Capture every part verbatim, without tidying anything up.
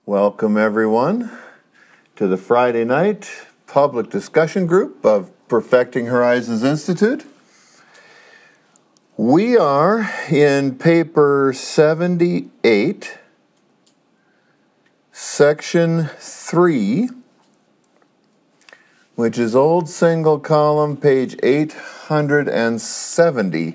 Welcome, everyone, to the Friday night public discussion group of Perfecting Horizons Institute. We are in paper seventy-eight, section three, which is old single column, page eight hundred seventy.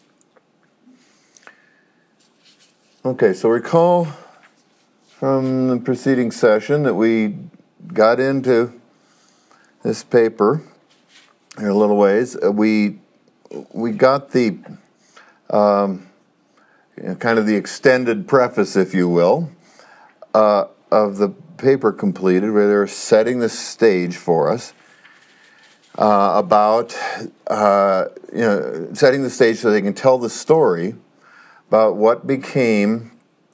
Okay, so recall from the preceding session that we got into this paper in a little ways. We we got the um, you know, kind of the extended preface, if you will, uh, of the paper completed, where they're setting the stage for us uh, about uh, you know setting the stage so they can tell the story about what became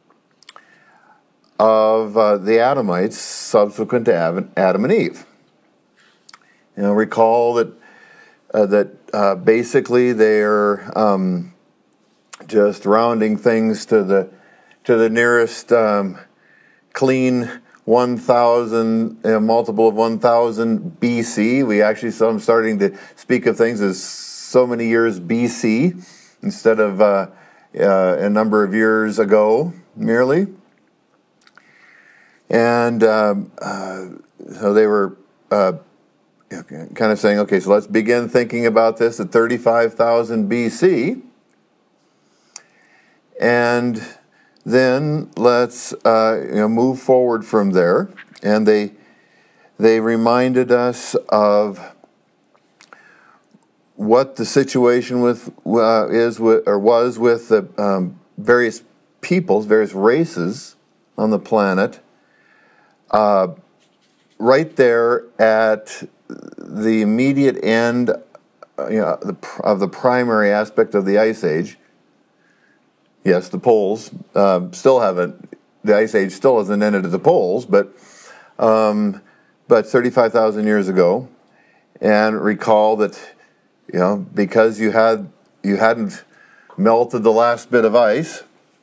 of uh, the Adamites subsequent to Adam and Eve. You know, recall that uh, that uh, basically they're um, just rounding things to the to the nearest um, clean one thousand, a multiple of one thousand B C. We actually saw them starting to speak of things as so many years B C instead of uh, uh, a number of years ago merely. And um, uh, so they were uh, kind of saying, okay, so let's begin thinking about this at thirty-five thousand B C. And then let's uh, you know, move forward from there. And they they reminded us of what the situation with uh, is with, or was with the um, various peoples, various races on the planet. Uh, right there at the immediate end uh, you know, the, of the primary aspect of the Ice Age. Yes, the poles uh, still haven't, the Ice Age still hasn't ended at the poles, but um, but thirty-five thousand years ago. And recall that, you know, because you had you hadn't melted the last bit of ice,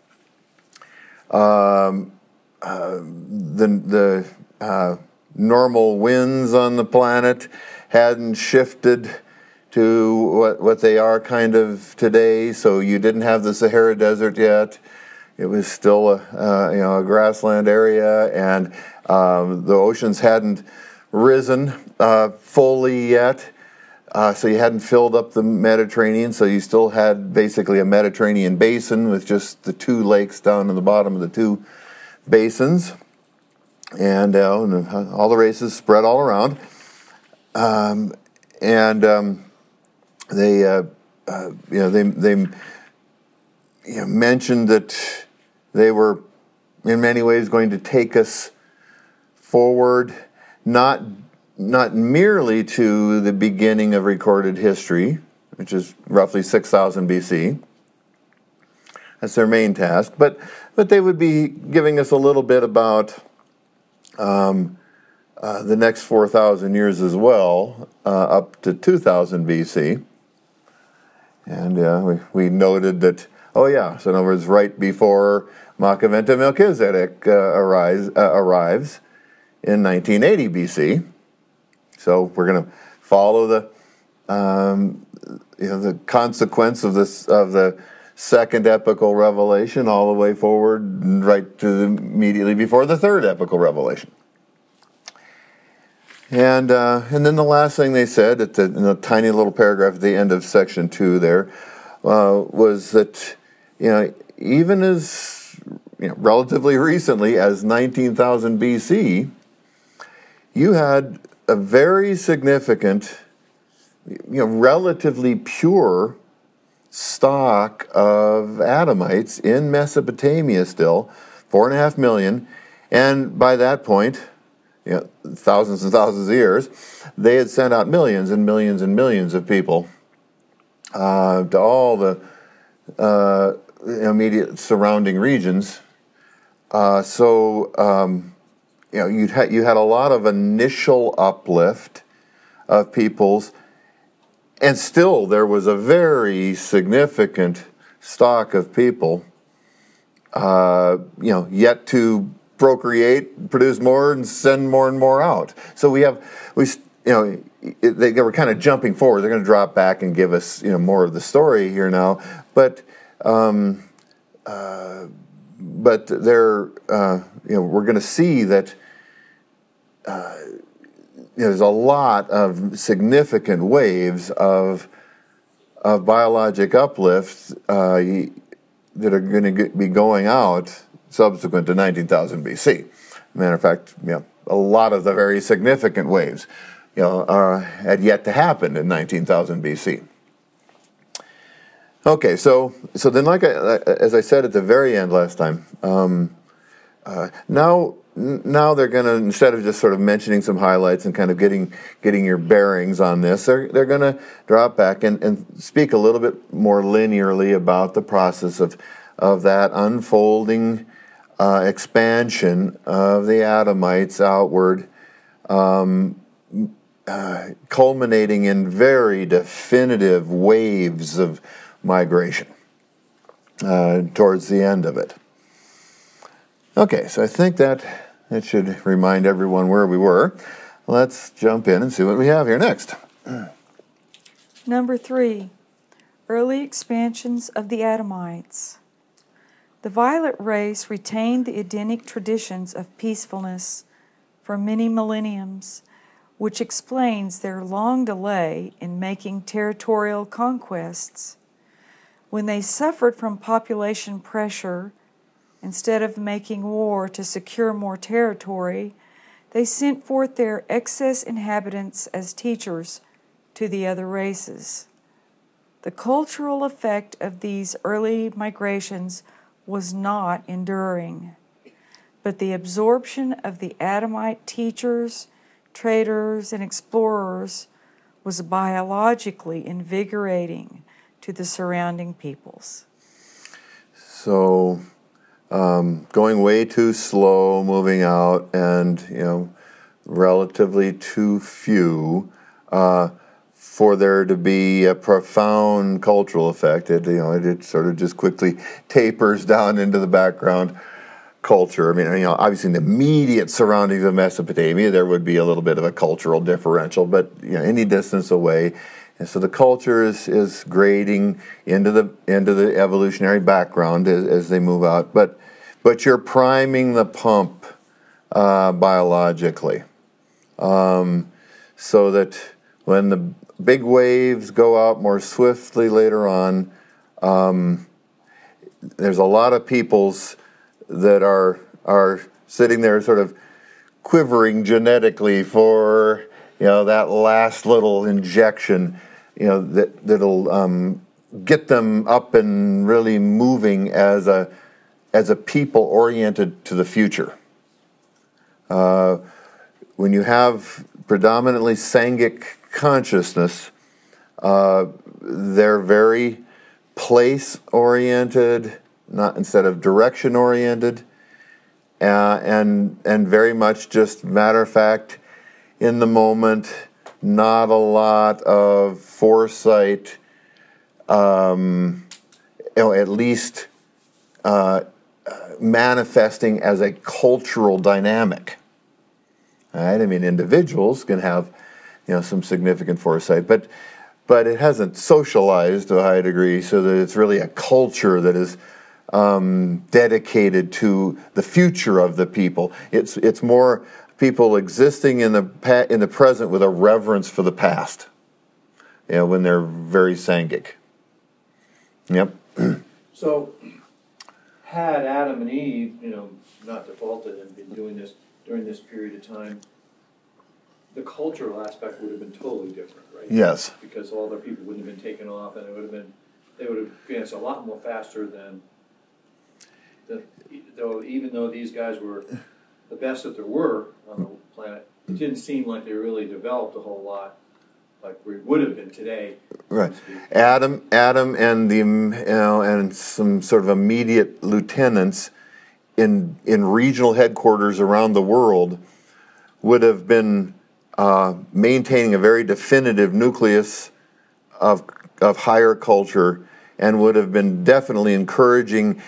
um, Uh, the the uh, normal winds on the planet hadn't shifted to what what they are kind of today. So you didn't have the Sahara Desert yet. It was still a uh, you know a grassland area, and um, the oceans hadn't risen uh, fully yet. Uh, so you hadn't filled up the Mediterranean. So you still had basically a Mediterranean basin with just the two lakes down in the bottom of the two basins, and, uh, and all the races spread all around, um, and um, they, uh, uh, you know, they they you know, mentioned that they were in many ways going to take us forward, not not merely to the beginning of recorded history, which is roughly six thousand B C. That's their main task, but but they would be giving us a little bit about um, uh, the next four thousand years as well, uh, up to two thousand B C. And uh, we, we noted that, oh yeah, so in other words, right before Makaventa Melchizedek uh, arrives, uh, arrives in nineteen eighty B C. So we're going to follow the um, you know the consequence of this of the second epical revelation all the way forward right to the, immediately before the third epical revelation. And uh, and then the last thing they said at the, in the tiny little paragraph at the end of section two there uh, was that, you know, even as you know, relatively recently as nineteen thousand B C, you had a very significant, you know, relatively pure stock of Adamites in Mesopotamia still, four and a half million, and by that point, you know, thousands and thousands of years, they had sent out millions and millions and millions of people uh, to all the uh, immediate surrounding regions. Uh, so, um, you know, you had you had a lot of initial uplift of peoples. And still, there was a very significant stock of people, uh, you know, yet to procreate, produce more, and send more and more out. So we have, we, you know, they, they were kind of jumping forward. They're going to drop back and give us, you know, more of the story here now. But, um, uh, but they're, uh, you know, we're going to see that. Uh, you know, there's a lot of significant waves of of biologic uplift uh, that are going to be going out subsequent to nineteen thousand B C. Matter of fact, you know, a lot of the very significant waves, you know, uh, had yet to happen in nineteen thousand B C. Okay, so so then, like I, as I said at the very end last time, um, uh, now. Now they're going to, instead of just sort of mentioning some highlights and kind of getting getting your bearings on this, they're they're going to drop back and, and speak a little bit more linearly about the process of of that unfolding uh, expansion of the Adamites outward, um, uh, culminating in very definitive waves of migration uh, towards the end of it. Okay, so I think that that should remind everyone where we were. Let's jump in and see what we have here next. Number three, early expansions of the Adamites. The violet race retained the Edenic traditions of peacefulness for many millenniums, which explains their long delay in making territorial conquests. When they suffered from population pressure, instead of making war to secure more territory, they sent forth their excess inhabitants as teachers to the other races. The cultural effect of these early migrations was not enduring, but the absorption of the Adamite teachers, traders, and explorers was biologically invigorating to the surrounding peoples. So, Um, going way too slow, moving out, and you know, relatively too few uh, for there to be a profound cultural effect. It, you know, it, it sort of just quickly tapers down into the background culture. I mean, you know, obviously in the immediate surroundings of Mesopotamia, there would be a little bit of a cultural differential, but you know, any distance away. And so the culture is, is grading into the into the evolutionary background as, as they move out, but but you're priming the pump uh, biologically, um, so that when the big waves go out more swiftly later on, um, there's a lot of peoples that are are sitting there sort of quivering genetically for, you know, that last little injection, you know, that that'll um, get them up and really moving as a as a people oriented to the future. Uh, when you have predominantly Sangic consciousness, uh, they're very place oriented, not instead of direction oriented, uh, and and very much just matter of fact, in the moment, not a lot of foresight, um, you know, at least uh, manifesting as a cultural dynamic. All right? I mean, individuals can have, you know, some significant foresight, but but it hasn't socialized to a high degree, so that it's really a culture that is um, dedicated to the future of the people. It's it's more people existing in the pa- in the present with a reverence for the past, you know, when they're very Sangic. Yep. So, had Adam and Eve, you know, not defaulted and been doing this during this period of time, the cultural aspect would have been totally different, right? Yes. Because all their people wouldn't have been taken off, and it would have been, they would have advanced a lot more faster than, the, though even though these guys were the best that there were on the planet, it didn't seem like they really developed a whole lot like we would have been today. Right. Adam, Adam, and the you know, and some sort of immediate lieutenants in in regional headquarters around the world would have been uh, maintaining a very definitive nucleus of of higher culture, and would have been definitely encouraging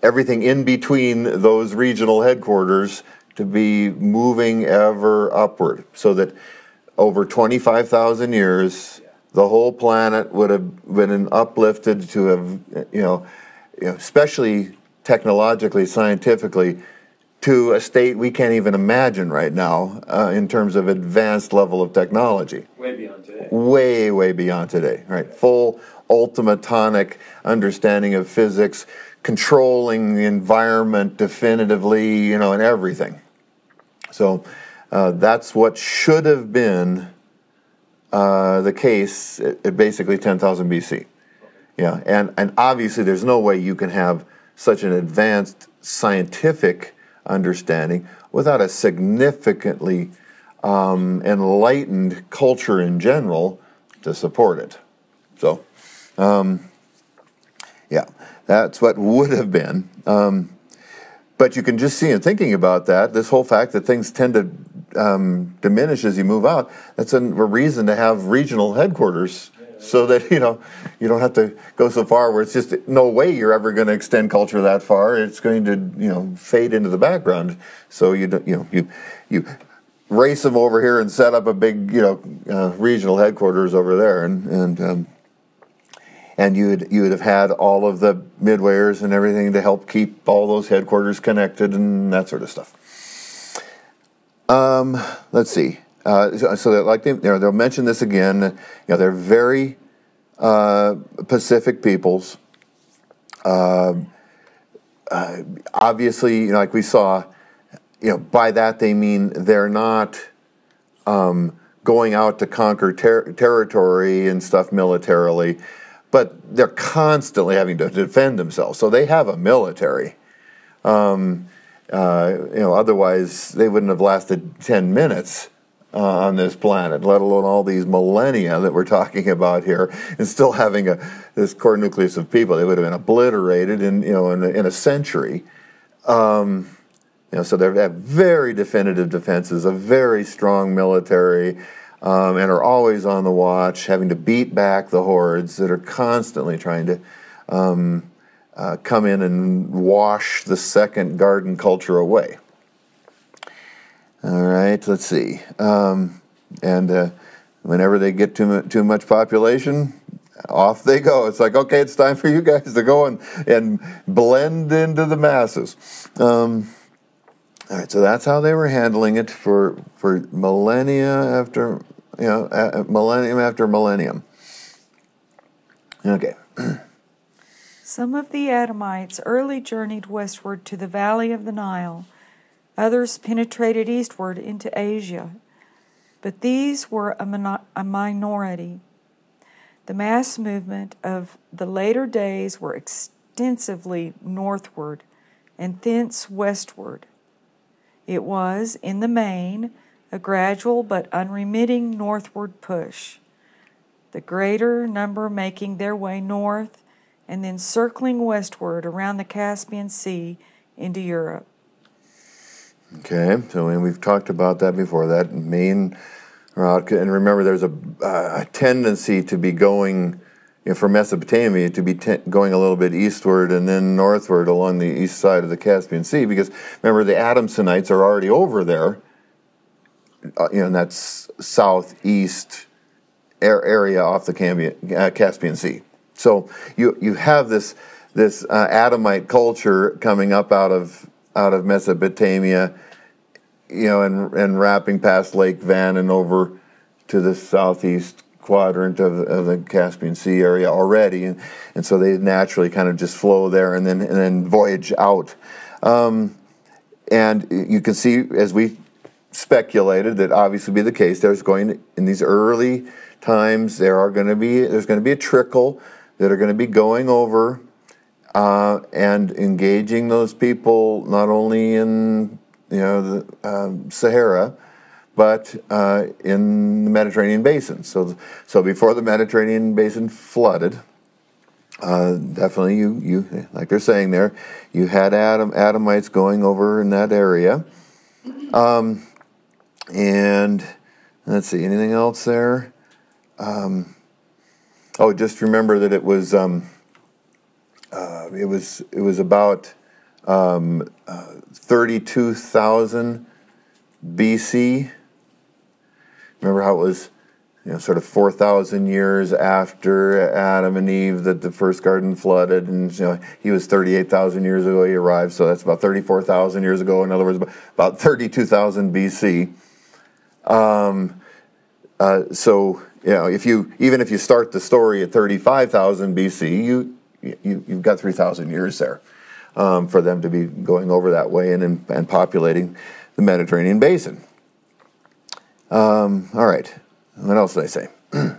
everything in between those regional headquarters to be moving ever upward, so that over twenty-five thousand years, the whole planet would have been uplifted to have, you know, you know, especially technologically, scientifically, to a state we can't even imagine right now uh, in terms of advanced level of technology. Way beyond today. Way, way beyond today, right? Full ultimatonic understanding of physics, controlling the environment definitively, you know, and everything. So uh, that's what should have been uh, the case at, at basically ten thousand B C. Yeah, and, and obviously there's no way you can have such an advanced scientific understanding without a significantly um, enlightened culture in general to support it. So, um, yeah, that's what would have been. Um, but you can just see in thinking about that, this whole fact that things tend to um, diminish as you move out, that's a, a reason to have regional headquarters. So that, you know, you don't have to go so far where it's just no way you're ever going to extend culture that far. It's going to, you know, fade into the background. So you don't, you know, you you race them over here and set up a big, you know, uh, regional headquarters over there, and and um, and you'd you would have had all of the midwayers and everything to help keep all those headquarters connected and that sort of stuff. Um, let's see. Uh, so, so that, like they, you know, they'll mention this again. You know, they're very uh, Pacific peoples. Uh, uh, obviously, you know, like we saw, you know, by that they mean they're not um, going out to conquer ter- territory and stuff militarily, but they're constantly having to defend themselves. So they have a military. Um, uh, you know, otherwise they wouldn't have lasted ten minutes. Uh, on this planet, let alone all these millennia that we're talking about here, and still having a this core nucleus of people, they would have been obliterated in you know in a, in a century. Um, you know, so they have very definitive defenses, a very strong military, um, and are always on the watch, having to beat back the hordes that are constantly trying to um, uh, come in and wash the second garden culture away. All right, let's see. Um, and uh, whenever they get too, too much population, off they go. It's like, okay, it's time for you guys to go and, and blend into the masses. Um, all right, so that's how they were handling it for for millennia after, you know, uh, millennium after millennium. Okay. Some of the Adamites early journeyed westward to the valley of the Nile. Others penetrated eastward into Asia, but these were a, min- a minority. The mass movement of the later days were extensively northward and thence westward. It was, in the main, a gradual but unremitting northward push, the greater number making their way north and then circling westward around the Caspian Sea into Europe. Okay, so and we've talked about that before. That main route, and remember, there's a, uh, a tendency to be going, you know, from Mesopotamia to be te- going a little bit eastward and then northward along the east side of the Caspian Sea. Because remember, the Adamsonites are already over there. Uh, you know, and that's southeast air area off the Cambian, uh, Caspian Sea. So you you have this this uh, Adamite culture coming up out of out of Mesopotamia, you know, and and wrapping past Lake Van and over to the southeast quadrant of, of the Caspian Sea area already, and, and so they naturally kind of just flow there and then and then voyage out. Um, and you can see, as we speculated, that obviously be the case. There's going to, in these early times, there are going to be there's going to be a trickle that are going to be going over. Uh, and engaging those people not only in you know the um, Sahara, but uh, in the Mediterranean basin. So, so before the Mediterranean basin flooded, uh, definitely you you like they're saying there, you had Adam Adamites going over in that area. Um, and let's see, anything else there? Um, oh, just remember that it was. Um, Uh, it was it was about um, uh, thirty-two thousand B C. Remember how it was, you know, sort of four thousand years after Adam and Eve that the first garden flooded, and you know he was thirty-eight thousand years ago he arrived, so that's about thirty-four thousand years ago. In other words, about thirty-two thousand B C. Um, uh, so you know, if you even if you start the story at thirty-five thousand B C, you, you you've got three thousand years there um, for them to be going over that way and and, and populating the Mediterranean basin. Um, all right. What else did I say?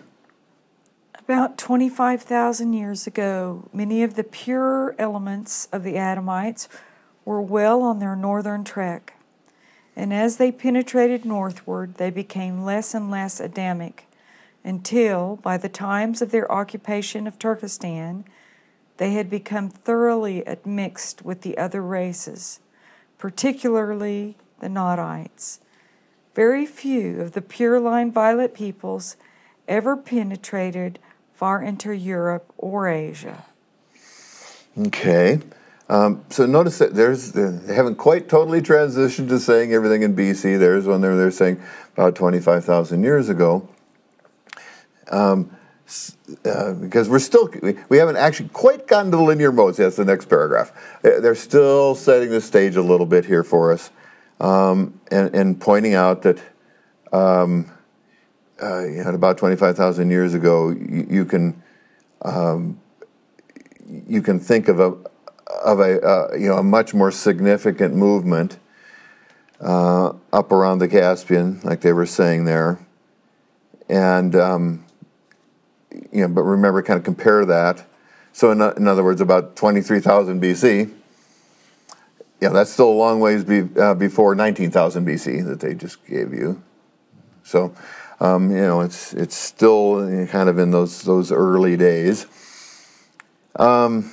About twenty-five thousand years ago, many of the pure elements of the Adamites were well on their northern trek, and as they penetrated northward, they became less and less Adamic, until, by the times of their occupation of Turkestan, they had become thoroughly admixed with the other races, particularly the Nodites. Very few of the pure-line violet peoples ever penetrated far into Europe or Asia. Okay. Um, so notice that there's they haven't quite totally transitioned to saying everything in B C. There's one there they're saying about twenty-five thousand years ago. Um, uh, because we're still, we, we haven't actually quite gotten to the linear modes. That's the next paragraph. They're still setting the stage a little bit here for us. Um, and, and pointing out that um, uh, you know, about twenty-five thousand years ago, you, you can um, you can think of a of a uh, you know a much more significant movement uh, up around the Caspian, like they were saying there, and um, you know, but remember, kind of compare that. So, in, in other words, about twenty-three thousand B C. Yeah, that's still a long ways be, uh, before nineteen thousand B C that they just gave you. So, um, you know, it's it's still kind of in those those early days. Um,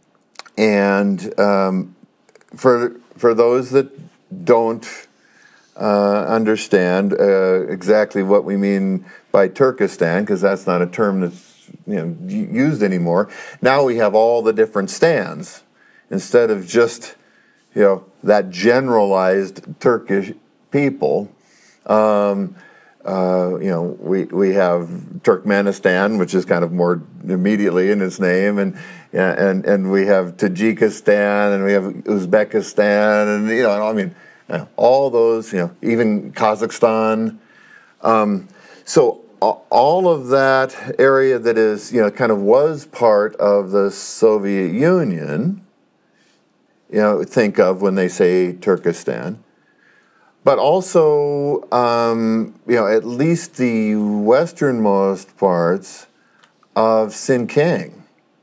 and um, for for those that don't uh, understand uh, exactly what we mean by Turkestan, because that's not a term that's you know used anymore. Now we have all the different stands instead of just you know, that generalized Turkish people. Um, uh, you know, we we have Turkmenistan, which is kind of more immediately in its name, and and and we have Tajikistan, and we have Uzbekistan, and you know, I mean, you know, all those, you know, even Kazakhstan. Um, so all of that area that is, you know, kind of was part of the Soviet Union. You know, think of when they say Turkestan, but also, um, you know, at least the westernmost parts of Xinjiang,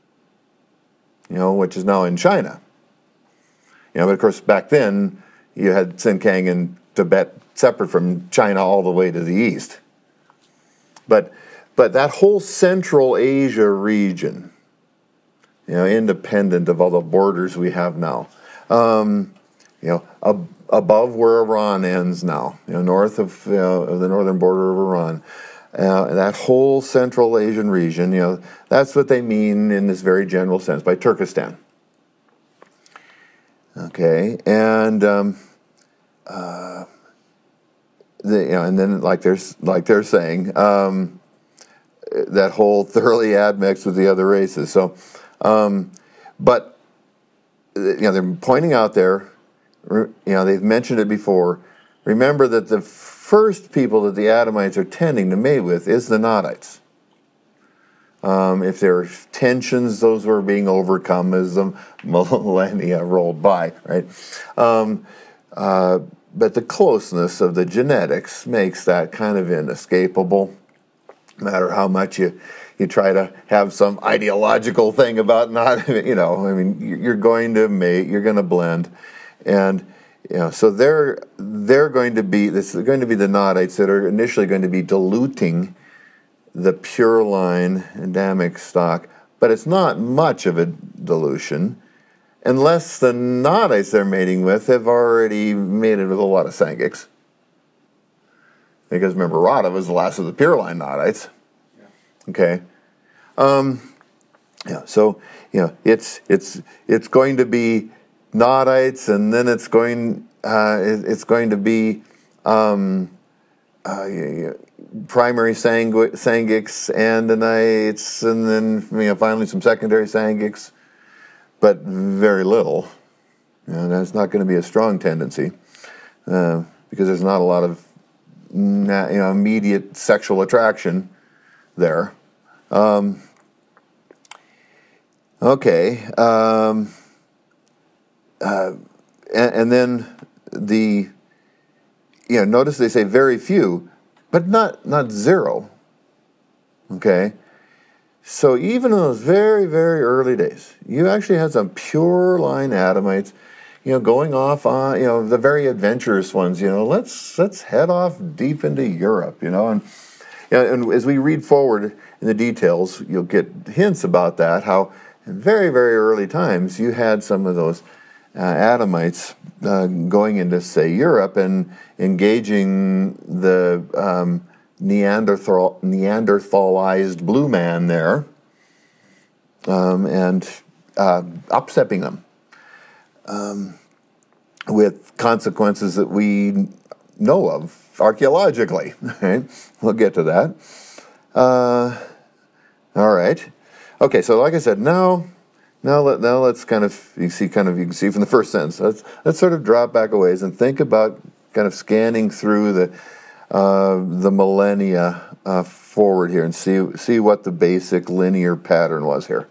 you know, which is now in China. You know, but of course, back then, you had Xinjiang and Tibet separate from China all the way to the east. But, but that whole Central Asia region, you know, independent of all the borders we have now. Um, you know, ab- above where Iran ends now, you know, north of, you know, of the northern border of Iran, uh, that whole Central Asian region, you know, that's what they mean in this very general sense by Turkestan. Okay, and um, uh, the, you know, and then like they're like they're saying, um, that whole thoroughly admixed with the other races. So, um, but. You know, they're pointing out there, you know, they've mentioned it before. Remember that the first people that the Adamites are tending to mate with is the Nodites. Um, if there are tensions, those were being overcome as the millennia rolled by, right? Um, uh, but the closeness of the genetics makes that kind of inescapable, no matter how much you... You try to have some ideological thing about not, you know, I mean, you're going to mate, you're going to blend. And, you know, so they're, they're going to be, this is going to be the Nodites that are initially going to be diluting the pure line Adamic stock. But it's not much of a dilution unless the Nodites they're mating with have already mated with a lot of Sangics. Because remember, Rada was the last of the pure line Nodites. Okay, um, yeah. So you know, it's it's it's going to be Nodites, and then it's going uh, it, it's going to be um, uh, primary sangu- Sangics, Andinites, and then you know finally some secondary Sangics, but very little. You know, that's not going to be a strong tendency uh, because there's not a lot of na- you know immediate sexual attraction there. Um, okay. Um, uh, and, and then the, you know, notice they say very few, but not, not zero. Okay. So even in those very, very early days, you actually had some pure line Adamites, you know, going off on, you know, the very adventurous ones, you know, let's, let's head off deep into Europe, you know, and, you know, and as we read forward in the details, you'll get hints about that, how in very, very early times you had some of those uh, Adamites uh, going into, say, Europe and engaging the um, Neanderthal, Neanderthalized blue man there um, and uh, upstepping them um, with consequences that we know of archaeologically. Right? We'll get to that. Uh, all right. Okay, so like I said, now, now, let, now let's kind of, you see kind of, you can see from the first sentence, let's, let's sort of drop back a ways and think about kind of scanning through the uh, the millennia uh, forward here and see see what the basic linear pattern was here.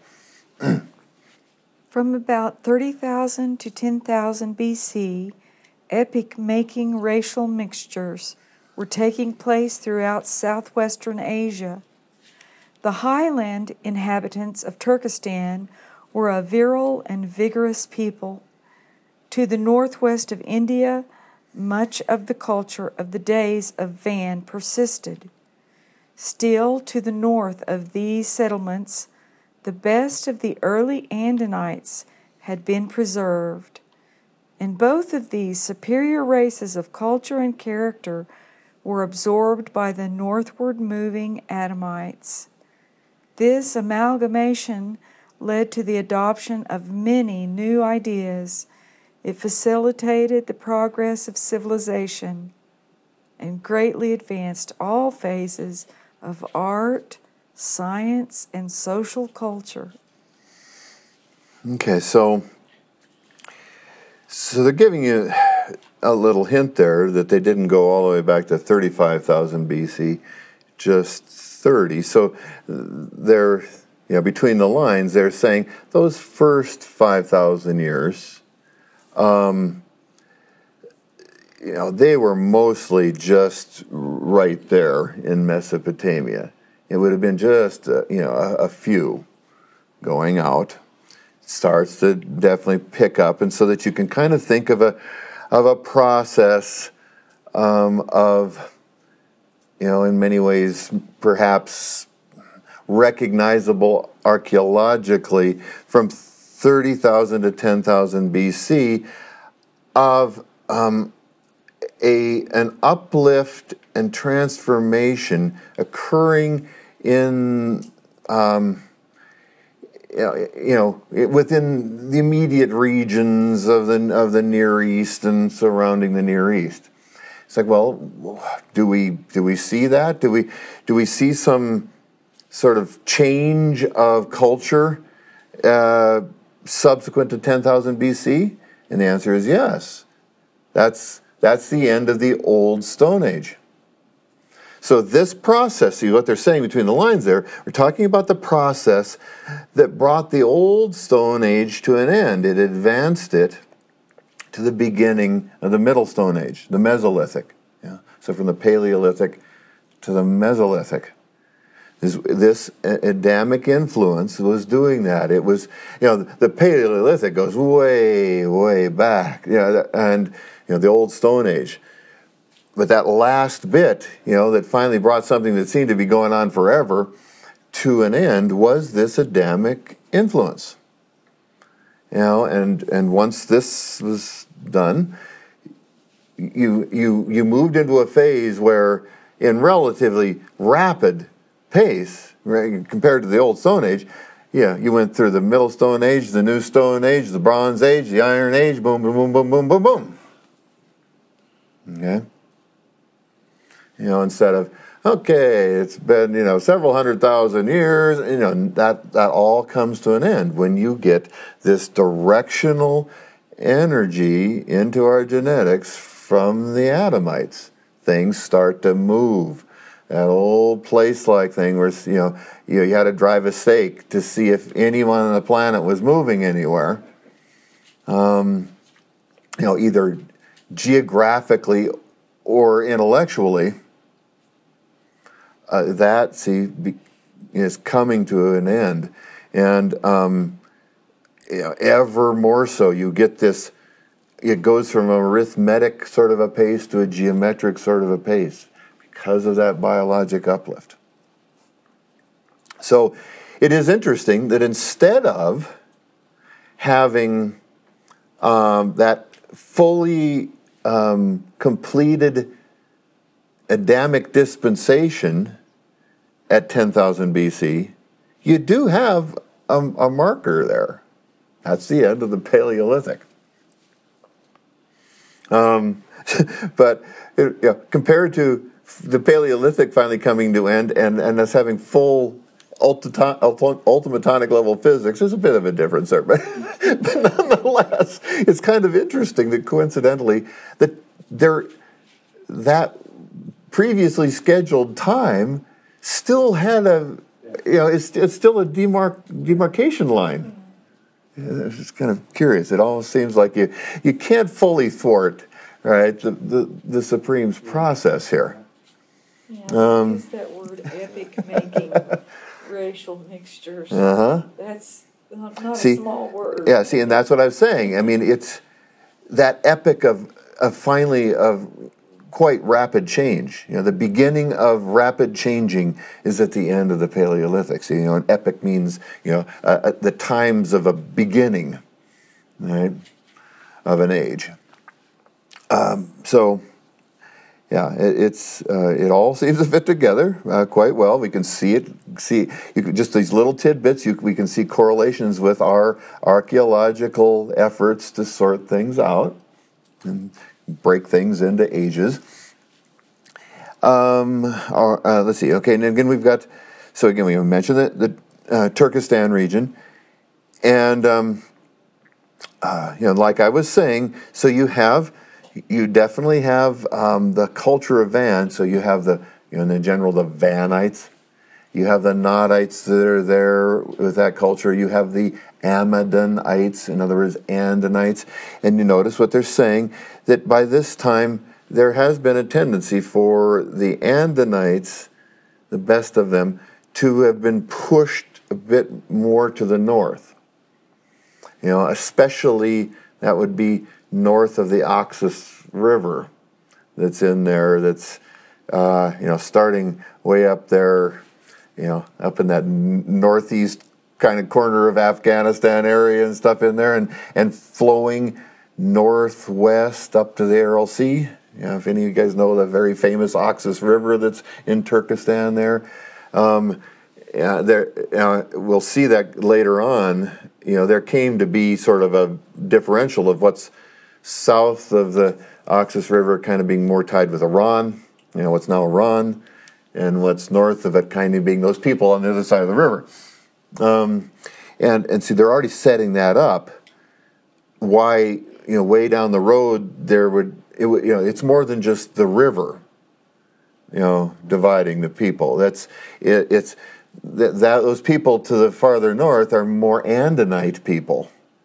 From about thirty thousand to ten thousand B C, epoch-making racial mixtures were taking place throughout southwestern Asia. The highland inhabitants of Turkestan were a virile and vigorous people. To the northwest of India, much of the culture of the days of Van persisted. Still to the north of these settlements, the best of the early Andinites had been preserved. And both of these superior races of culture and character were absorbed by the northward moving Adamites. This amalgamation led to the adoption of many new ideas. It facilitated the progress of civilization and greatly advanced all phases of art, science, and social culture. Okay, so so they're giving you a little hint there that they didn't go all the way back to thirty-five thousand B C, just thirty. So they're, you know, between the lines, they're saying those first five thousand years, um, you know, they were mostly just right there in Mesopotamia. It would have been just, uh, you know, a, a few going out. Starts to definitely pick up, and so that you can kind of think of a of a process um, of, you know, in many ways perhaps recognizable archaeologically from thirty thousand to ten thousand B C of um, a an uplift and transformation occurring in um, you know, within the immediate regions of the of the Near East and surrounding the Near East. It's like, well, do we do we see that? Do we do we see some sort of change of culture uh, subsequent to ten thousand B C? And the answer is yes. That's that's the end of the Old Stone Age. So this process, see what they're saying between the lines there, we're talking about the process that brought the Old Stone Age to an end. It advanced it to the beginning of the Middle Stone Age, the Mesolithic. Yeah? So from the Paleolithic to the Mesolithic. This, this Adamic influence was doing that. It was, you know, the Paleolithic goes way, way back, you know, and, you know, the Old Stone Age. But that last bit, you know, that finally brought something that seemed to be going on forever to an end was this Adamic influence. You know, and and once this was done, you you you moved into a phase where, in relatively rapid pace, right, compared to the Old Stone Age, Yeah, you went through the Middle Stone Age, the New Stone Age, the Bronze Age, the Iron Age, boom, boom, boom, boom, boom, boom, boom. Okay? You know, instead of, okay, it's been, you know, several hundred thousand years, you know, that, that all comes to an end when you get this directional energy into our genetics from the Adamites. Things start to move. That old place-like thing where, you know, you, you had to drive a stake to see if anyone on the planet was moving anywhere. Um, you know, either geographically or intellectually. Uh, that, see, be, is coming to an end. And um, you know, ever more so, you get this, it goes from an arithmetic sort of a pace to a geometric sort of a pace because of that biologic uplift. So it is interesting that instead of having um, that fully um, completed Adamic dispensation at ten thousand B C, you do have a, a marker there. That's the end of the Paleolithic. Um, but it, you know, compared to the Paleolithic finally coming to end and, and us having full ultraton, ultramatonic level physics, there's a bit of a difference there. But, but nonetheless, it's kind of interesting that coincidentally that there that previously scheduled time still had a, you know, it's, it's still a demarc, demarcation line. Yeah, it's just kind of curious. It all seems like you, you can't fully thwart, right, the, the, the Supreme's process here. Yeah, Um, use that word epic making racial mixtures. Uh-huh. That's not, not see, a small word. Yeah, see, and that's what I was saying. I mean, it's that epic of, of finally of quite rapid change. You know, the beginning of rapid changing is at the end of the Paleolithic. So, you know, an epoch means, you know, uh, the times of a beginning, right, of an age. Um, so, yeah, it, it's uh, it all seems to fit together uh, quite well. We can see it. See, you can, just these little tidbits. You, we can see correlations with our archaeological efforts to sort things out and break things into ages. Um, or, uh, let's see. Okay, and again we've got. So again, we mentioned the, the uh, Turkestan region, and um, uh, you know, like I was saying, so you have, you definitely have um, the culture of Van. So you have the, you know, in general the Vanites. You have the Nodites that are there with that culture. You have the Amadonites, in other words, Andonites. And you notice what they're saying, that by this time there has been a tendency for the Andonites, the best of them, to have been pushed a bit more to the north. You know, especially that would be north of the Oxus River that's in there, that's, uh, you know, starting way up there, you know, up in that northeast kind of corner of Afghanistan area and stuff in there, and, and flowing northwest up to the Aral Sea. You know, if any of you guys know the very famous Oxus River that's in Turkestan there. Um, yeah, there, uh, we'll see that later on. You know, there came to be sort of a differential of what's south of the Oxus River kind of being more tied with Iran, you know, what's now Iran, and what's north of it kind of being those people on the other side of the river. Um, and, and see, they're already setting that up. Why, you know, way down the road, there would, it would, you know, it's more than just the river, you know, dividing the people. That's, it, it's, that, that those people to the farther north are more Andonite people.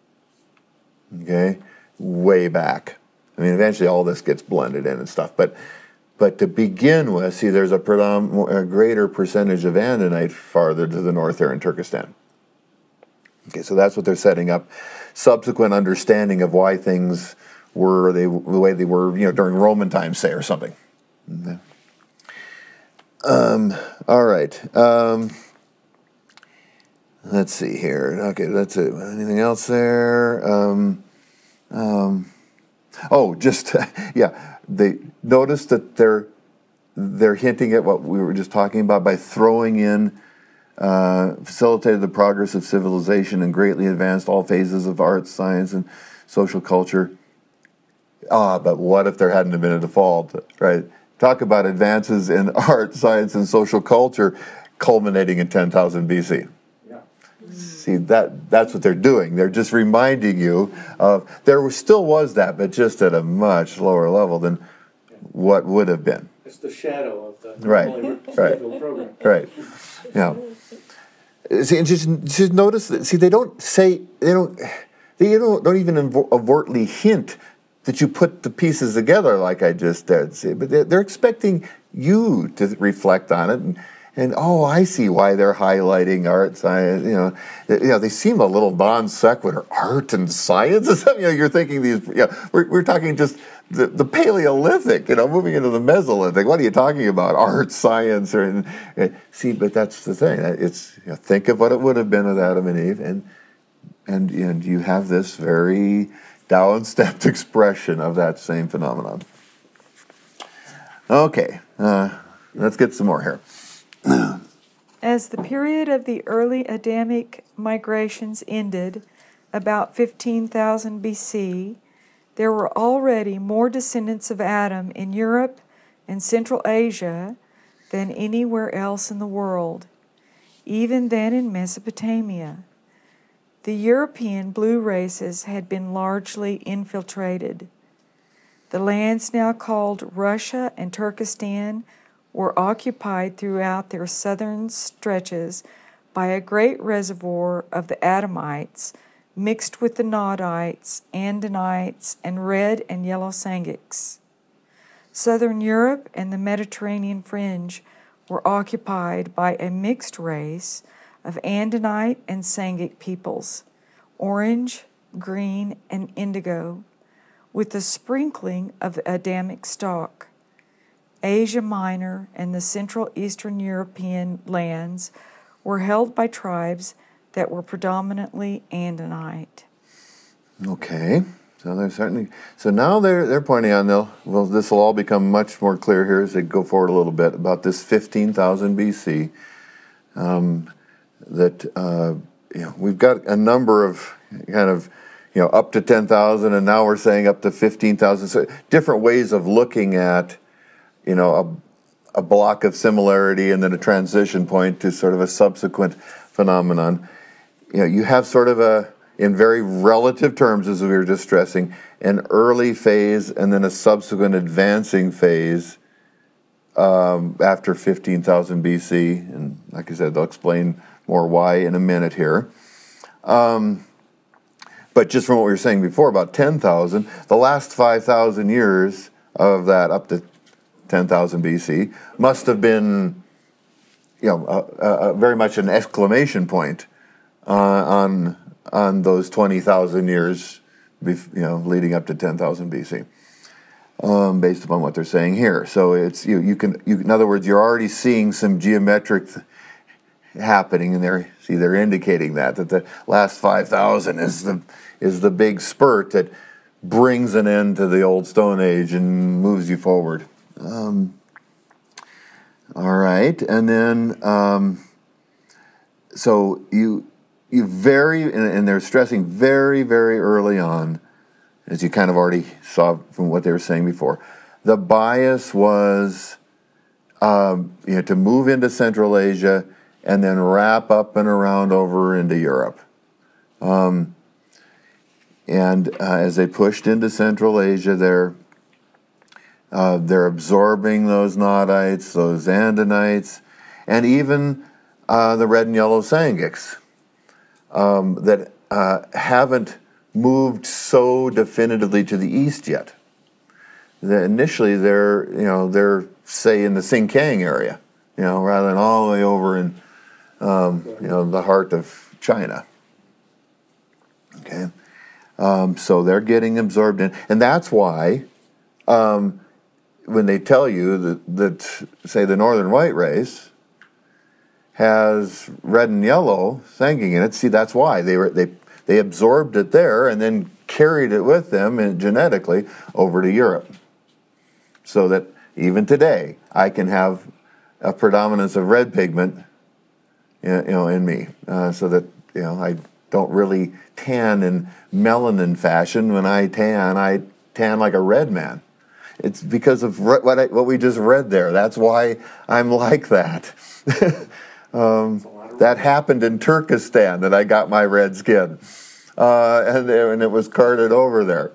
Okay? Way back. I mean, eventually all this gets blended in and stuff, but But to begin with, see, there's a, predom- a greater percentage of Andonite farther to the north there in Turkestan. Okay, so that's what they're setting up. Subsequent understanding of why things were they the way they were, you know, during Roman times, say, or something. Okay. Um, all right. Um, let's see here. Okay, that's it. Anything else there? Um, um, oh, just yeah. They notice that they're they're hinting at what we were just talking about by throwing in uh, facilitated the progress of civilization and greatly advanced all phases of art, science, and social culture. Ah, but what if there hadn't been a default, right? Talk about advances in art, science, and social culture culminating in ten thousand B C. Yeah. See, that that's what they're doing. They're just reminding you of, there was, still was that, but just at a much lower level than what would have been. It's the shadow of the Right, normally right. scheduled program. Right. Yeah. See, and just, just notice that, see, they don't say, they don't, they don't, don't even invo- overtly hint that you put the pieces together like I just did. See, but they're, they're expecting you to reflect on it, and, and oh, I see why they're highlighting art, science. You know, you know, they seem a little non sequitur. Art and science, you know, you're thinking these. You know, we're we're talking just the, the Paleolithic. You know, moving into the Mesolithic. What are you talking about? Art, science, or and, and, see? But that's the thing. It's, you know, think of what it would have been with Adam and Eve, and and and you have this very down-stepped expression of that same phenomenon. Okay, uh, let's get some more here. As the period of the early Adamic migrations ended, about fifteen thousand B C, there were already more descendants of Adam in Europe and Central Asia than anywhere else in the world, even than in Mesopotamia. The European blue races had been largely infiltrated. The lands now called Russia and Turkestan were occupied throughout their southern stretches by a great reservoir of the Adamites mixed with the Nodites, Andinites, and red and yellow Sangics. Southern Europe and the Mediterranean fringe were occupied by a mixed race of Andinite and Sangic peoples, orange, green, and indigo, with a sprinkling of Adamic stock. Asia Minor and the Central Eastern European lands were held by tribes that were predominantly Andinite. Okay, so they're certainly so now they're they're pointing on they'll well this will all become much more clear here as they go forward a little bit about this fifteen thousand B C. Um, that uh, you know we've got a number of kind of you know up to ten thousand, and now we're saying up to fifteen thousand. So different ways of looking at you know a, a block of similarity and then a transition point to sort of a subsequent phenomenon. You know, you have sort of a, in very relative terms, as we were just stressing, an early phase and then a subsequent advancing phase um, after fifteen thousand B C. And like I said, they'll explain more why in a minute here. Um, but just from what we were saying before, about ten thousand, the last five thousand years of that up to ten thousand B C must have been, you know, uh, uh, very much an exclamation point Uh, on on those twenty thousand years, bef- you know, leading up to ten thousand B C, um, based upon what they're saying here. So it's you you can you, in other words, you're already seeing some geometric th- happening, and they're see they're indicating that that the last five thousand is the is the big spurt that brings an end to the old Stone Age and moves you forward. Um, all right, and then um, so you. You very, and they're stressing very, very early on, as you kind of already saw from what they were saying before, the bias was um, you know, to move into Central Asia and then wrap up and around over into Europe. Um, and uh, as they pushed into Central Asia, they're uh, they're absorbing those Nodites, those Andinites, and even uh, the red and yellow Sangics. Um, that uh, haven't moved so definitively to the east yet. The, initially, they're you know they're say in the Xinjiang area, you know, rather than all the way over in um, you know the heart of China. Okay, um, so they're getting absorbed in, and that's why um, when they tell you that, that say the Northern White race has red and yellow Sangic in it. See, that's why they were they they absorbed it there and then carried it with them and genetically over to Europe. So that even today, I can have a predominance of red pigment you know, in me, uh, so that you know I don't really tan in melanin fashion. When I tan, I tan like a red man. It's because of re- what I, what we just read there. That's why I'm like that. um, that happened in Turkestan that I got my red skin, uh, and and it was carted over there.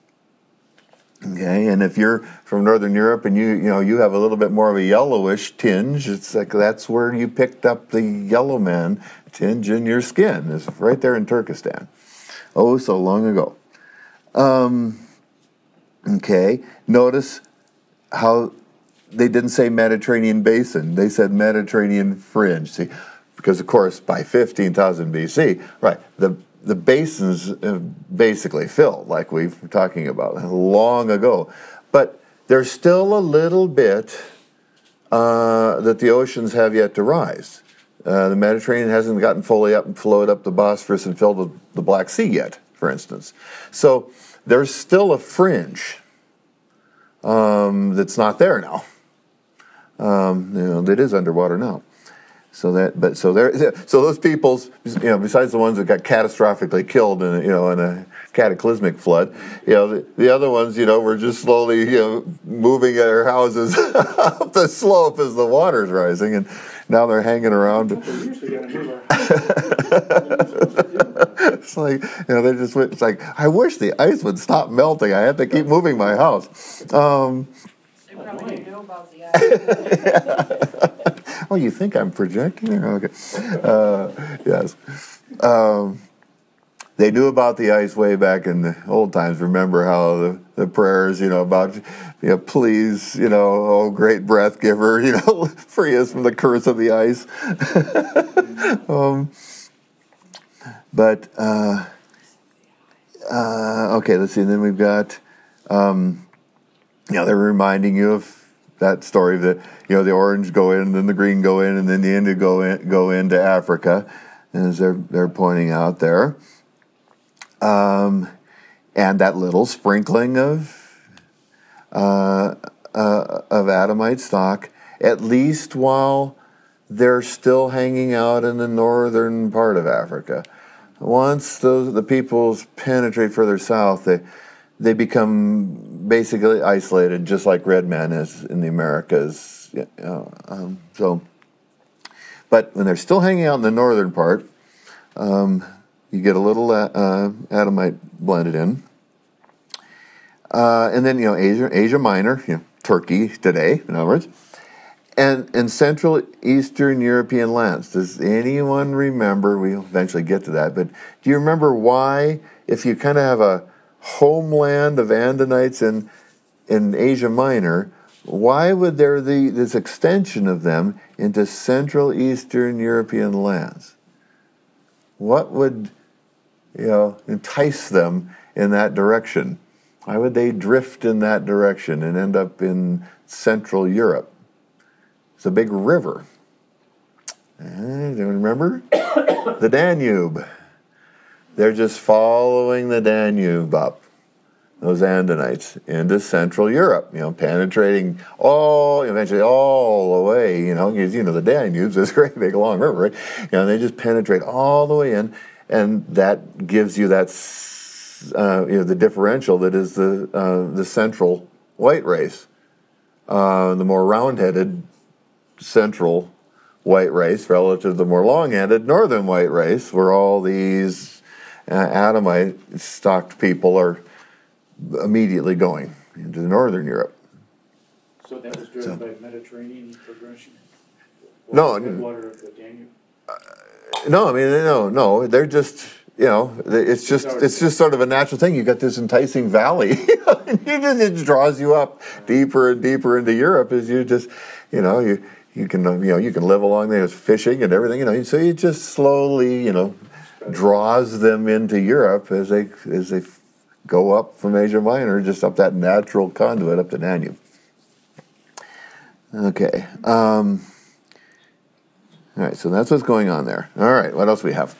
Okay, and if you're from Northern Europe and you you know you have a little bit more of a yellowish tinge, it's like that's where you picked up the yellow man tinge in your skin. It's right there in Turkestan. Oh, so long ago. Um, okay, notice how they didn't say Mediterranean basin; they said Mediterranean fringe. See, because of course by fifteen thousand B C, right? The The basins basically filled, like we were talking about long ago. But there's still a little bit uh, that the oceans have yet to rise. Uh, the Mediterranean hasn't gotten fully up and flowed up the Bosphorus and filled the, the Black Sea yet, for instance. So there's still a fringe um, that's not there now. Um, you know, that is underwater now. So that, but so there, so those peoples, you know, besides the ones that got catastrophically killed in, a, you know, in a cataclysmic flood, you know, the, the other ones, you know, were just slowly, you know, moving their houses up the slope as the water's rising, and now they're hanging around. It's like, you know, they just went. It's like, I wish the ice would stop melting. I have to keep moving my house. Um, They probably didn't know about the ice. Oh, you think I'm projecting? Okay. Uh, yes. Um, they knew about the ice way back in the old times. Remember how the, the prayers, you know, about, you know, please, you know, oh, great breath giver, you know, free us from the curse of the ice. um, but, uh, uh, okay, let's see. Then we've got, um, you know, they're reminding you of that story that, you know, the orange go in, then the green go in, and then the Indian go in, go into Africa, as they're they're pointing out there, um, and that little sprinkling of uh, uh, of Adamite stock, at least while they're still hanging out in the northern part of Africa. Once those the peoples penetrate further south, they they become basically isolated, just like red man is in the Americas. You know, um, so, but when they're still hanging out in the northern part, um, you get a little uh, Adamite blended in, uh, and then you know Asia, Asia Minor, you know, Turkey today, in other words, and and Central Eastern European lands. Does anyone remember? We'll eventually get to that, but do you remember why, if you kind of have a homeland of Andinites in in Asia Minor, why would there be this extension of them into Central Eastern European lands? What would, you know, entice them in that direction? Why would they drift in that direction and end up in Central Europe? It's a big river. Uh, do you remember? The Danube. They're just following the Danube up, those Andinites, into Central Europe, you know, penetrating all, eventually all the way, you know, because, you know, the Danube's this great big long river, right? You know, they just penetrate all the way in, and that gives you that, uh, you know, the differential that is the uh, the central white race, uh, the more round-headed central white race relative to the more long-headed northern white race, where all these uh, Adamite stocked people are immediately going into northern Europe. So that was driven So, by Mediterranean progression? No, The water of the Danube? no, I mean, no, no, they're just, you know, it's just, it's just sort of a natural thing. You got this enticing valley, and you just, it draws you up deeper and deeper into Europe as you just, you know, you, you can, you know, you can live along there, fishing and everything, you know, so you just slowly, you know, draws them into Europe as they, as they go up from Asia Minor, just up that natural conduit up the Danube. Okay. Um, all right, so that's what's going on there. All right, what else we have?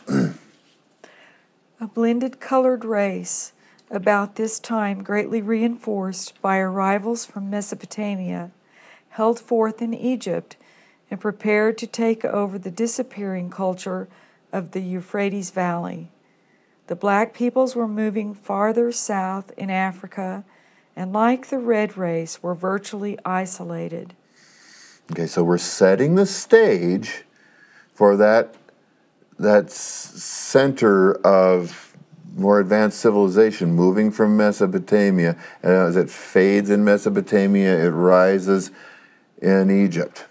A blended colored race, about this time greatly reinforced by arrivals from Mesopotamia, held forth in Egypt and prepared to take over the disappearing culture of the Euphrates Valley. The black peoples were moving farther south in Africa, and like the red race, were virtually isolated. Okay, so we're setting the stage for that that s- center of more advanced civilization moving from Mesopotamia. And as it fades in Mesopotamia, it rises in Egypt.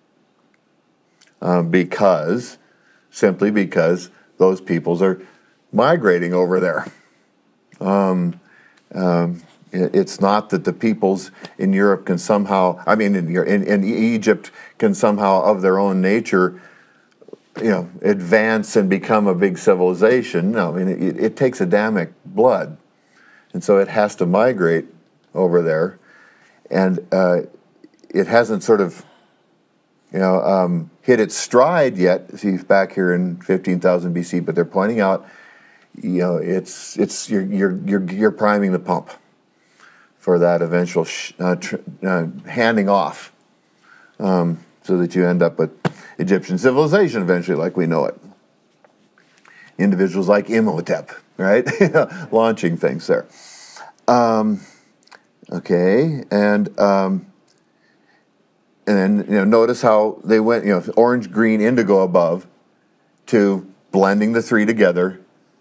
Uh, because, simply because those peoples are migrating over there. Um, um, it, it's not that the peoples in Europe can somehow, I mean, in, in, in Egypt can somehow, of their own nature, you know, advance and become a big civilization. No, I mean, it, it takes Adamic blood. And so it has to migrate over there. And uh, it hasn't sort of, you know, um, hit its stride yet. See, back here in fifteen thousand B C, but they're pointing out, you know, it's it's you're you're you're, you're priming the pump for that eventual sh- uh, tr- uh, handing off, um, so that you end up with Egyptian civilization eventually, like we know it. Individuals like Imhotep, right, launching things there. Um, okay, and. Um, And then, you know, notice how they went, you know, orange, green, indigo above, to blending the three together,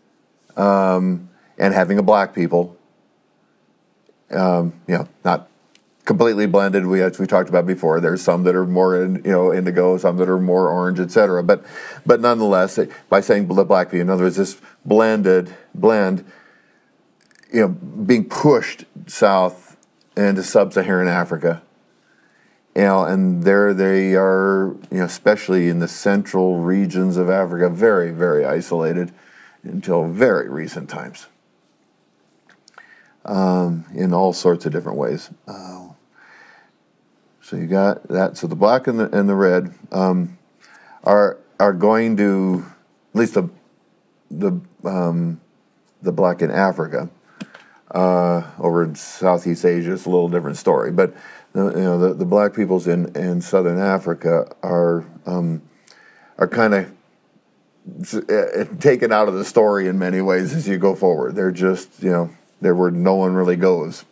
um, and having a black people. Um, you know, not completely blended. We, as we talked about before, there's some that are more, in, you know, indigo, some that are more orange, et cetera. But, but nonetheless, by saying the black people, in other words, this blended blend, you know, being pushed south into sub-Saharan Africa. You know, and there they are, you know, especially in the central regions of Africa, very, very isolated until very recent times, um, in all sorts of different ways. Uh, so you got that. So the black and the and the red um, are are going to, at least the the um, the black in Africa. Uh, over in Southeast Asia, it's a little different story, but. You know, the, the black peoples in, in southern Africa are um, are kind of taken out of the story in many ways as you go forward. They're just, you know, they're where no one really goes.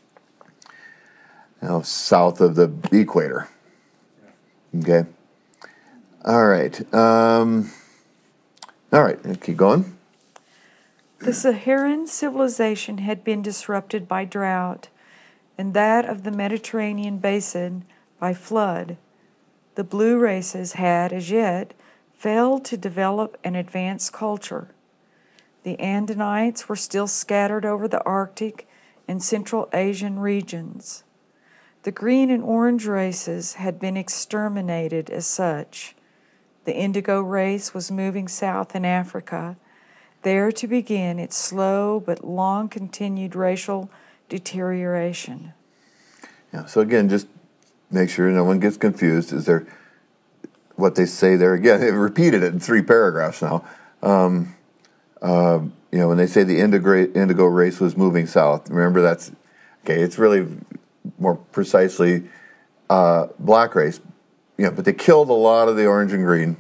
You know, south of the equator. Okay. All right. Um, all right. Keep going. The Saharan civilization had been disrupted by drought, and that of the Mediterranean basin by flood. The blue races had, as yet, failed to develop an advanced culture. The Andinites were still scattered over the Arctic and Central Asian regions. The green and orange races had been exterminated as such. The indigo race was moving south in Africa, there to begin its slow but long-continued racial deterioration. Yeah. So again, just make sure no one gets confused. Is there what they say there again? They've repeated it in three paragraphs now. Um, uh, you know, when they say the indigo, indigo race was moving south, remember that's okay. It's really more precisely uh, black race. You know, but they killed a lot of the orange and green,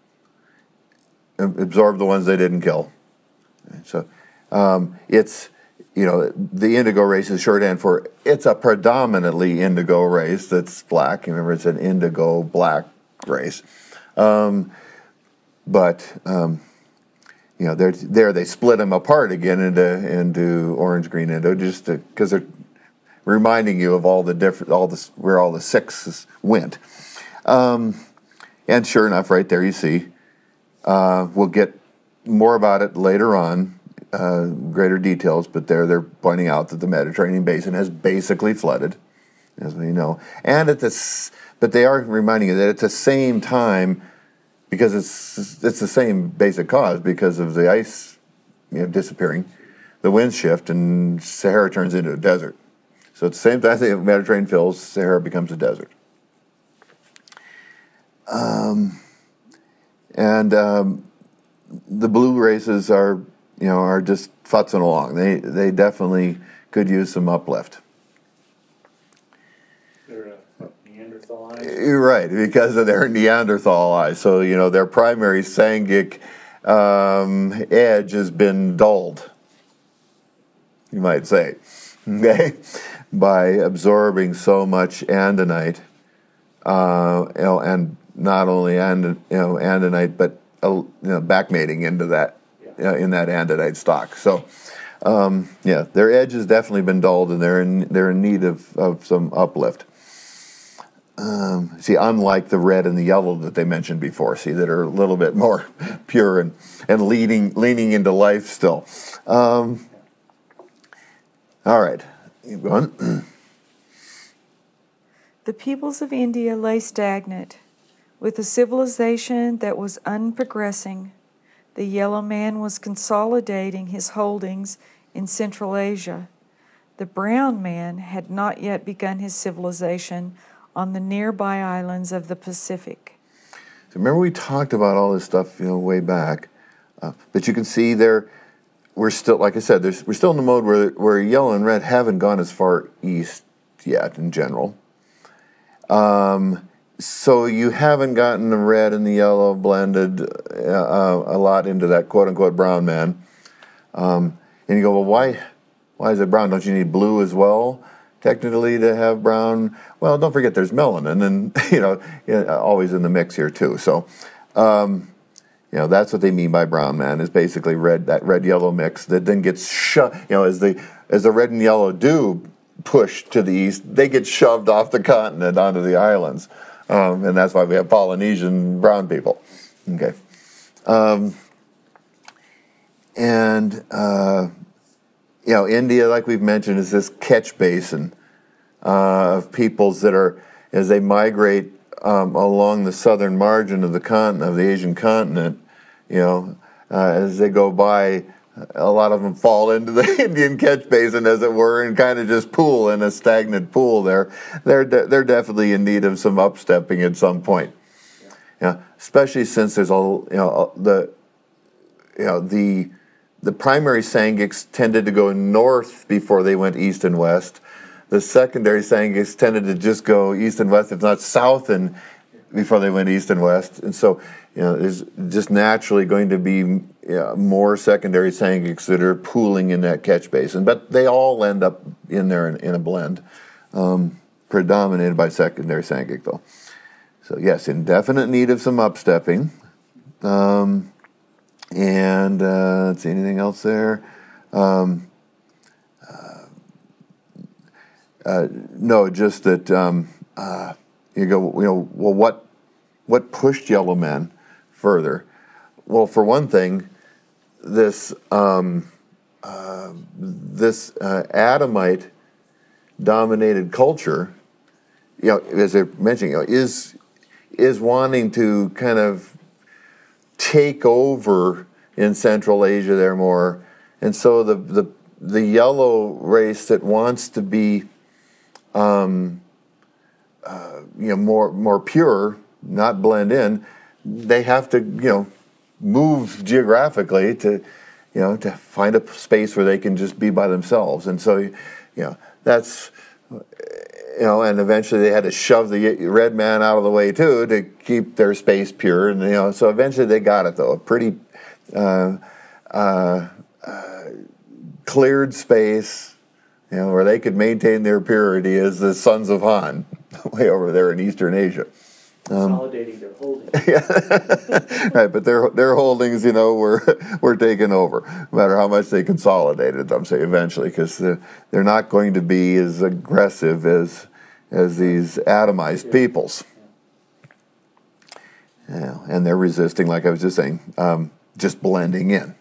and absorbed the ones they didn't kill. So um, it's. You know, the indigo race is shorthand for it's a predominantly indigo race that's black. Remember, it's an indigo black race. Um, but, um, you know, there there they split them apart again into into orange, green, indigo, just because they're reminding you of all the different, all this where all the sixes went. Um, and sure enough, right there you see. Uh, we'll get more about it later on. Uh, greater details, but there they're pointing out that the Mediterranean basin has basically flooded, as we know, and at this, but they are reminding you that at the same time, because it's it's the same basic cause because of the ice, you know, disappearing, the winds shift and Sahara turns into a desert. So at the same time the Mediterranean fills, Sahara becomes a desert. Um, and um, the blue races are. You know, are just futzing along. They they definitely could use some uplift. They're uh, Neanderthals. Neanderthal eyes. You're right, because of their Neanderthal eyes. So, you know, their primary Sangic um, edge has been dulled, you might say, okay, by absorbing so much andonite, uh, you know, and not only and you know andonite, but uh, you know, backmating into that uh, in that andonite stock. So, um, yeah, their edge has definitely been dulled, and they're in they're in need of, of some uplift. Um, see, unlike the red and the yellow that they mentioned before, see, that are a little bit more pure and, and leading, leaning into life still. Um, all right, keep going. The peoples of India lay stagnant, with a civilization that was unprogressing. The yellow man was consolidating his holdings in Central Asia. The brown man had not yet begun his civilization on the nearby islands of the Pacific. So remember we talked about all this stuff, you know, way back. Uh, but you can see there, we're still, like I said, there's, we're still in the mode where, where yellow and red haven't gone as far east yet in general. Um, so you haven't gotten the red and the yellow blended uh, a lot into that quote-unquote brown man. Um, and you go, well, why, why is it brown? Don't you need blue as well, technically, to have brown? Well, don't forget there's melanin, and you know, always in the mix here too. So, um, you know, that's what they mean by brown man, is basically red, that red-yellow mix that then gets shoved. You know, as the as the red and yellow do push to the east, they get shoved off the continent onto the islands, um, and that's why we have Polynesian brown people. Okay, um, and uh, you know, India, like we've mentioned, is this catch basin uh, of peoples that are, as they migrate um, along the southern margin of the continent, of the Asian continent, you know, uh, as they go by, a lot of them fall into the Indian catch basin, as it were, and kind of just pool in a stagnant pool there. They're de- they're definitely in need of some upstepping at some point. Yeah, you know, especially since there's all, you know, the you know the the primary Sangics tended to go north before they went east and west. The secondary Sangics tended to just go east and west, if not south, and before they went east and west. And so, you know, there's just naturally going to be you know, more secondary Sangics that are pooling in that catch basin. But they all end up in there in, in a blend, um, predominated by secondary Sangic, though. So, yes, in definite need of some upstepping. Um, and uh, let's see, anything else there? Um, uh, uh, no, just that um, uh, you go, you know, well, what what pushed yellow men further? Well, for one thing, this um, uh, this uh, Adamite dominated culture, you know, as I mentioned, you know, is is wanting to kind of take over in Central Asia there more, and so the the the yellow race that wants to be, um, uh, you know, more more pure, not blend in, they have to, you know, move geographically to, you know, to find a space where they can just be by themselves, and so, you know, that's. You know, and eventually they had to shove the red man out of the way too to keep their space pure, and you know, so eventually they got it though, a pretty uh, uh, uh, cleared space, you know, where they could maintain their purity as the sons of Han, way over there in Eastern Asia. Um, Consolidating their holdings. Yeah, right, but their their holdings, you know, were were taken over, no matter how much they consolidated them. Say eventually, because they're, they're not going to be as aggressive as as these atomized peoples. Yeah, and they're resisting, like I was just saying, um, just blending in.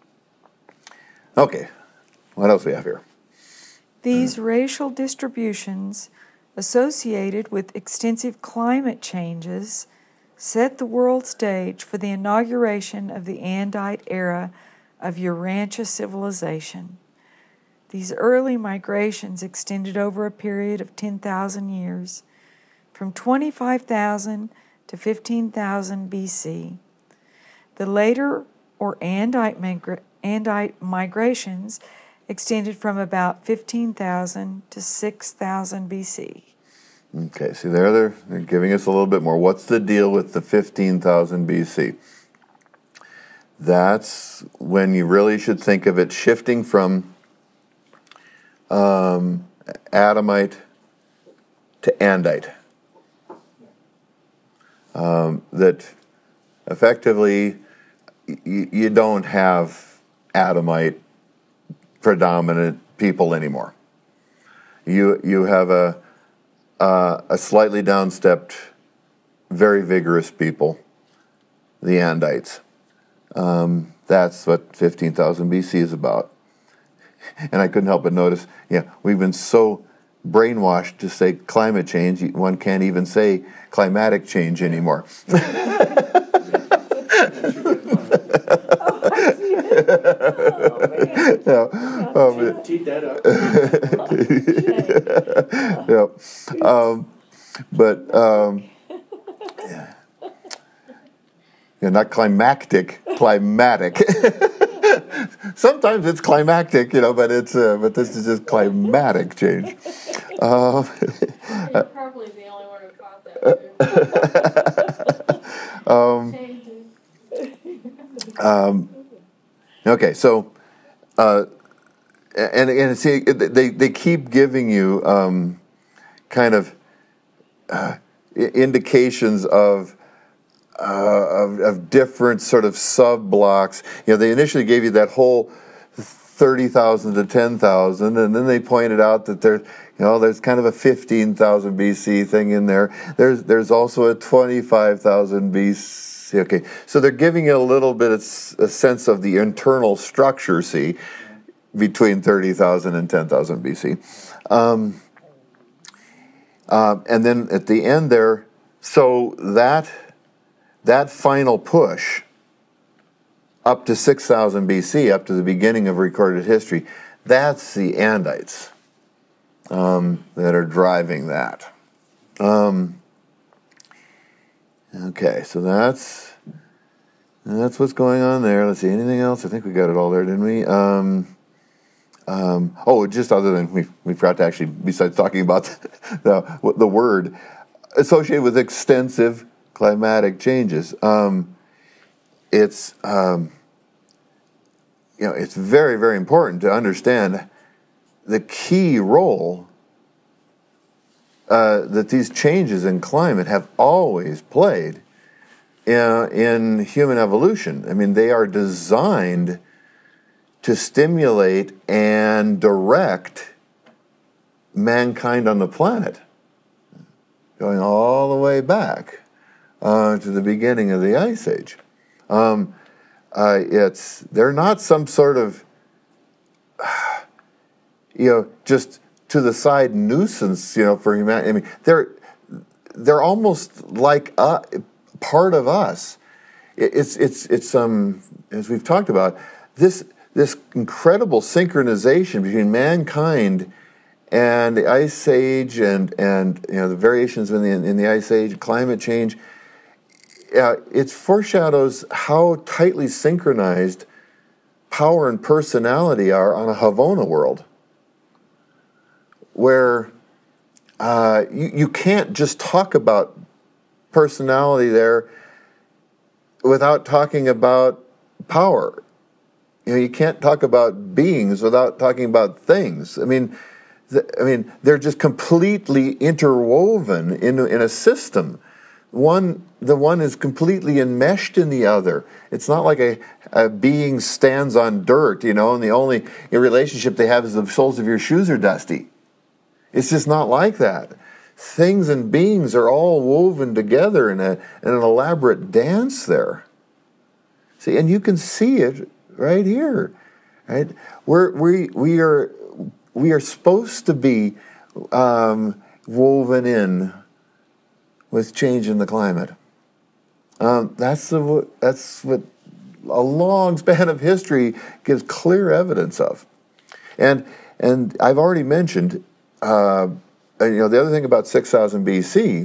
Okay, what else do we have here? These racial distributions, associated with extensive climate changes, set the world stage for the inauguration of the Andite era of Urantia civilization. These early migrations extended over a period of ten thousand years, from twenty-five thousand to fifteen thousand B C. The later, or Andite, migra- Andite migrations extended from about fifteen thousand to six thousand B C. Okay, see there they're, they're giving us a little bit more. What's the deal with the fifteen thousand B C? That's when you really should think of it shifting from um, Adamite to Andite. Um, that effectively y- you don't have Adamite predominant people anymore. You you have a uh, a slightly downstepped, very vigorous people, the Andites. Um, that's what fifteen thousand B C is about. And I couldn't help but notice, yeah, we've been so brainwashed to say climate change, one can't even say climatic change anymore. Oh, Yeah, um, Teed that up. yeah. Um, but um, yeah. Yeah, not climactic, climatic. Sometimes it's climactic, you know, but it's uh, but this is just climatic change. Uh, You're probably the only one who caught that too. um, um, okay, so uh, and and see, they they keep giving you um, kind of uh, indications of. Uh, of, of different sort of sub blocks. You know, they initially gave you that whole thirty thousand to ten thousand, and then they pointed out that there, you know, there's kind of a fifteen thousand B C thing in there. There's there's also a twenty-five thousand B C. Okay, so they're giving you a little bit of a sense of the internal structure, see, between thirty thousand and ten thousand B C. Um, uh, and then at the end there, so that. That final push up to six thousand B C, up to the beginning of recorded history, that's the Andites um, that are driving that. Um, okay, so that's that's what's going on there. Let's see, anything else? I think we got it all there, didn't we? Um, um, oh, just other than we we forgot to actually, besides talking about the the word associated with extensive climatic changes. Um, it's um, you know it's very very important to understand the key role uh, that these changes in climate have always played in, in human evolution. I mean, they are designed to stimulate and direct mankind on the planet, going all the way back. Uh, to the beginning of the Ice Age. Um, uh, it's they're not some sort of, you know, just to the side nuisance, you know, for humanity. I mean, they're they're almost like uh, part of us. It, it's it's it's um as we've talked about this this incredible synchronization between mankind and the Ice Age and and you know the variations in the in the Ice Age, climate change. Uh, it foreshadows how tightly synchronized power and personality are on a Havona world, where uh, you, you can't just talk about personality there without talking about power. You know, you can't talk about beings without talking about things. I mean, th- I mean, they're just completely interwoven in in a system. One, the one is completely enmeshed in the other. It's not like a, a being stands on dirt, you know, and the only relationship they have is the soles of your shoes are dusty. It's just not like that. Things and beings are all woven together in, a, in an elaborate dance there. See, and you can see it right here, right? We're, we we are we are supposed to be um, woven in with change in the climate. Um, that's the that's what a long span of history gives clear evidence of, and and I've already mentioned, uh, you know, the other thing about six thousand B C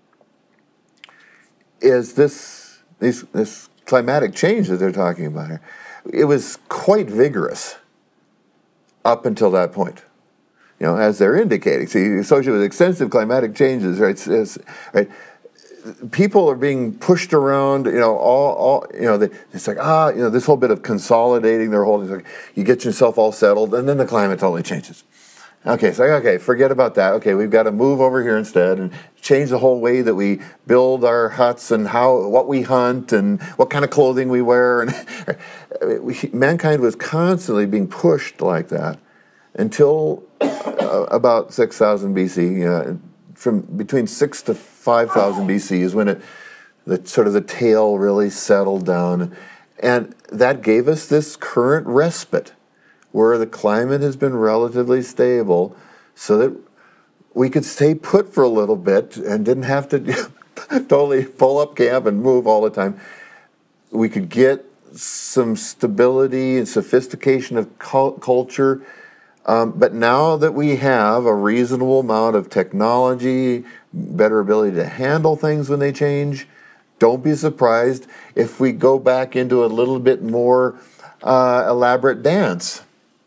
is this this this climatic change that they're talking about here. It was quite vigorous up until that point. you know, as they're indicating. See, associated with extensive climatic changes, right? It's, it's, right? People are being pushed around, you know, all, all you know, they, it's like, ah, you know, this whole bit of consolidating their holdings, like, you get yourself all settled, and then the climate totally changes. Okay, so, okay, forget about that. Okay, we've got to move over here instead and change the whole way that we build our huts and how, what we hunt and what kind of clothing we wear. And we, mankind was constantly being pushed like that until uh, about six thousand B C, you know, from between six to five thousand B C is when it, the sort of the tail really settled down, and that gave us this current respite, where the climate has been relatively stable, so that we could stay put for a little bit and didn't have to totally pull up camp and move all the time. We could get some stability and sophistication of culture. Um, but now that we have a reasonable amount of technology, better ability to handle things when they change, don't be surprised if we go back into a little bit more uh, elaborate dance,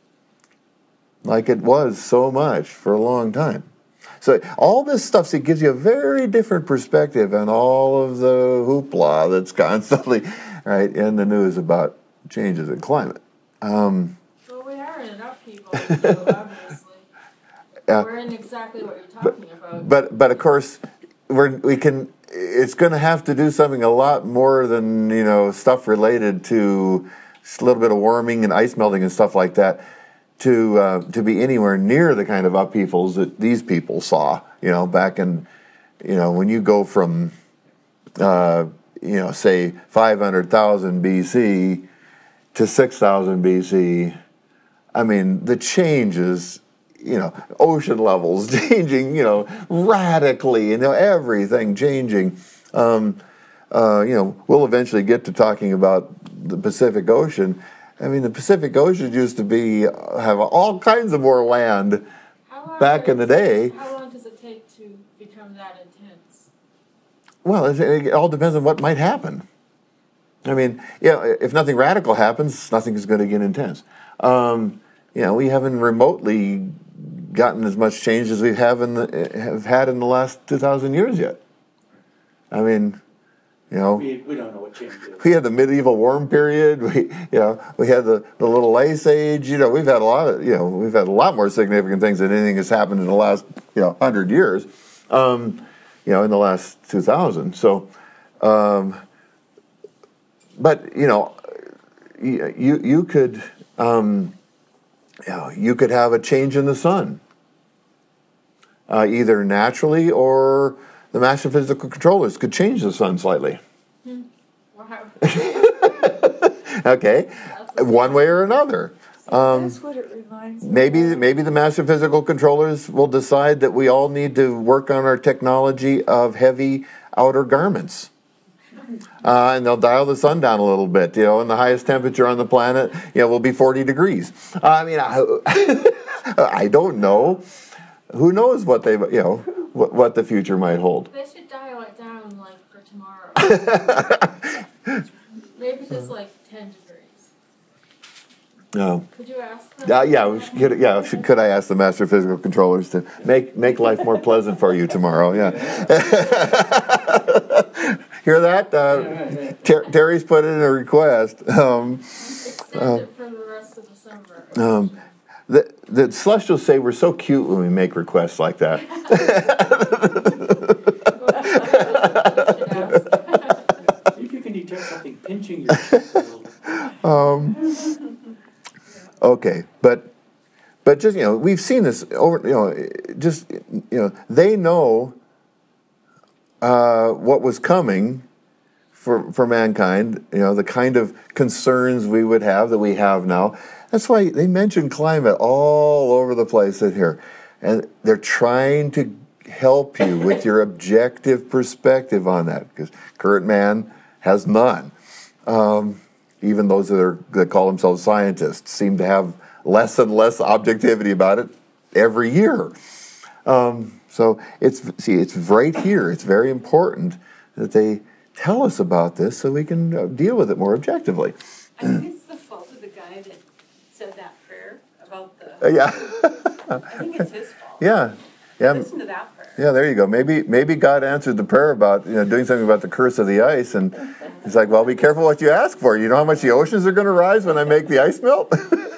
like it was so much for a long time. So all this stuff, see, gives you a very different perspective on all of the hoopla that's constantly right in the news about changes in climate. Um, Well, we are in an upheaval, so obviously. Uh, We're in exactly what you're talking about. But but of course, we're, we can. It's going to have to do something a lot more than, you know, stuff related to a little bit of warming and ice melting and stuff like that to uh, to be anywhere near the kind of upheavals that these people saw. You know, back in, you know, when you go from, uh, you know, say five hundred thousand B C to six thousand B C. I mean, the changes. You know, ocean levels changing, you know, radically, you know, everything changing. Um, uh, you know, we'll eventually get to talking about the Pacific Ocean. I mean, the Pacific Ocean used to be, have all kinds of more land How long back does in the it- day. How long does it take to become that intense? Well, it, it all depends on what might happen. I mean, you know, if nothing radical happens, nothing is going to get intense. Um, you know, we haven't remotely gotten as much change as we have in the have had in the last two thousand years yet. I mean, you know, We, we don't know what change is. we had the medieval warm period. We, you know, we had the, the little ice age. You know, we've had a lot of, you know, we've had a lot more significant things than anything that's happened in the last, you know, hundred years. Um, you know, in the last two thousand. So, um, but you know, you you, you could. Um, you know, you could have a change in the sun, uh, either naturally or the master physical controllers could change the sun slightly. Wow. Okay, one way or another. Um, That's what it reminds me maybe of. maybe the master physical controllers will decide that we all need to work on our technology of heavy outer garments. Uh, and they'll dial the sun down a little bit, you know, and the highest temperature on the planet, you know, will be forty degrees. I mean, I, I don't know. Who knows what they, you know, what, what the future might hold. They should dial it down, like, for tomorrow. Maybe just, like, ten degrees. No. Could you ask them? Uh, yeah, we should, could, yeah. Should, could I ask the master physical controllers to make make life more pleasant for you tomorrow? Yeah. Hear that? Uh, Ter- Terry's put in a request. Um, Extend it for the rest of the summer. um, the, the Celestials say we're so cute when we make requests like that. See if you can detect something pinching your cheek a little bit. Um, okay, but but just, you know, we've seen this over, you know, just, you know, they know uh, what was coming for for mankind, you know, the kind of concerns we would have that we have now. That's why they mention climate all over the place in here. And they're trying to help you with your objective perspective on that, because current man has none. Um, even those that, are, that call themselves scientists seem to have less and less objectivity about it every year. Um, so it's see, it's right here. It's very important that they tell us about this so we can uh, deal with it more objectively. I think it's the fault of the guy that said that prayer about the. Uh, yeah. I think it's his fault. Yeah, yeah, Listen to that prayer. yeah. There you go. Maybe maybe God answered the prayer about you know doing something about the curse of the ice, and He's like, well, be careful what you ask for. You know how much the oceans are going to rise when I make the ice melt?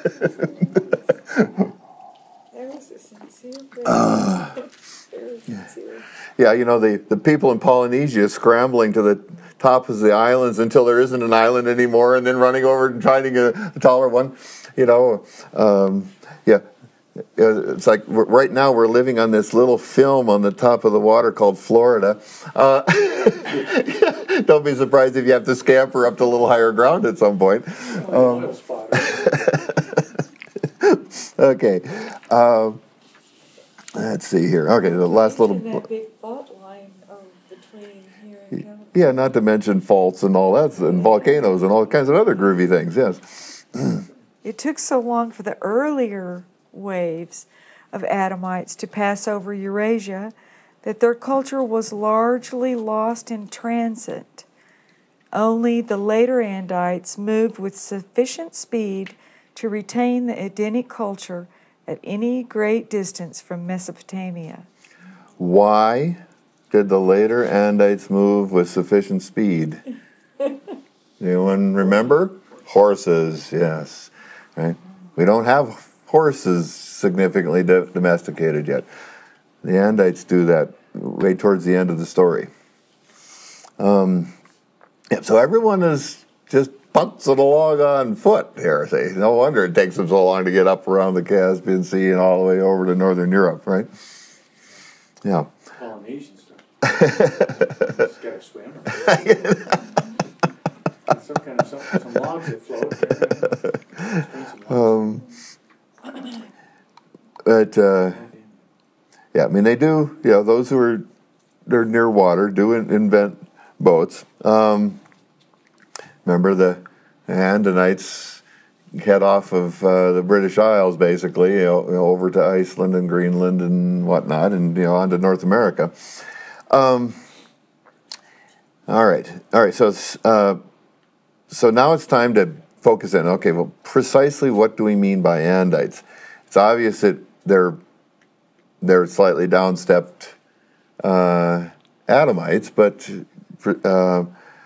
There was a sincere prayer. Very sincere. Yeah, you know, the, the people in Polynesia scrambling to the top of the islands until there isn't an island anymore, and then running over and trying to get a, a taller one. You know, um, yeah. It's like we're, right now we're living on this little film on the top of the water called Florida. Uh, don't be surprised if you have to scamper up to a little higher ground at some point. Oh, oil spot. Okay. Uh, let's see here. Okay, the last little... And that big fault line oh, between here and California. Yeah, not to mention faults and all that, and volcanoes and all kinds of other groovy things, yes. It took so long for the earlier waves of Adamites to pass over Eurasia that their culture was largely lost in transit. Only the later Andites moved with sufficient speed to retain the Edenic culture at any great distance from Mesopotamia. Why did the later Andites move with sufficient speed? Anyone remember? Horses, yes. Right? We don't have horses significantly do- domesticated yet. The Andites do that way towards the end of the story. Um, yeah, so everyone is just putzing along on foot here. See, no wonder it takes them so long to get up around the Caspian Sea and all the way over to northern Europe, right? Yeah. Polynesian stuff. Just gotta swim. Some kind of some, some logs that float there. Um, but uh, yeah, I mean they do. You know, those who are they're near water do in, invent boats. Um, remember the Andonites head off of uh, the British Isles, basically, you know, you know, over to Iceland and Greenland and whatnot, and you know, on to North America. Um, all right, all right. So, uh, so now it's time to focus in. Okay, well, precisely what do we mean by Andites? It's obvious that they're they're slightly downstepped uh, Adamites, but uh,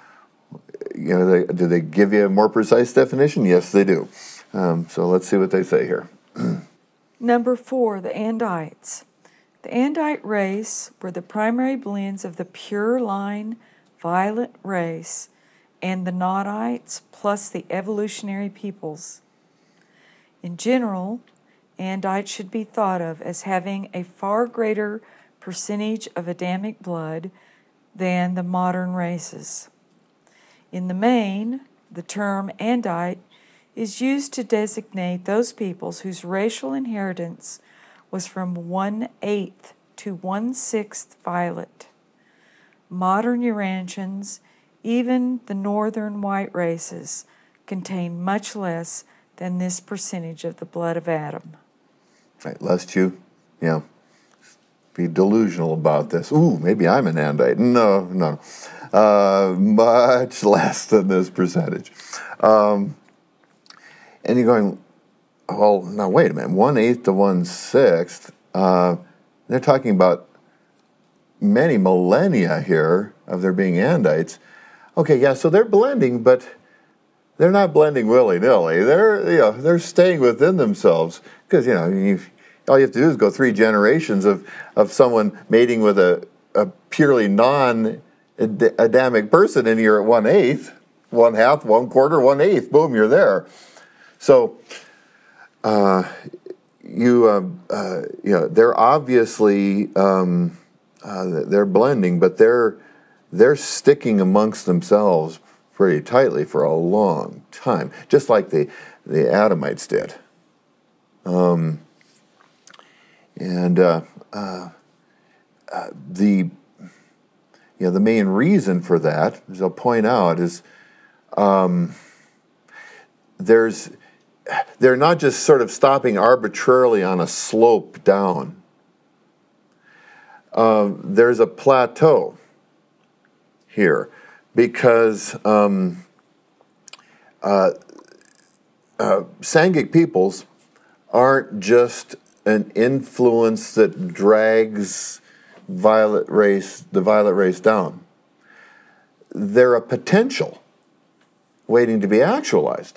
you know, they, do they give you a more precise definition? Yes, they do. Um, so let's see what they say here. Number four, the Andites. The Andite race were the primary blends of the pure line violet race and the Nodites plus the evolutionary peoples. In general, Andites should be thought of as having a far greater percentage of Adamic blood than the modern races. In the main, the term Andite is used to designate those peoples whose racial inheritance was from one-eighth to one-sixth violet. Modern Urantians, even the northern white races, contain much less than this percentage of the blood of Adam. Right, lest you, you know, be delusional about this. Ooh, maybe I'm an Andite. No, no. Uh, much less than this percentage. Um, and you're going, well, now wait a minute. One-eighth to one-sixth. Uh, they're talking about many millennia here of there being Andites. Okay, yeah, so they're blending, but they're not blending willy-nilly. They're, you know, they're staying within themselves because, you know, you, all you have to do is go three generations of, of someone mating with a, a purely non-Adamic person, and you're at one-eighth, one-half, one-quarter, one-eighth. Boom, you're there. So, uh, you, uh, uh, you know, they're obviously um, uh, they're blending, but they're they're sticking amongst themselves pretty tightly for a long time, just like the the Adamites did. Um, and uh, uh, uh, the you know the main reason for that, as I'll point out, is um, there's they're not just sort of stopping arbitrarily on a slope down. Uh, there's a plateau here because um, uh, uh, Sangik peoples aren't just an influence that drags violet race, the violet race down. They're a potential waiting to be actualized.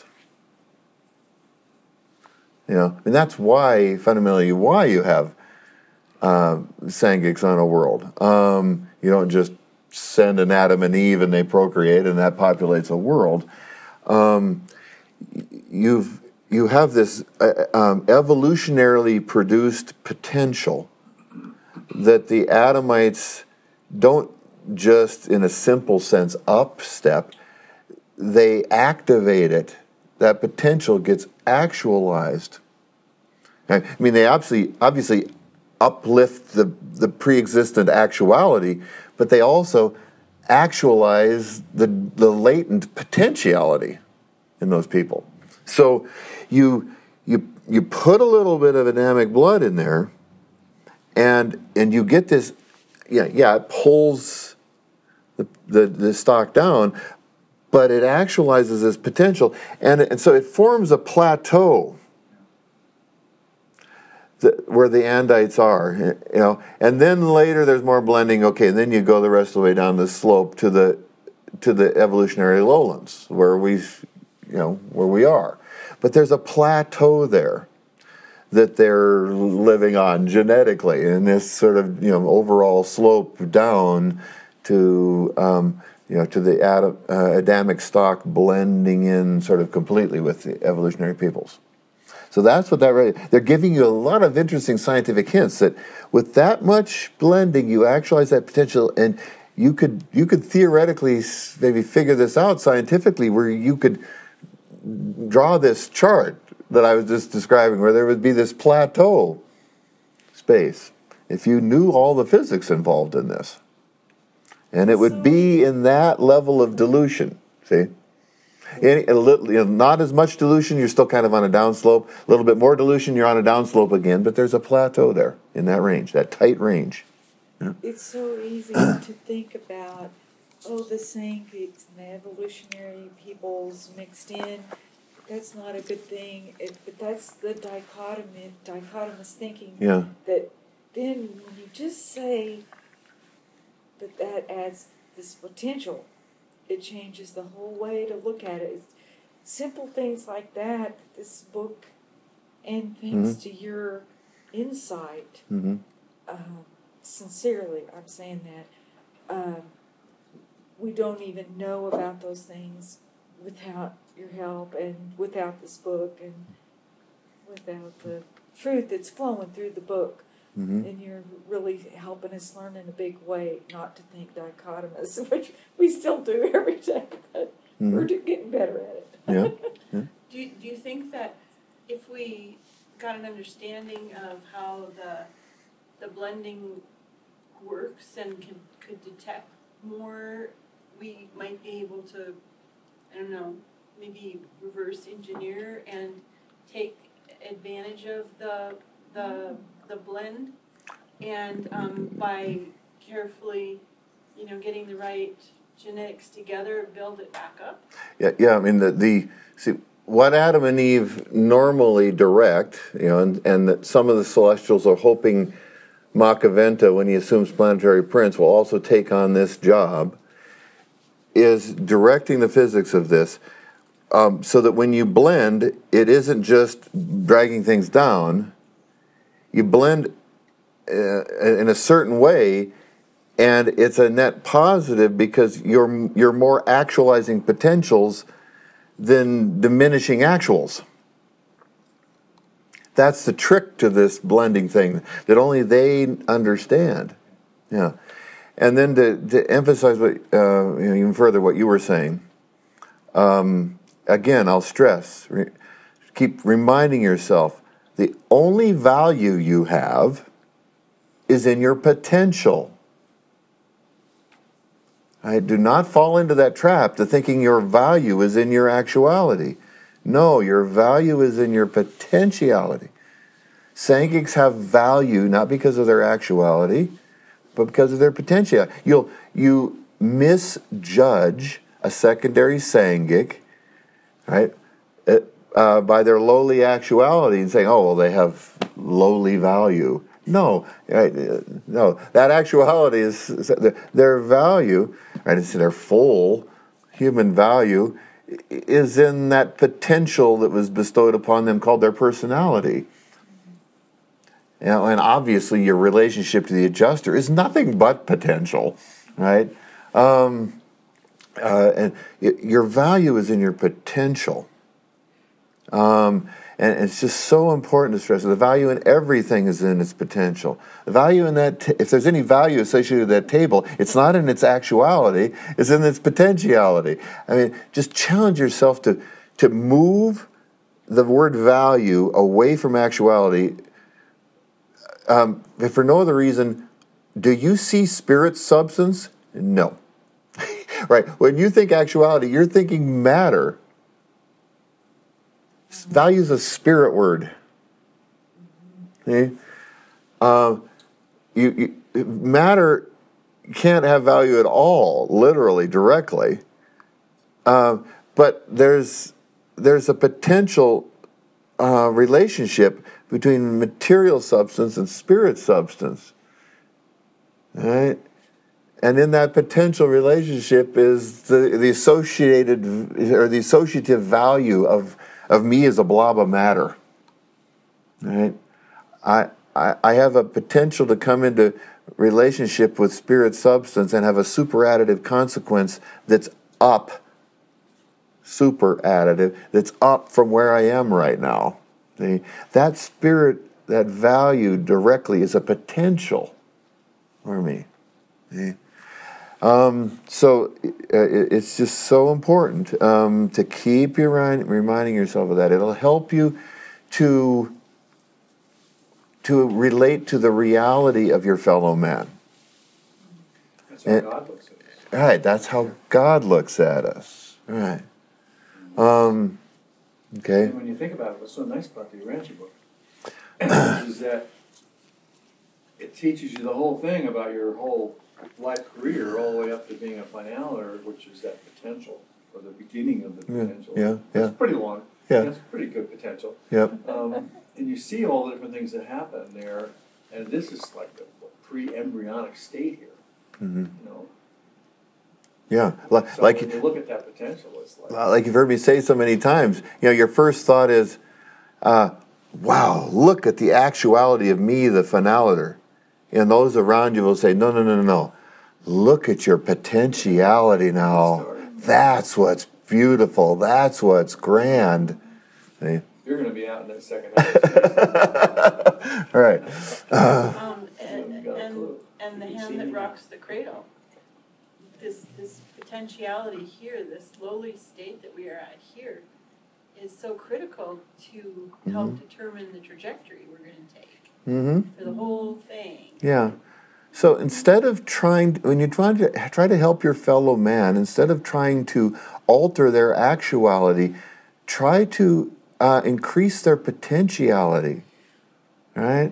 You know, and that's why, fundamentally, why you have uh, Sangiks on a world. Um, you don't just send an Adam and Eve and they procreate and that populates a world. Um, you've you have this uh, um, evolutionarily produced potential that the Adamites don't just, in a simple sense, upstep. They activate it. That potential gets actualized. I mean, they obviously obviously uplift the, the pre-existent actuality, but they also actualize the, the latent potentiality in those people. So you you you put a little bit of Adamic blood in there, and and you get this, yeah, yeah, it pulls the the, the stock down, but it actualizes this potential, and, and so it forms a plateau that, where the Andites are, you know, and then later there's more blending. Okay, and then you go the rest of the way down the slope to the to the evolutionary lowlands where we, you know, where we are. But there's a plateau there that they're living on genetically, in this sort of, you know, overall slope down to um, you know, to the Adam, uh, Adamic stock blending in sort of completely with the evolutionary peoples. So that's what that really, they're giving you a lot of interesting scientific hints that with that much blending, you actualize that potential, and you could you could theoretically maybe figure this out scientifically, where you could draw this chart that I was just describing, where there would be this plateau space if you knew all the physics involved in this. And it would be in that level of dilution, see? Any, a little, you know, not as much dilution, you're still kind of on a downslope. A little bit more dilution, you're on a downslope again, but there's a plateau there in that range, that tight range. Yeah. It's so easy to think about, oh, the Sangiks and the evolutionary peoples mixed in. That's not a good thing. It, but that's the dichotomy, dichotomous thinking. Yeah. That then when you just say that that adds this potential, it changes the whole way to look at it. It's simple things like that, this book, and thanks mm-hmm. to your insight, mm-hmm. um, sincerely, I'm saying that, um, we don't even know about those things without your help and without this book and without the truth that's flowing through the book. Mm-hmm. And you're really helping us learn in a big way not to think dichotomous, which we still do every day, but mm-hmm. we're getting better at it. Yeah. yeah. Do you, do you think that if we got an understanding of how the the blending works and can, could detect more, we might be able to, I don't know, maybe reverse engineer and take advantage of the the the blend, and um, by carefully, you know, getting the right genetics together, build it back up? Yeah, yeah. I mean, the, the see what Adam and Eve normally direct, you know, and, and that some of the Celestials are hoping Makaventa, when he assumes planetary prince, will also take on this job, is directing the physics of this, um, so that when you blend, it isn't just dragging things down. You blend uh, in a certain way, and it's a net positive because you're you're more actualizing potentials than diminishing actuals. That's the trick to this blending thing that only they understand. Yeah, and then to, to emphasize what uh, you know, even further what you were saying. Um, again, I'll stress: re- keep reminding yourself. The only value you have is in your potential. I do not fall into that trap to thinking your value is in your actuality. No, your value is in your potentiality. Sangiks have value not because of their actuality, but because of their potential. You'll you misjudge a secondary Sangik, right? It, Uh, by their lowly actuality and saying, oh, well, they have lowly value. No, right, uh, no. That actuality is, is their value, right? It's their full human value is in that potential that was bestowed upon them called their personality. You know, and obviously your relationship to the adjuster is nothing but potential, right? Um, uh, and it, your value is in your potential. Um, and it's just so important to stress the value in everything is in its potential. The value in that, t- if there's any value associated with that table, it's not in its actuality, it's in its potentiality. I mean, just challenge yourself to, to move the word value away from actuality. Um, if for no other reason, do you see spirit substance? No. Right? When you think actuality, you're thinking matter. Value is a spirit word. Okay? Uh, you, you, matter can't have value at all, literally, directly. Uh, but there's there's a potential uh, relationship between material substance and spirit substance. Right? And in that potential relationship is the, the associated or the associative value of, of me as a blob of matter. Right? I, I I have a potential to come into relationship with spirit substance and have a super additive consequence that's up, super additive, that's up from where I am right now. See? That spirit, that value directly is a potential for me. See? Um, so uh, it's just so important um, to keep your mind, reminding yourself of that. It'll help you to to relate to the reality of your fellow man. That's how And- God looks at us. Right, that's how God looks at us. Right. Um, okay. And when you think about it, what's so nice about the Urantia book is that it teaches you the whole thing about your whole life career, all the way up to being a finaler, which is that potential, or the beginning of the Yeah, potential. yeah, yeah. It's pretty long. Yeah. It's pretty good potential. Yep. Um, and you see all the different things that happen there, and this is like the pre-embryonic state here. Mm-hmm. You know, Yeah. Li- so Like when you look at that potential, it's like like you've heard me say so many times. You know, your first thought is, uh, "Wow, look at the actuality of me, the finaliter." And those around you will say, "No, no, no, no, no. Look at your potentiality now. That's what's beautiful. That's what's grand." See? you're going to be out in that second half. All right. Um, and, Got a and, clue. and the You can hand see that me. rocks the cradle. This, this potentiality here, this lowly state that we are at here, is so critical to help determine the trajectory we're gonna take Mm-hmm. for the whole thing. Yeah. So instead of trying, when you're trying to try to help your fellow man, instead of trying to alter their actuality, try to uh, increase their potentiality. Right?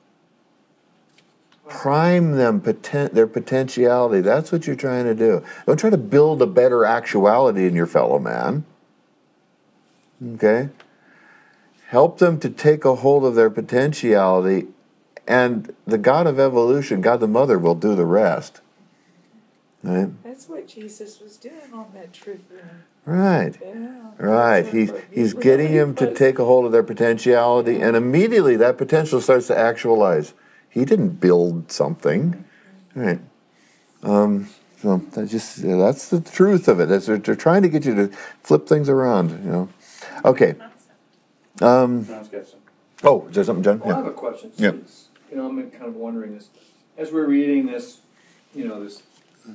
Prime them, poten- their potentiality. That's what you're trying to do. Don't try to build a better actuality in your fellow man. Okay? Help them to take a hold of their potentiality, and the God of evolution, God the Mother, will do the rest. Right? That's what Jesus was doing on that trip. Right. Yeah. Right. That's He's what he's really getting him to was. take a hold of their potentiality, and immediately that potential starts to actualize. He didn't build something. Right. Um, so that's just yeah, that's the truth of it. That's, they're, they're trying to get you to flip things around, you know. Okay. Um, John's got some. oh, is there something, John? Well, I Yeah. have a question. Yeah. It's- You know, I'm kind of wondering this, as we're reading this, you know, this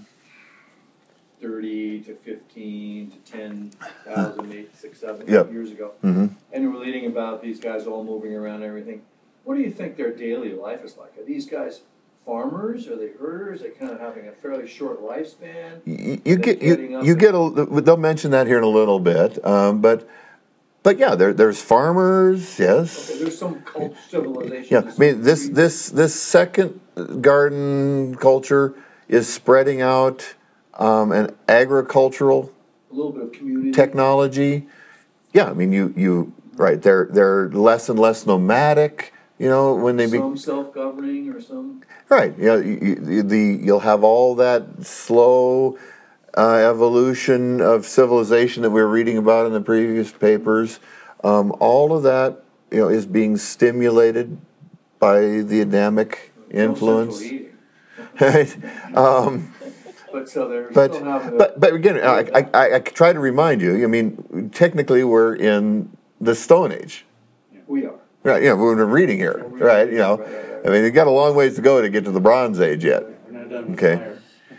thirty to fifteen to ten thousand, eight, six, seven, Yeah. eight years ago, Mm-hmm. and we're reading about these guys all moving around and everything. What do you think their daily life is like? Are these guys farmers? Are they herders? Are they kind of having a fairly short lifespan? You, you Are they get getting you, up you and- get a. They'll mention that here in a little bit, um, but but yeah, there there's farmers. Yes. Okay, there's some cult civilization. Yeah, there's I mean some this breed- this this second garden culture is spreading out um, an agricultural a little bit of community. technology. Yeah, I mean you you right they're they're less and less nomadic. you know, when they be, Some self-governing or some, right, you know, you, you, the you'll have all that slow uh, evolution of civilization that we were reading about in the previous papers. Um, all of that, you know, is being stimulated by the Adamic influence. no central heating. Right? Um, But so they're but, still having. but but again, I, I, I, I try to remind you. I mean, technically, we're in the Stone Age, We are. right? You know, we're reading here, right? You know, I mean, we've got a long ways to go to get to the Bronze Age yet. We're not done with Okay. fire.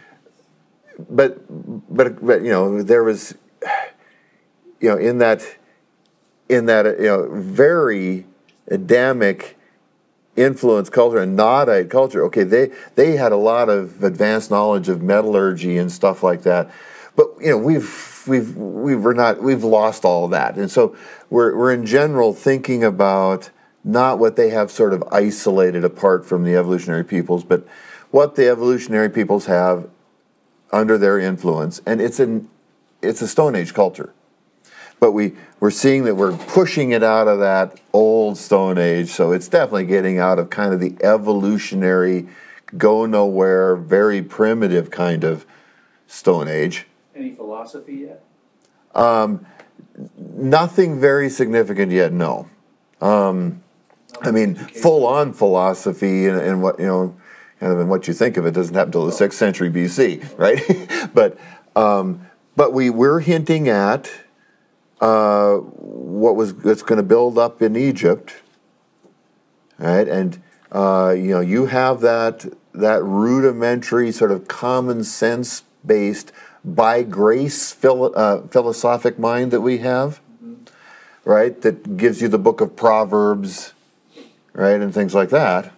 But but but you know, there was, you know, in that in that you know very Adamic influence culture and Nodite culture. Okay, they they had a lot of advanced knowledge of metallurgy and stuff like that, but you know we've we've we were not we've lost all of that, and so we're we're in general thinking about not what they have sort of isolated apart from the evolutionary peoples, but what the evolutionary peoples have under their influence, and it's an it's a Stone Age culture. But we, we're seeing that we're pushing it out of that old Stone Age, so it's definitely getting out of kind of the evolutionary, go nowhere, very primitive kind of Stone Age. Any philosophy yet? Um, nothing very significant yet, no. Um, I mean, full-on philosophy and, and what, you know, kind of in what you think of it doesn't happen until the sixth century B C, right? but um, but we were hinting at Uh, what was that's going to build up in Egypt, right? And uh, you know, you have that that rudimentary sort of common sense based by grace philo- uh, philosophic mind that we have, mm-hmm. right? That gives you the book of Proverbs, right, and things like that.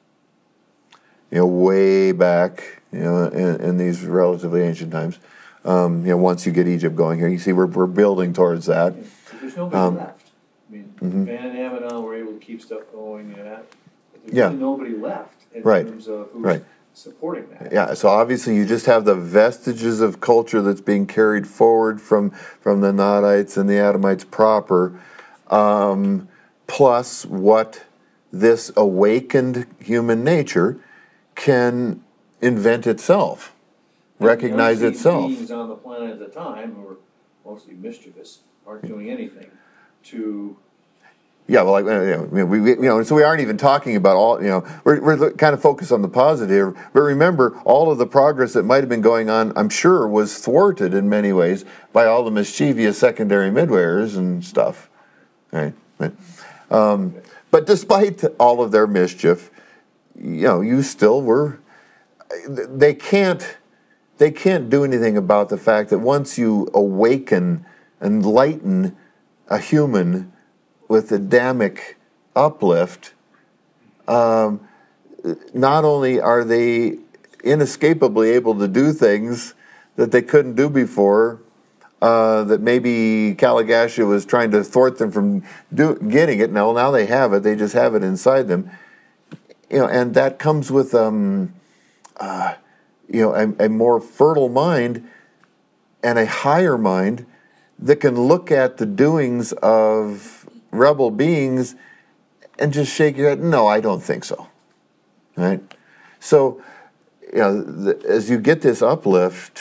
You know, way back, you know, in, in these relatively ancient times. Um, you know, once you get Egypt going here, you see we're we're building towards that. There's nobody Um, left. I mean, mhm. Van and Amadon were able to keep stuff going. You know, but there's Yeah. really nobody left in Right. terms of who's Right. supporting that. Yeah, so obviously you just have the vestiges of culture that's being carried forward from from the Nodites and the Adamites proper, um, plus what this awakened human nature can invent itself, recognize the unseen itself. beings on the planet at the time, who were mostly mischievous, aren't doing anything to. Yeah, well, like, you know, we, we, you know, so we aren't even talking about all, you know, we're, we're kind of focused on the positive, but remember, all of the progress that might have been going on, I'm sure, was thwarted in many ways by all the mischievous secondary midwares and stuff, right? But, um, but despite all of their mischief, you know, you still were, they can't, they can't do anything about the fact that once you awaken, enlighten a human with Adamic uplift, um, not only are they inescapably able to do things that they couldn't do before, uh, that maybe Kalagasha was trying to thwart them from do, getting it. Now, now they have it; they just have it inside them, you know. And that comes with, um, uh, you know, a, a more fertile mind and a higher mind that can look at the doings of rebel beings and just shake your head. No, I don't think so. Right? So, you know, the, as you get this uplift,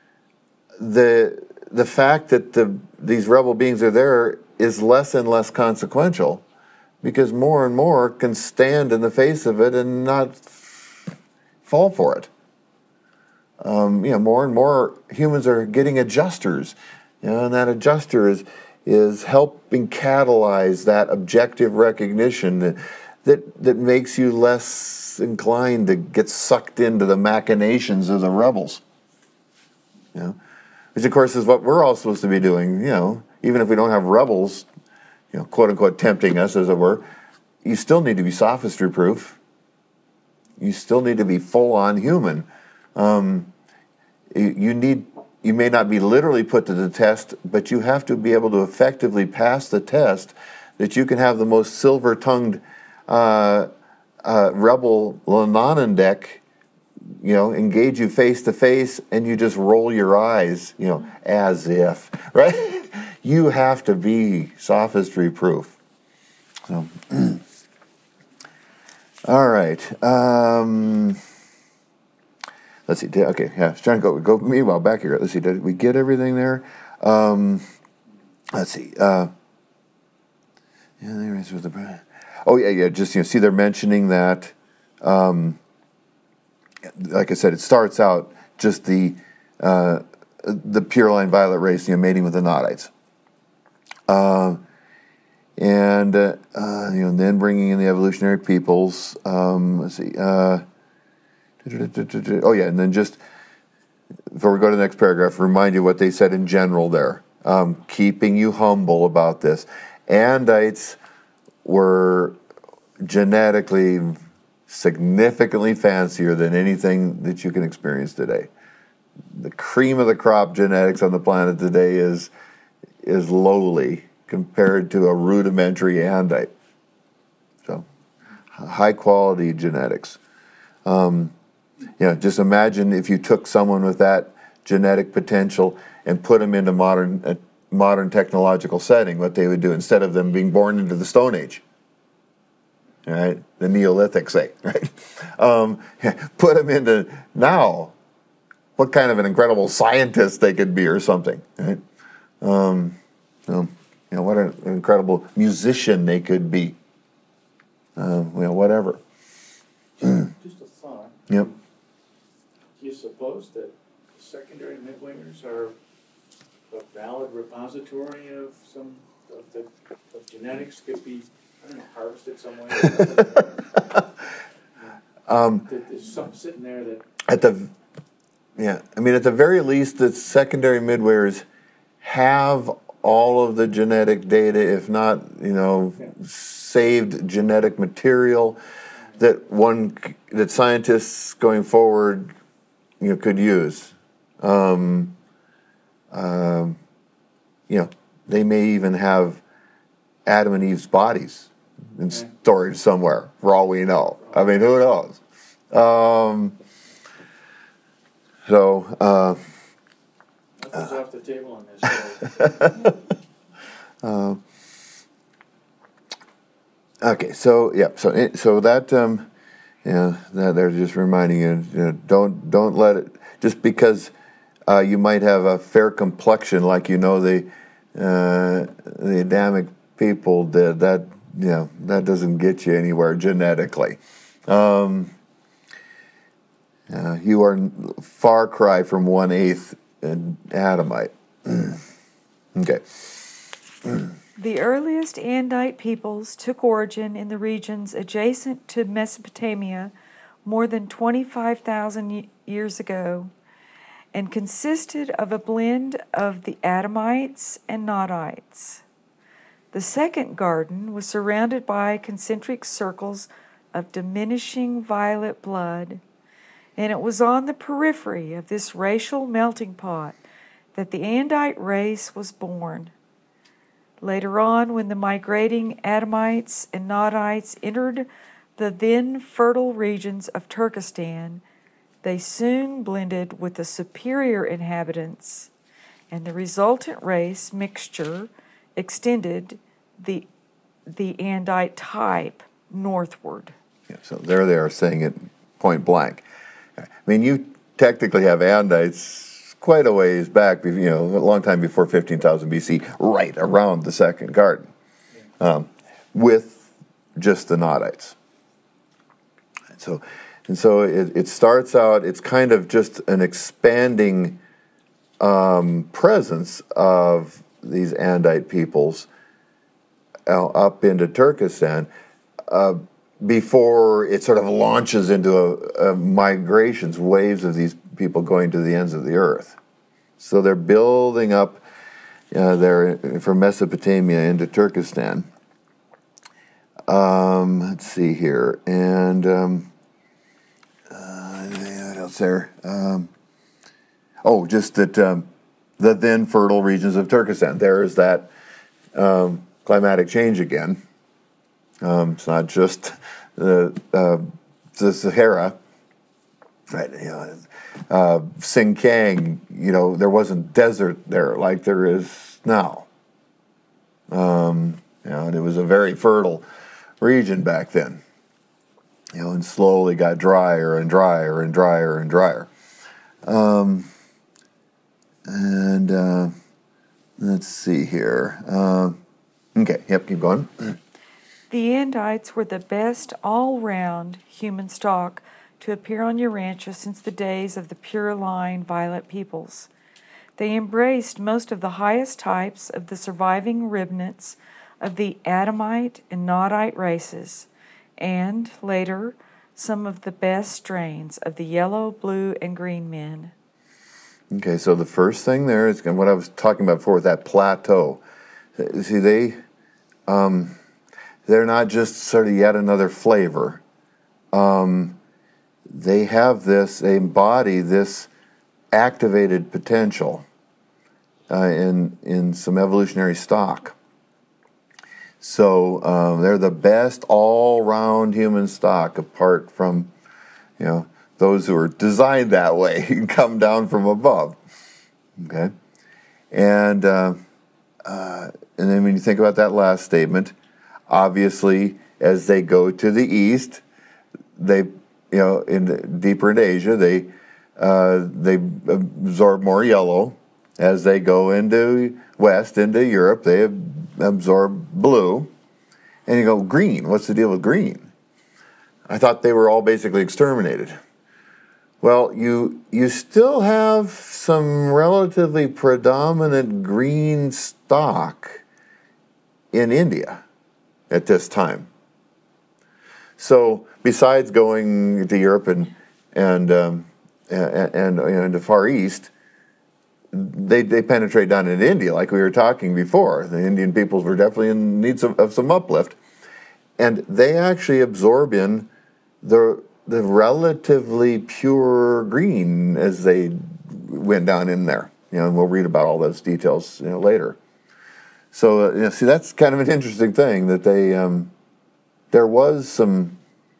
the the fact that the these rebel beings are there is less and less consequential, because more and more can stand in the face of it and not f- fall for it. Um, you know, more and more humans are getting adjusters, you know, and that adjuster is is helping catalyze that objective recognition that, that that makes you less inclined to get sucked into the machinations of the rebels. You know, which of course is what we're all supposed to be doing. You know, even if we don't have rebels, you know, quote unquote, tempting us, as it were, you still need to be sophistry proof. You still need to be full on human. Um, you, you need. You may not be literally put to the test, but you have to be able to effectively pass the test that you can have the most silver-tongued uh, uh, rebel Lanonendek, you know, engage you face-to-face, and you just roll your eyes, you know, as if, right? You have to be sophistry-proof. So, All right. Um, let's see. did- Okay, yeah. I was trying to go. Go. Meanwhile, back here. Let's see. Did we get everything there? Um, let's see. Uh, yeah, there is with the. Oh yeah, yeah. Just you know, see, they're mentioning that. Um, like I said, it starts out just the uh, the pure line violet race, you know, mating with the Nodites. Uh, and uh, uh, you know, then bringing in the evolutionary peoples. Um, let's see. Uh, oh yeah, and then just before we go to the next paragraph, remind you what they said in general there. Um, keeping you humble about this. Andites were genetically significantly fancier than anything that you can experience today. The cream of the crop genetics on the planet today is is lowly compared to a rudimentary Andite. So, high quality genetics. Um, you know, just imagine if you took someone with that genetic potential and put them into modern uh, modern technological setting, what they would do instead of them being born into the Stone Age. Right, the Neolithic, say, right? Um, put them into now. What kind of an incredible scientist they could be, or something, right? Um, so, you know, what an incredible musician they could be. Uh, you know, whatever. Just a thought. Yep. Do you suppose that secondary midwingers are a valid repository of some of the of genetics could be, I don't know, harvested some way? um, that there's something sitting there that at the yeah, I mean, at the very least, the secondary midwayers have all of the genetic data, if not, you know, yeah. saved genetic material that one that scientists going forward, you know, could use. Um, um, you know, they may even have Adam and Eve's bodies in yeah. storage somewhere, for all we know. I mean, who knows? Um, so, uh, nothing's uh, off the table on this. uh, okay, so yeah, so so that um, yeah, that they're just reminding you, you know, don't don't let it just because uh, you might have a fair complexion, like you know the uh, the Adamic people did. That you know that doesn't get you anywhere genetically. Um, uh, you are far cry from one eighth Adamite. Okay. The earliest Andite peoples took origin in the regions adjacent to Mesopotamia more than twenty-five thousand years ago and consisted of a blend of the Adamites and Nodites. The second garden was surrounded by concentric circles of diminishing violet blood, and it was on the periphery of this racial melting pot that the Andite race was born. Later on, when the migrating Adamites and Nodites entered the then fertile regions of Turkestan, they soon blended with the superior inhabitants, and the resultant race mixture extended the, the Andite type northward. Yeah, so there they are saying it point blank. I mean, you technically have Andites quite a ways back, you know, a long time before fifteen thousand B C, right around the second garden, um, with just the Nodites. So, and so it, it starts out, it's kind of just an expanding um, presence of these Andite peoples uh, up into Turkestan uh, before it sort of launches into a, a migrations, waves of these people going to the ends of the earth. So they're building up uh, there from Mesopotamia into Turkestan. Um, let's see here. And um, uh, what else there? Um, oh, just that um, the then fertile regions of Turkestan. There is that um, climatic change again. Um, it's not just the, uh, the Sahara. Right, you know, uh, Xinjiang, you know, there wasn't desert there like there is now. Um, you know, and it was a very fertile region back then. you know, and slowly got drier and drier and drier and drier. Um, and uh, let's see here. Uh, okay, yep, keep going. The Andites were the best all-round human stock to appear on Urantia since the days of the pure line violet peoples. They embraced most of the highest types of the surviving remnants of the Adamite and Nodite races, and, later, some of the best strains of the yellow, blue, and green men. Okay, so the first thing there is what I was talking about before with that plateau. See, they, um, they're not just sort of yet another flavor. Um, they have this, they embody this activated potential uh, in in some evolutionary stock. So um, they're the best all-round human stock, apart from, you know, those who are designed that way and come down from above. Okay, and uh, uh, and then when you think about that last statement, obviously as they go to the east, they, you know, in deeper into Asia, they uh, they absorb more yellow. As they go into west, into Europe, they absorb blue. And you go, green, what's the deal with green? I thought they were all basically exterminated. Well, you you still have some relatively predominant green stock in India at this time. So besides going to Europe and and um, and, and you know, the Far East, they they penetrate down into India, like we were talking before. The Indian peoples were definitely in need of, of some uplift, and they actually absorb in the the relatively pure green as they went down in there. You know, and we'll read about all those details, you know, later. So, uh, you know, see, that's kind of an interesting thing that they um, there was some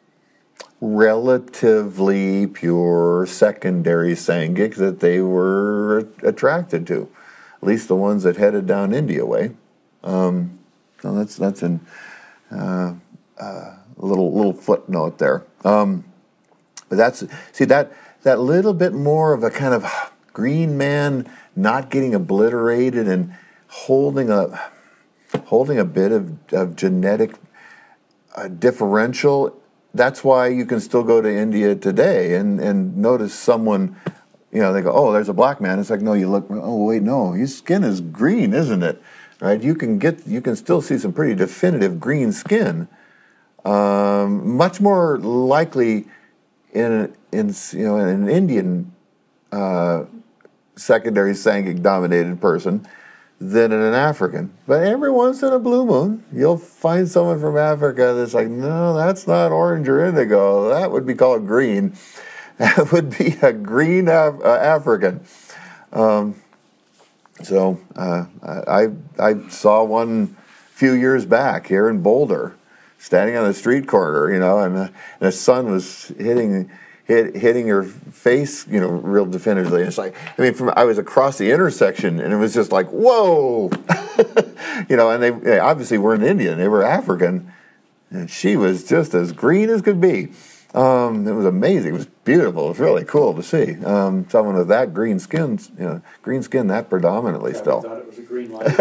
relatively pure secondary Sangics that they were attracted to, at least the ones that headed down India way. Um, so that's that's an, uh, uh, a little little footnote there. Um, but that's see that that little bit more of a kind of green man not getting obliterated and holding a holding a bit of, of genetic uh, differential. That's why you can still go to India today and, and notice someone, you know, they go, oh, there's a black man. It's like, no, you look, oh, wait, no, his skin is green, isn't it? Right? You can get, you can still see some pretty definitive green skin. Um, much more likely in, in you know, in an Indian uh, secondary Sangic dominated person than in an African. But every once in a blue moon, you'll find someone from Africa that's like, no, that's not orange or indigo. That would be called green. That would be a green Af- uh, African. Um, so uh, I I saw one a few years back here in Boulder, standing on the street corner, you know, and, uh, and the sun was hitting hit, hitting her face, you know, real definitively. And it's like, I mean, from I was across the intersection, and it was just like, whoa, you know. And they, they obviously weren't Indian; they were African, and she was just as green as could be. Um, it was amazing. It was beautiful. It was really cool to see um, someone with that green skin, you know, green skin that predominantly I still. thought it was a green light.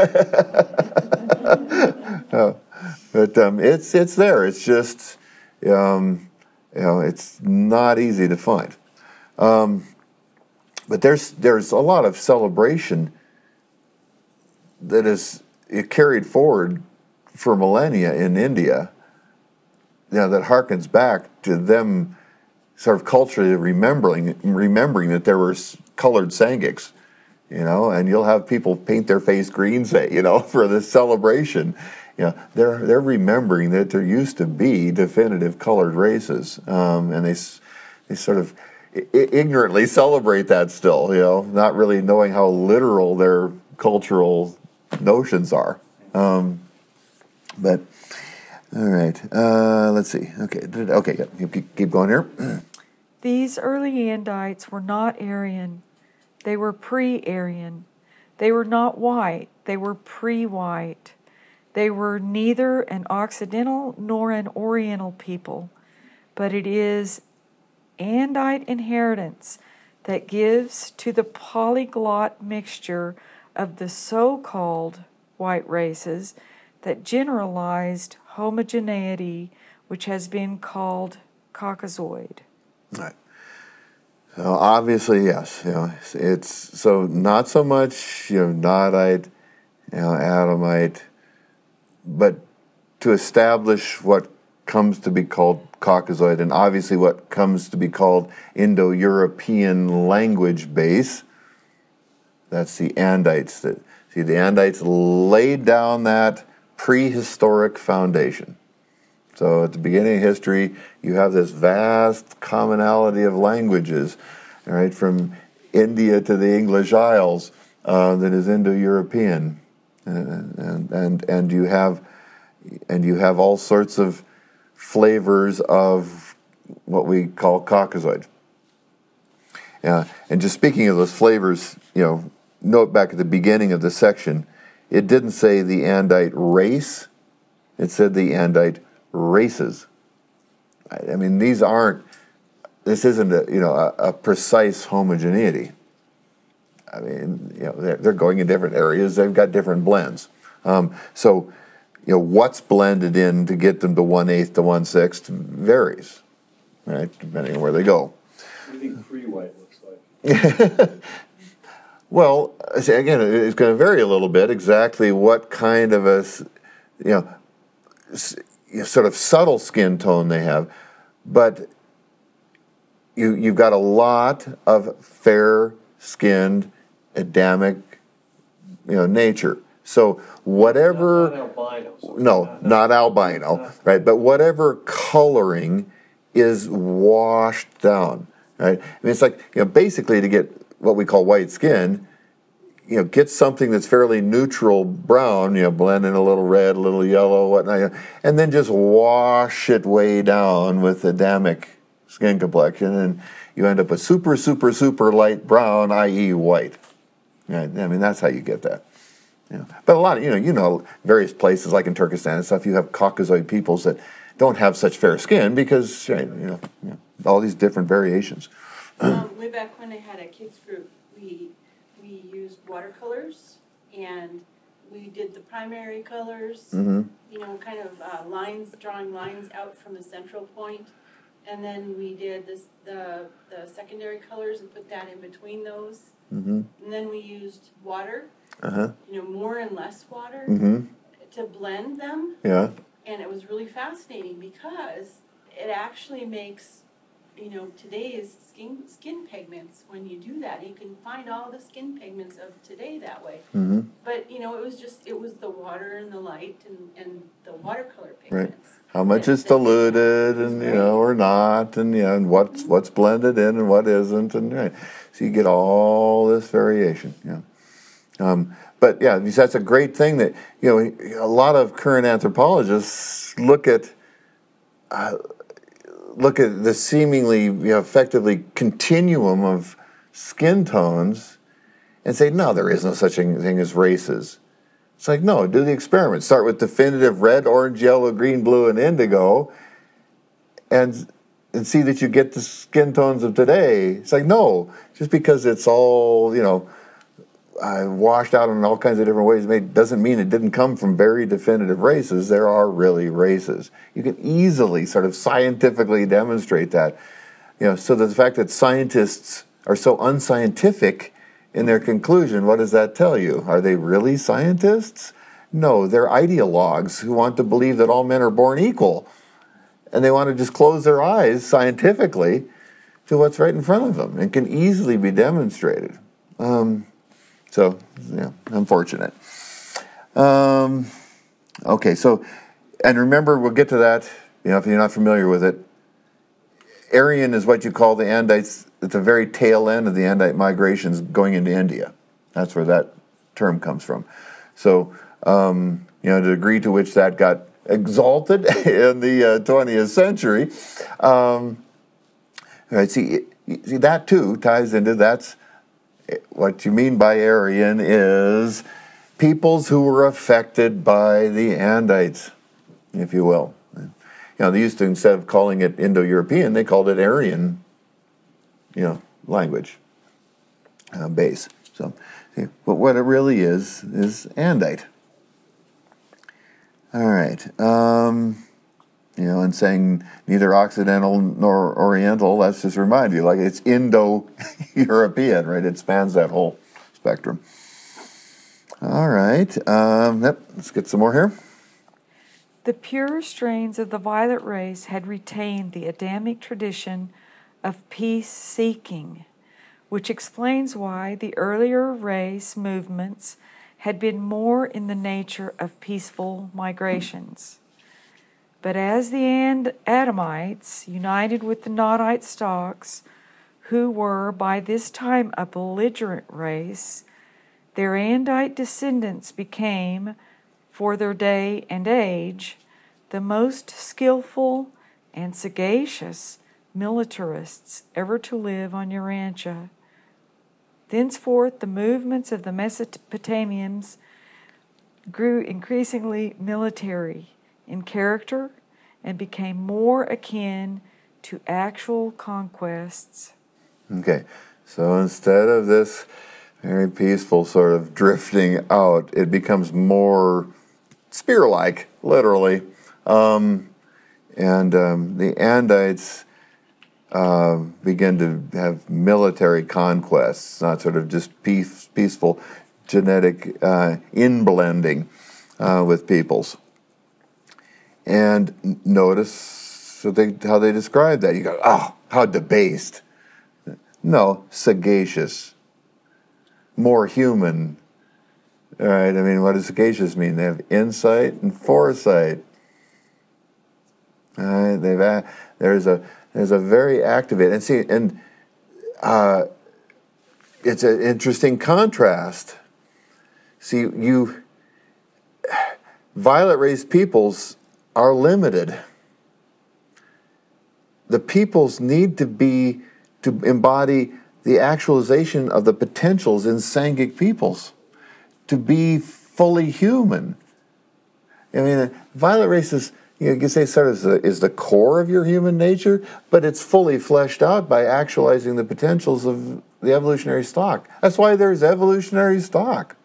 uh, but um, it's it's there. It's just. Um, You know, it's not easy to find. Um, but there's there's a lot of celebration that is carried forward for millennia in India, you know, that harkens back to them sort of culturally remembering remembering that there were colored Sangics, you know, and you'll have people paint their face green, say, you know, for this celebration. You know, they're they're remembering that there used to be definitive colored races, um, and they they sort of I- ignorantly celebrate that still. You know, not really knowing how literal their cultural notions are. Um, but all right, uh, let's see. Okay, okay, yeah, keep, keep going here. These early Andites were not Aryan; they were pre-Aryan. They were not white; they were pre-white. They were neither an Occidental nor an Oriental people. but it is Andite inheritance that gives to the polyglot mixture of the so-called white races that generalized homogeneity which has been called Caucasoid. Right. So obviously, yes, you know, it's, it's so not so much, you know, Nodite, you know, Adamite, but to establish what comes to be called Caucasoid, and obviously what comes to be called Indo-European language base. That's the Andites. That, see, the Andites laid down that prehistoric foundation. So at the beginning of history, you have this vast commonality of languages, all right, from India to the English Isles, uh, that is Indo-European, and, and and and you have and you have all sorts of flavors of what we call Caucasoid. Yeah, and just speaking of those flavors, you know, note back at the beginning of the section, it didn't say the Andite race; it said the Andite races. I mean, these aren't. This isn't a you know a, a precise homogeneity. I mean, you know, they're, they're going in different areas. They've got different blends. Um, so, you know, what's blended in to get them to one eighth to one sixth varies, right? Depending on where they go. What do you think pre-white looks like? Well, see, again, it's going to vary a little bit. Exactly what kind of a, you know, sort of subtle skin tone they have, but you you've got a lot of fair-skinned Adamic, you know, nature. So whatever, Not, not albino. So no, not, not albino, not, right? But whatever coloring is washed down, right? I mean, it's like, you know, basically to get what we call white skin, you know, get something that's fairly neutral brown, you know, blend in a little red, a little yellow, whatnot, and then just wash it way down with Adamic skin complexion, and you end up with super, super, super light brown, that is white. Right? I mean, that's how you get that. Yeah. But a lot of, you know, you know, various places like in Turkestan and stuff, you have Caucasoid peoples that don't have such fair skin because, right, you know, you know, all these different variations. Um, way back when I had a kids group, we we used watercolors and we did the primary colors, Mm-hmm. you know, kind of uh, lines, drawing lines out from the central point, and then we did this the the secondary colors and put that in between those, Mm-hmm. and then we used water, Uh-huh. you know, more and less water Mm-hmm. to blend them, Yeah. and it was really fascinating because it actually makes, you know, today's skin skin pigments. When you do that, you can find all the skin pigments of today that way. Mm-hmm. But you know, it was just it was the water and the light and, and the watercolor Right. pigments. How much that- is that did that. diluted, It was and you great. know, or not, and yeah, and what's what's blended in and what isn't, and right. So you get all this variation. Yeah. Um, but yeah, that's a great thing that, you know, a lot of current anthropologists look at uh, look at the seemingly, you know, effectively continuum of skin tones and say, no, there is no such thing as races. It's like, no, do the experiment. Start with definitive red, orange, yellow, green, blue, and indigo, and and see that you get the skin tones of today. It's like, no, just because it's all, you know, uh, washed out in all kinds of different ways made, doesn't mean it didn't come from very definitive races. There are really races. You can easily sort of scientifically demonstrate that. You know, so the fact that scientists are so unscientific in their conclusion, what does that tell you? Are they really scientists? No, they're ideologues who want to believe that all men are born equal. And they want to just close their eyes scientifically to what's right in front of them. It can easily be demonstrated. Um, so, yeah, unfortunate. Um, okay, so, and remember, we'll get to that, you know, if you're not familiar with it. Aryan is what you call the Andites at the very tail end of the Andite migrations going into India. That's where that term comes from. So, um, you know, the degree to which that got exalted in the uh, twentieth century, um, right, see, see, that too ties into, that's what you mean by Aryan is peoples who were affected by the Andites, if you will. you know, they used to, instead of calling it Indo-European, they called it Aryan, you know, language uh, base. So, but what it really is is Andite. All right. Um, you know, and saying neither Occidental nor Oriental, let's just remind you, like it's Indo-European, right? It spans that whole spectrum. All right. Um, yep, let's get some more here. The pure strains of the violet race had retained the Adamic tradition of peace-seeking, which explains why the earlier race movements had been more in the nature of peaceful migrations. But as the And- Adamites united with the Nodite stocks, who were by this time a belligerent race, their Andite descendants became, for their day and age, the most skillful and sagacious militarists ever to live on Urantia. Thenceforth, the movements of the Mesopotamians grew increasingly military in character and became more akin to actual conquests. Okay, so instead of this very peaceful sort of drifting out, it becomes more spear-like, literally. Um, and um, the Andites uh, begin to have military conquests, not sort of just peace, peaceful genetic uh, inblending uh, with peoples. And notice so they, how they describe that. You go, oh, how debased. No, sagacious. More human. All right, I mean, what does sagacious mean? They have insight and foresight. All right, they've a, there's a there's a very activated and see and uh, it's an interesting contrast. See, you violet race peoples are limited. The peoples need to be to embody the actualization of the potentials in Sangic peoples, to be fully human. I mean, violet race is, you know, you can say sort of is the, is the core of your human nature, but it's fully fleshed out by actualizing the potentials of the evolutionary stock. That's why there's evolutionary stock.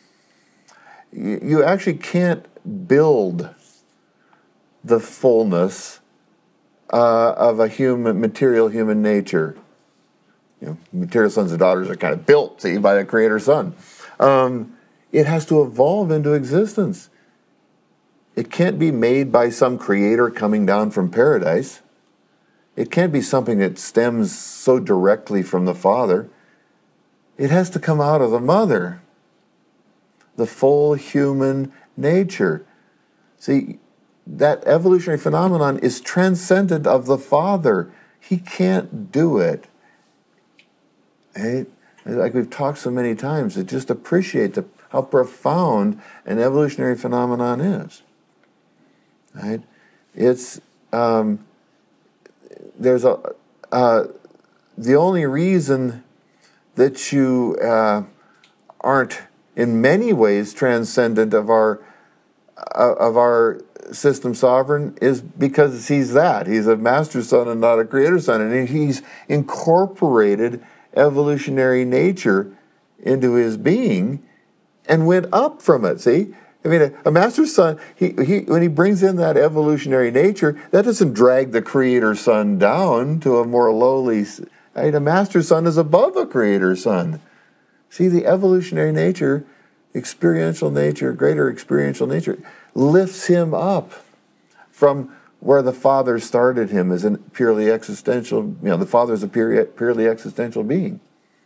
You, you actually can't build the fullness uh, of a human, material human nature. You know, material sons and daughters are kind of built, see, by the Creator Son. Um, it has to evolve into existence. It can't be made by some creator coming down from paradise. It can't be something that stems so directly from the Father. It has to come out of the Mother. The full human nature. See, that evolutionary phenomenon is transcendent of the Father. He can't do it. Right? Like we've talked so many times, to just appreciate the, how profound an evolutionary phenomenon is. Right? It's um, there's a uh, the only reason that you uh, aren't in many ways transcendent of our uh, of our system sovereign is because he's that he's a master son and not a creator son, and he's incorporated evolutionary nature into his being and went up from it. See, I mean, a, a master son, he, he when he brings in that evolutionary nature, that doesn't drag the creator son down to a more lowly. Right? A master son is above a creator son. See, the evolutionary nature, experiential nature, greater experiential nature, lifts him up from where the Father started him as a purely existential, you know, the Father is a purely, purely existential being.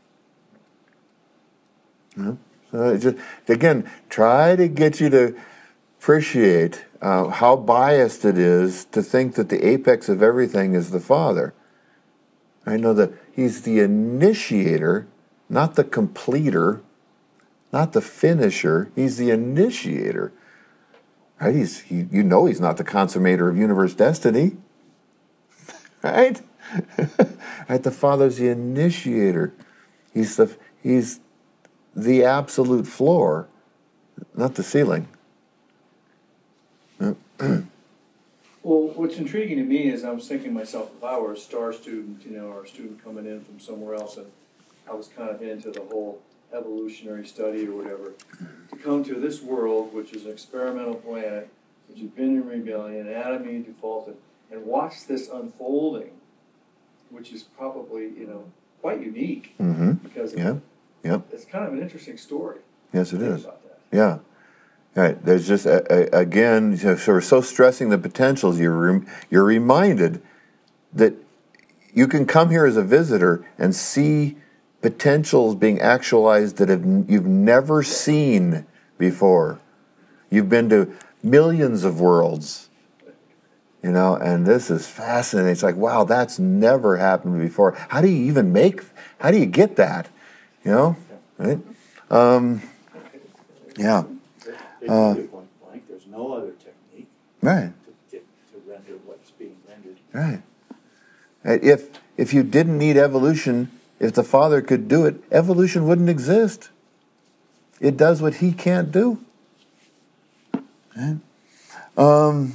You know? So it just, again, try to get you to appreciate uh, how biased it is to think that the apex of everything is the Father. I know that he's the initiator, not the completer, not the finisher. He's the initiator. Right? He's, he, you know he's not the consummator of universe destiny. Right? Right? The Father's the initiator. He's the, he's the absolute floor, not the ceiling. Well, Well, what's intriguing to me is I was thinking to myself, if I were a star student, you know, or a student coming in from somewhere else, and I was kind of into the whole evolutionary study or whatever, to come to this world, which is an experimental planet, which has been in rebellion, Adam and Eve defaulted, and watch this unfolding, which is probably, you know, quite unique. Mm-hmm. Because Yeah. Yep. it's kind of an interesting story. Yes, it Think is. about that. Yeah. Right. There's just a, a, again, so we're so stressing the potentials. You're rem, you're reminded that you can come here as a visitor and see potentials being actualized that have you've never seen before. You've been to millions of worlds, you know, and this is fascinating. It's like, wow, that's never happened before. How do you even make? How do you get that? You know, right? Um, yeah. They uh, point blank. There's no other technique right. to get to render what's being rendered. Right. If if you didn't need evolution, if the Father could do it, evolution wouldn't exist. It does what He can't do. Right? Um.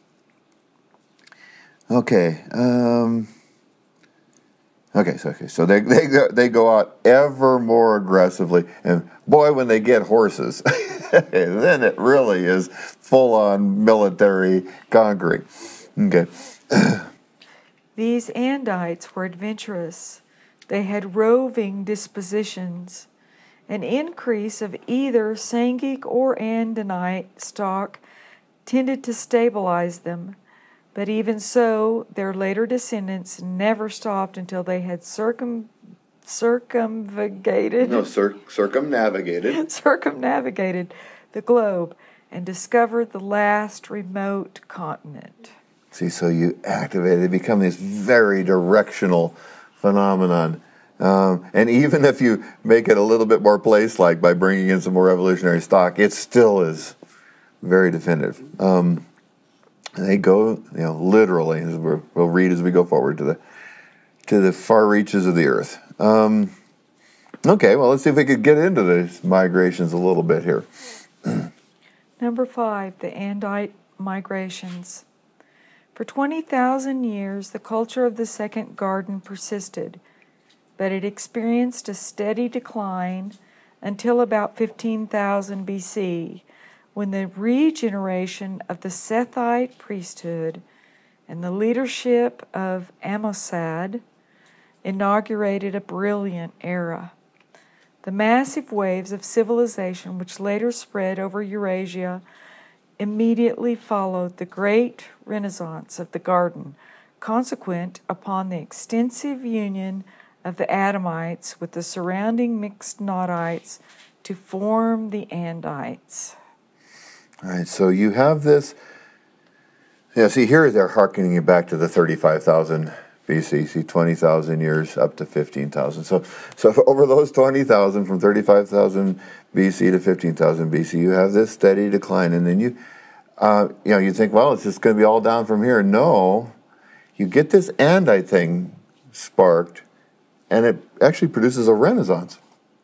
Okay. Um. Okay, so okay, so they they go, they go out ever more aggressively, and boy, when they get horses, then it really is full on military conquering. Okay. These Andites were adventurous. They had roving dispositions. An increase of either Sangic or Andinite stock tended to stabilize them. But even so, their later descendants never stopped until they had circum, circumvagated, No, cir- circumnavigated. circumnavigated the globe and discovered the last remote continent. See, so you activate, they become this very directional phenomenon. Um, and even if you make it a little bit more place-like by bringing in some more evolutionary stock, it still is very definitive. Um, They go, you know, literally. As we're, we'll read as we go forward to the to the far reaches of the earth. Um, okay, well, let's see if we could get into these migrations a little bit here. Number five, the Andite migrations. For twenty thousand years, the culture of the second garden persisted, but it experienced a steady decline until about fifteen thousand B C, when the regeneration of the Sethite priesthood and the leadership of Amosad inaugurated a brilliant era. The massive waves of civilization which later spread over Eurasia immediately followed the great renaissance of the garden, consequent upon the extensive union of the Adamites with the surrounding mixed Nodites to form the Andites. All right, so you have this. Yeah, see, here they're hearkening you back to the thirty-five thousand B C. See, twenty thousand years up to fifteen thousand. So, so over those twenty thousand, from thirty-five thousand B C to fifteen thousand B C, you have this steady decline. And then you, uh, you know, you think, well, it's just going to be all down from here. No, you get this Andite thing sparked, and it actually produces a renaissance.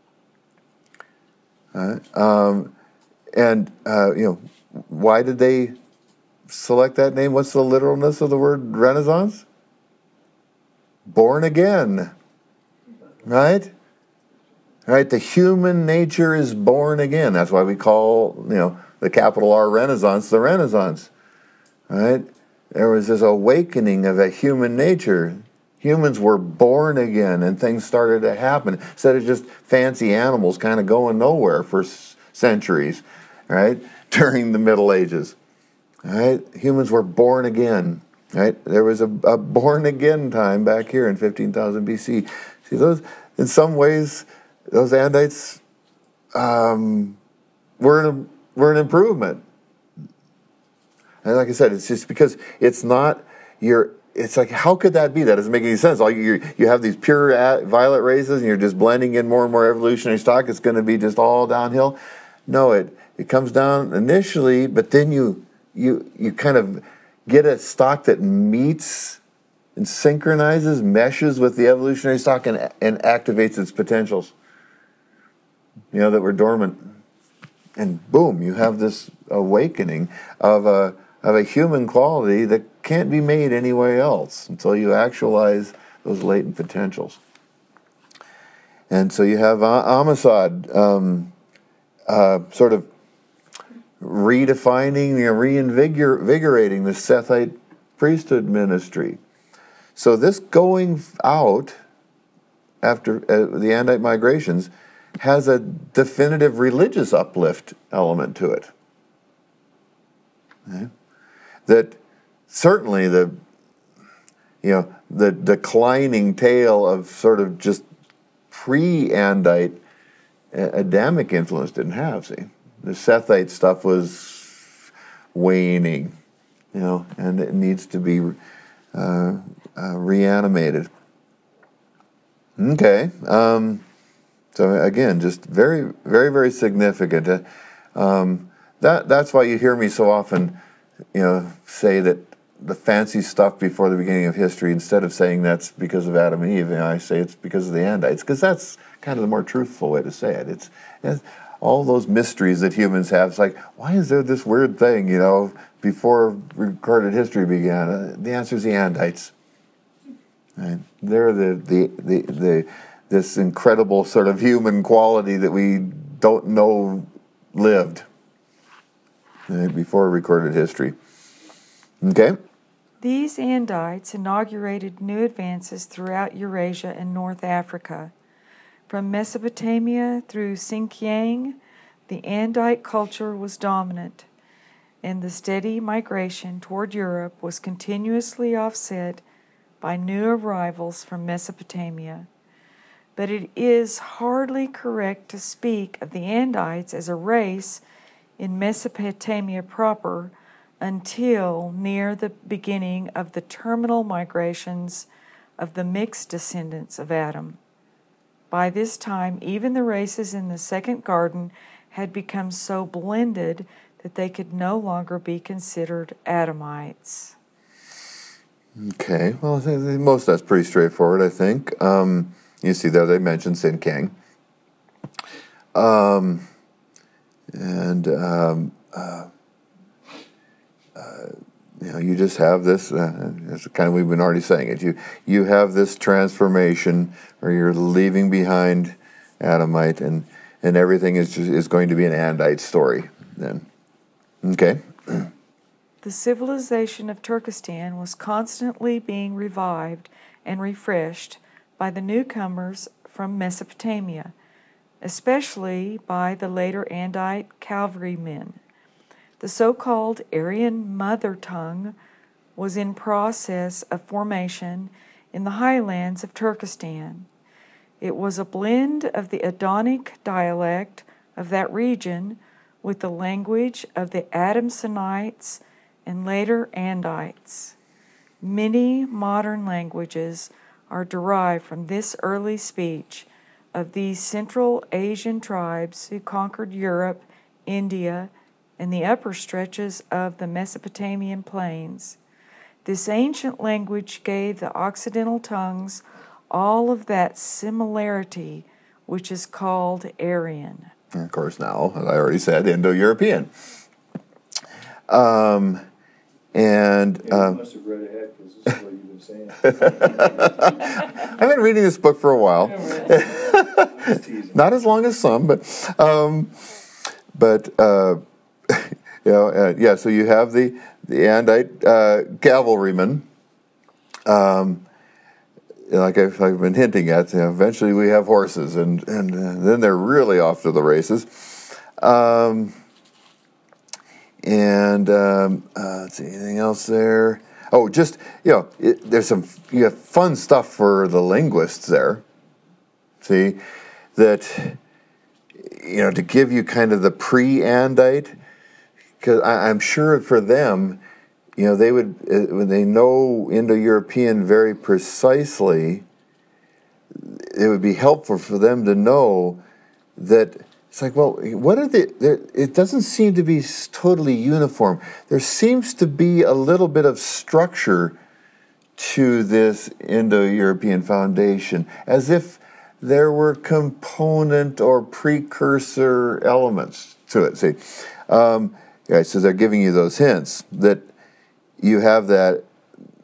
All right. Um, And, uh, you know, why did they select that name? What's the literalness of the word Renaissance? Born again. Right? Right? The human nature is born again. That's why we call, you know, the capital R Renaissance the Renaissance. Right? There was this awakening of a human nature. Humans were born again, and things started to happen. Instead of just fancy animals kind of going nowhere for centuries. Right, during the Middle Ages, right, humans were born again. Right, there was a, a born again time back here in fifteen thousand B C. See, those in some ways, those Andites um, were an, were an improvement. And like I said, it's just because it's not your. It's like, how could that be? That doesn't make any sense. All you you have these pure violet races, and you're just blending in more and more evolutionary stock. It's going to be just all downhill. No, it. It comes down initially, but then you you you kind of get a stock that meets and synchronizes, meshes with the evolutionary stock, and and activates its potentials. You know, that were dormant, and boom, you have this awakening of a of a human quality that can't be made anywhere else until you actualize those latent potentials. And so you have Amistad um, uh, sort of redefining, you know, reinvigorating the Sethite priesthood ministry. So this going out after uh, the Andite migrations has a definitive religious uplift element to it. Okay? That certainly the, you know, the declining tale of sort of just pre-Andite Adamic influence didn't have, see. The Sethite stuff was waning, you know, and it needs to be uh, uh, reanimated. Okay. Um, so again, just very, very, very significant. Uh, um, that that's why you hear me so often, you know, say that the fancy stuff before the beginning of history, instead of saying that's because of Adam and Eve, you know, I say it's because of the Andites, because that's kind of the more truthful way to say it. It's, it's all those mysteries that humans have. It's like, why is there this weird thing, you know, before recorded history began? Uh, the answer is the Andites. Right? They're the, the, the, the, this incredible sort of human quality that we don't know lived right, before recorded history. Okay? These Andites inaugurated new advances throughout Eurasia and North Africa. From Mesopotamia through Xinjiang, the Andite culture was dominant, and the steady migration toward Europe was continuously offset by new arrivals from Mesopotamia. But it is hardly correct to speak of the Andites as a race in Mesopotamia proper until near the beginning of the terminal migrations of the mixed descendants of Adam. By this time, even the races in the second garden had become so blended that they could no longer be considered Adamites. Okay, well, I think most of that's pretty straightforward, I think. Um, you see there they mentioned Xinjiang. Um, and um, uh, uh, you know, you just have this, uh, it's kind of, we've been already saying it, you, you have this transformation where you're leaving behind Adamite, and, and everything is, just, is going to be an Andite story then. Okay. The civilization of Turkestan was constantly being revived and refreshed by the newcomers from Mesopotamia, especially by the later Andite cavalrymen. The so-called Aryan mother tongue was in process of formation in the highlands of Turkestan. It was a blend of the Adonic dialect of that region with the language of the Adamsonites and later Andites. Many modern languages are derived from this early speech of these Central Asian tribes who conquered Europe, India, and the upper stretches of the Mesopotamian plains. This ancient language gave the Occidental tongues all of that similarity which is called Aryan. And of course now, as I already said, Indo-European. Um, and Yeah, um, you must have read ahead because this is what you've been saying. I've been reading this book for a while. Just teasing. Not as long as some, but um, but uh, you know, uh, yeah. So you have the the Andite uh, cavalrymen. Um, like I've, I've been hinting at, you know, eventually we have horses, and and uh, then they're really off to the races. Um, and um, uh, let's see, anything else there? Oh, just you know, it, there's some you have fun stuff for the linguists there. See, that, you know, to give you kind of the pre-Andite, because I'm sure for them, you know, they would, when they know Indo-European very precisely, it would be helpful for them to know that it's like, well, what are the, it doesn't seem to be totally uniform. There seems to be a little bit of structure to this Indo-European foundation, as if there were component or precursor elements to it. See, um, yeah, so they're giving you those hints that you have that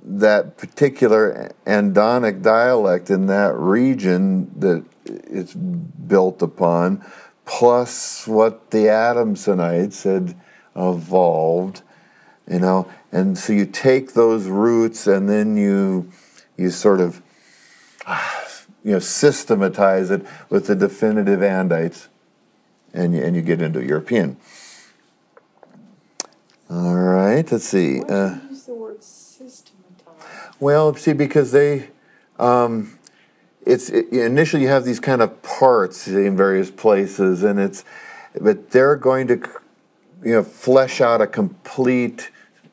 that particular Andonic dialect in that region that it's built upon, plus what the Adamsonites had evolved, you know, and so you take those roots and then you you sort of you know systematize it with the definitive Andites, and you, and you get into European. All right, let's see. Why Uh, do you use the word systematize? well, see, because they, um, it's it, initially you have these kind of parts in various places, and it's, but they're going to, you know, flesh out a complete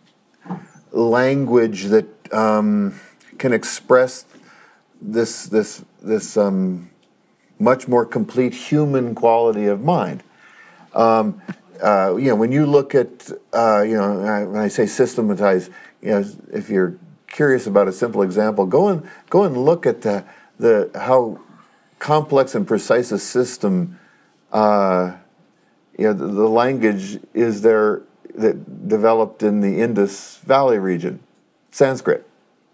language that um, can express this this this um, much more complete human quality of mind. Um, uh, you know, when you look at, uh, you know, when I say systematize, you know, if you're curious about a simple example, go and go and look at the the how complex and precise a system, uh, you know, the, the language is there that developed in the Indus Valley region, Sanskrit,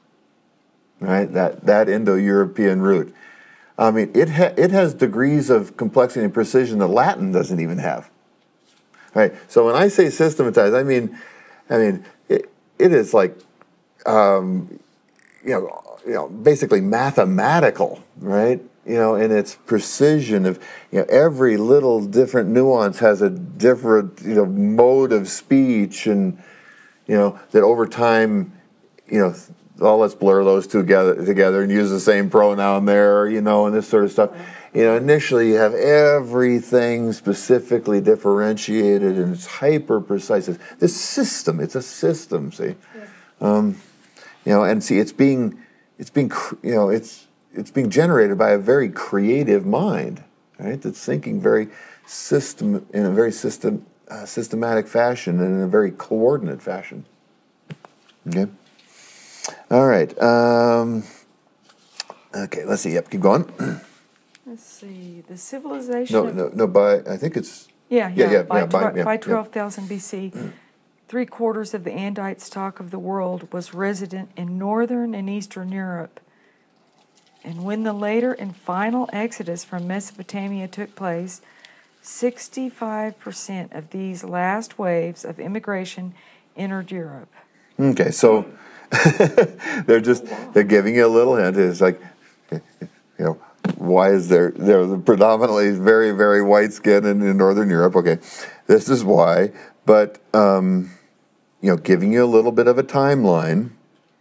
right? That that Indo-European root. I mean, it ha- it has degrees of complexity and precision that Latin doesn't even have. Right. So when I say systematize, I mean, I mean, it, it is like, um, you know, you know, basically mathematical, right? You know, in its precision of, you know, every little different nuance has a different, you know, mode of speech, and, you know, that over time, you know, oh, let's blur those two together, together and use the same pronoun there, you know, and this sort of stuff. You know, initially you have everything specifically differentiated, and it's hyper precise. It's this system, it's a system. See, um, you know, and see, it's being, it's being, you know, it's it's being generated by a very creative mind, right? That's thinking very system in a very system uh, systematic fashion and in a very coordinate fashion. Okay. All right. Um, okay. Let's see. Yep. Keep going. Let's see. The civilization No, of... no, no. By I think it's Yeah, yeah, yeah, yeah, by, yeah, by- tw- yeah, by yeah. twelve thousand B C, three quarters of the Andite stock of the world was resident in northern and eastern Europe. And when the later and final exodus from Mesopotamia took place, sixty-five percent of these last waves of immigration entered Europe. Okay. So they're just they're giving you a little hint. It's like, you know, why is there they're predominantly very very white skin in, in northern Europe? Okay, this is why. But um, you know, giving you a little bit of a timeline.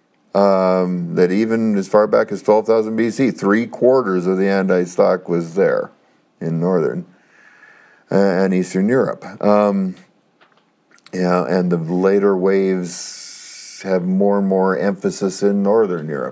Um, that even as far back as twelve thousand B C, three quarters of the Andite stock was there in northern uh, and eastern Europe. Um, yeah, and the later waves have more and more emphasis in northern Europe.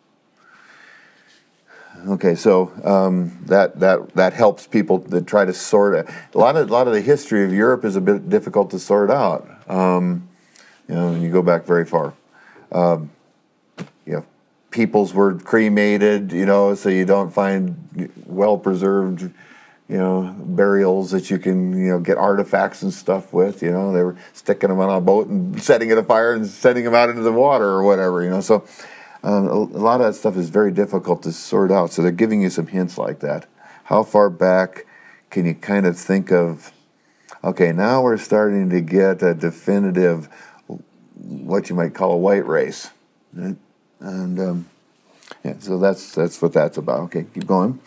Okay, so um, that that that helps people that try to sort it. A lot of a lot of the history of Europe is a bit difficult to sort out. Um, you know, when you go back very far. Um, You know, peoples were cremated, you know, so you don't find well-preserved, you know, burials that you can, you know, get artifacts and stuff with. You know, they were sticking them on a boat and setting it afire and sending them out into the water or whatever, you know. So um, a, a lot of that stuff is very difficult to sort out. So they're giving you some hints like that. How far back can you kind of think of, okay, now we're starting to get a definitive, what you might call a white race, right? And um, yeah, so that's that's what that's about. Okay, keep going.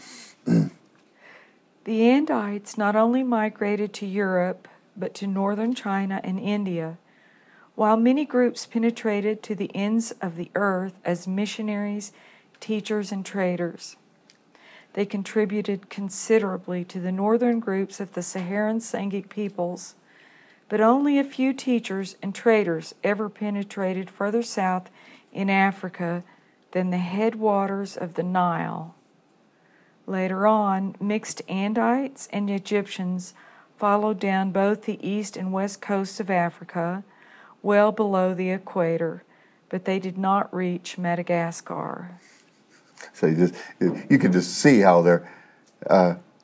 The Andites not only migrated to Europe, but to northern China and India, while many groups penetrated to the ends of the earth as missionaries, teachers, and traders. They contributed considerably to the northern groups of the Saharan Sangic peoples, but only a few teachers and traders ever penetrated further south in Africa than the headwaters of the Nile. Later on, mixed Andites and Egyptians followed down both the east and west coasts of Africa, well below the equator, but they did not reach Madagascar. So you just you can just see how they're uh,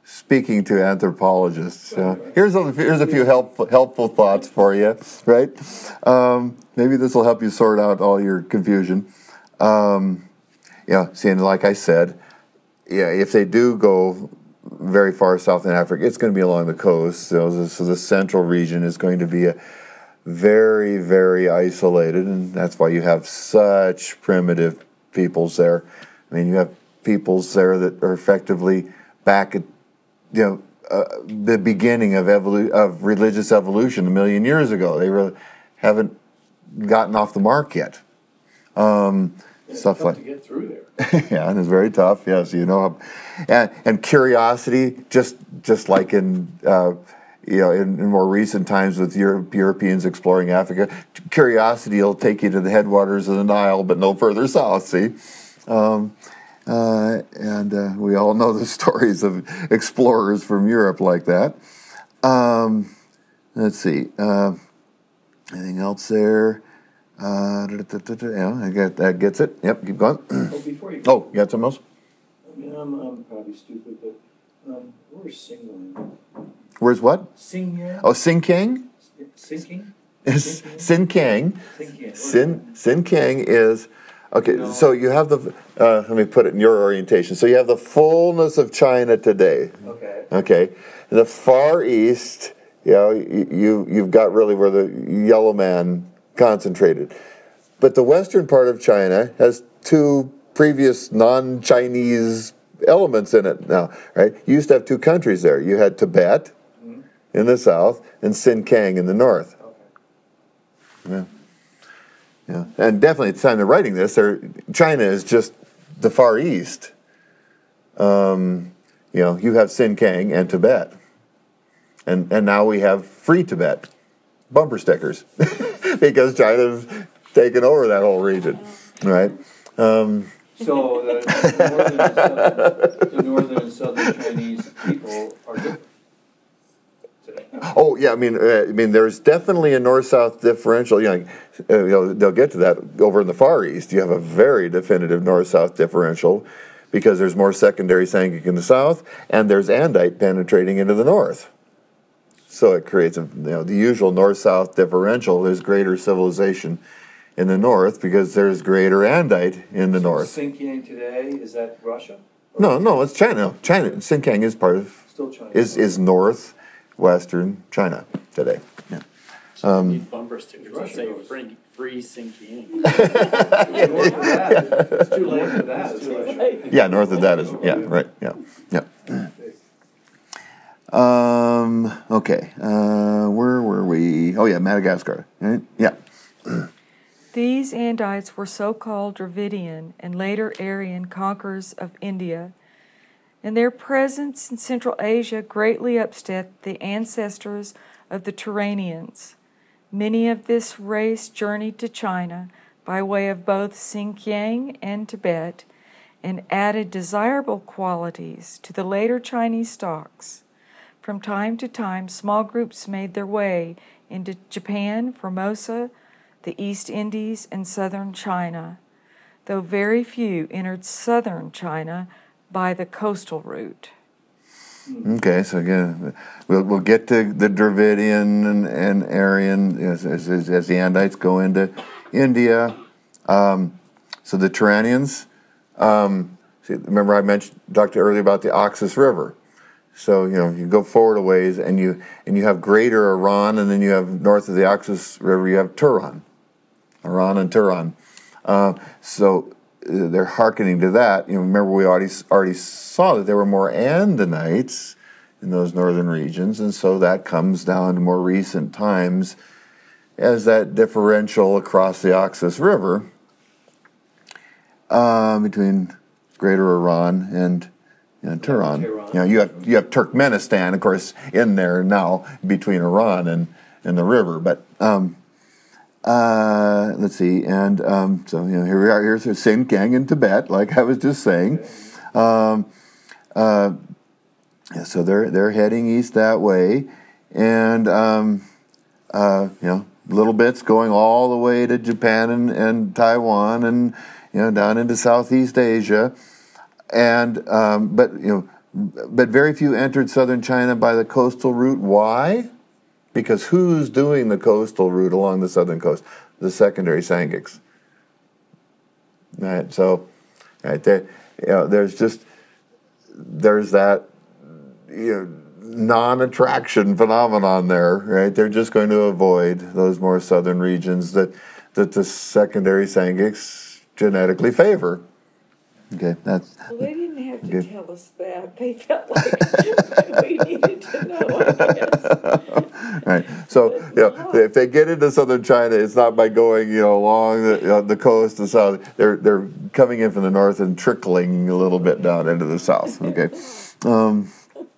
speaking to anthropologists. So here's a here's a few helpful helpful thoughts for you, right? Um, maybe this will help you sort out all your confusion. Um, yeah, see, and like I said, yeah, if they do go very far south in Africa, it's going to be along the coast. So the, so the central region is going to be a very, very isolated, and that's why you have such primitive peoples there. I mean, you have peoples there that are effectively back at, you know, uh, the beginning of evolu- of religious evolution a million years ago. They really haven't gotten off the mark yet. Um, It's stuff tough like to get through there. yeah, and it's very tough. Yes, you know, and and curiosity, just just like in uh, you know in, in more recent times with Europe, Europeans exploring Africa, curiosity will take you to the headwaters of the Nile, but no further south. See, um, uh, and uh, we all know the stories of explorers from Europe like that. Um, let's see, uh, anything else there? Uh, da, da, da, da, yeah, I get that gets it. Yep, keep going. Oh, before you. Oh, you got something else? I mean, I'm, I'm probably stupid, but um, where's Singling? Where's what? Singya? Oh, Sin Kang? Sinking? Sin Kang. Sinking. Sin Sin Kang is okay. No. So you have the. Uh, let me put it in your orientation. So you have the fullness of China today. Okay. Okay, in the Far East, you know, you, you you've got really where the yellow man concentrated, but the western part of China has two previous non-Chinese elements in it now, right? You used to have two countries there. You had Tibet mm-hmm. in the south and Xinjiang in the north. Okay. Yeah. Yeah. And definitely at the time of writing this, there, China is just the Far East. Um, you know, you have Xinjiang and Tibet. And and now we have free Tibet bumper stickers because China's taken over that whole region, right? Um, So the, the, northern and southern, the northern and southern Chinese people are different today. oh yeah, I mean, uh, I mean, there's definitely a north-south differential. You know, uh, you know, they'll get to that over in the Far East. You have a very definitive north-south differential because there's more secondary Sangak in the south, and there's Andite penetrating into the north. So it creates a, you know, the usual north-south differential. There's greater civilization in the north because there's greater Andite in the So north. Xinjiang today, is that Russia? Or No, no, it's China. China, Xinjiang is part of Still China. is is northwestern China today. Yeah. Um, Need bumper stickers that say free, free Xinjiang. North of that, it's too late for that. It's too late. yeah, north of that is yeah, right. Yeah, yeah. Um. Okay. Uh. Where were we? Oh yeah, Madagascar. Right? Yeah. These Andites were so-called Dravidian and later Aryan conquerors of India, and their presence in Central Asia greatly upset the ancestors of the Turanians. Many of this race journeyed to China by way of both Xinjiang and Tibet and added desirable qualities to the later Chinese stocks. From time to time, small groups made their way into Japan, Formosa, the East Indies, and southern China, though very few entered southern China by the coastal route. Okay, so again, we'll we'll get to the Dravidian and, and Aryan as, as as the Andites go into India. Um, so the Turanians. Um, see, remember I mentioned talked to you earlier about the Oxus River. So, you know, you go forward a ways and you and you have greater Iran, and then you have north of the Oxus River, you have Turan. Iran and Turan. Uh, so uh, they're hearkening to that. You know, remember we already already saw that there were more Andinites in those northern regions, and so that comes down to more recent times as that differential across the Oxus River uh, between greater Iran and You know, Turan. Tehran. You know, you have you have Turkmenistan, of course, in there now between Iran and, and the river. But um, uh, let's see, and um, so you know, here we are. Here's Xinjiang in Tibet, like I was just saying. Um, uh, yeah, so they're they're heading east that way, and um, uh, you know, little bits going all the way to Japan and, and Taiwan, and you know, down into Southeast Asia. And um, but you know, but very few entered southern China by the coastal route. Why? Because who's doing the coastal route along the southern coast? The secondary Sangiks. Right. So, right there, you know, there's just there's that you know non-attraction phenomenon there. Right. They're just going to avoid those more southern regions that that the secondary Sangiks genetically favor. Okay, that's. Well, they didn't have to good. tell us that. They felt like we needed to know, I guess. Right. So, you know, if they get into southern China, it's not by going, you know, along the, you know, the coast to south. They're they're coming in from the north and trickling a little bit down into the south. Okay. Um,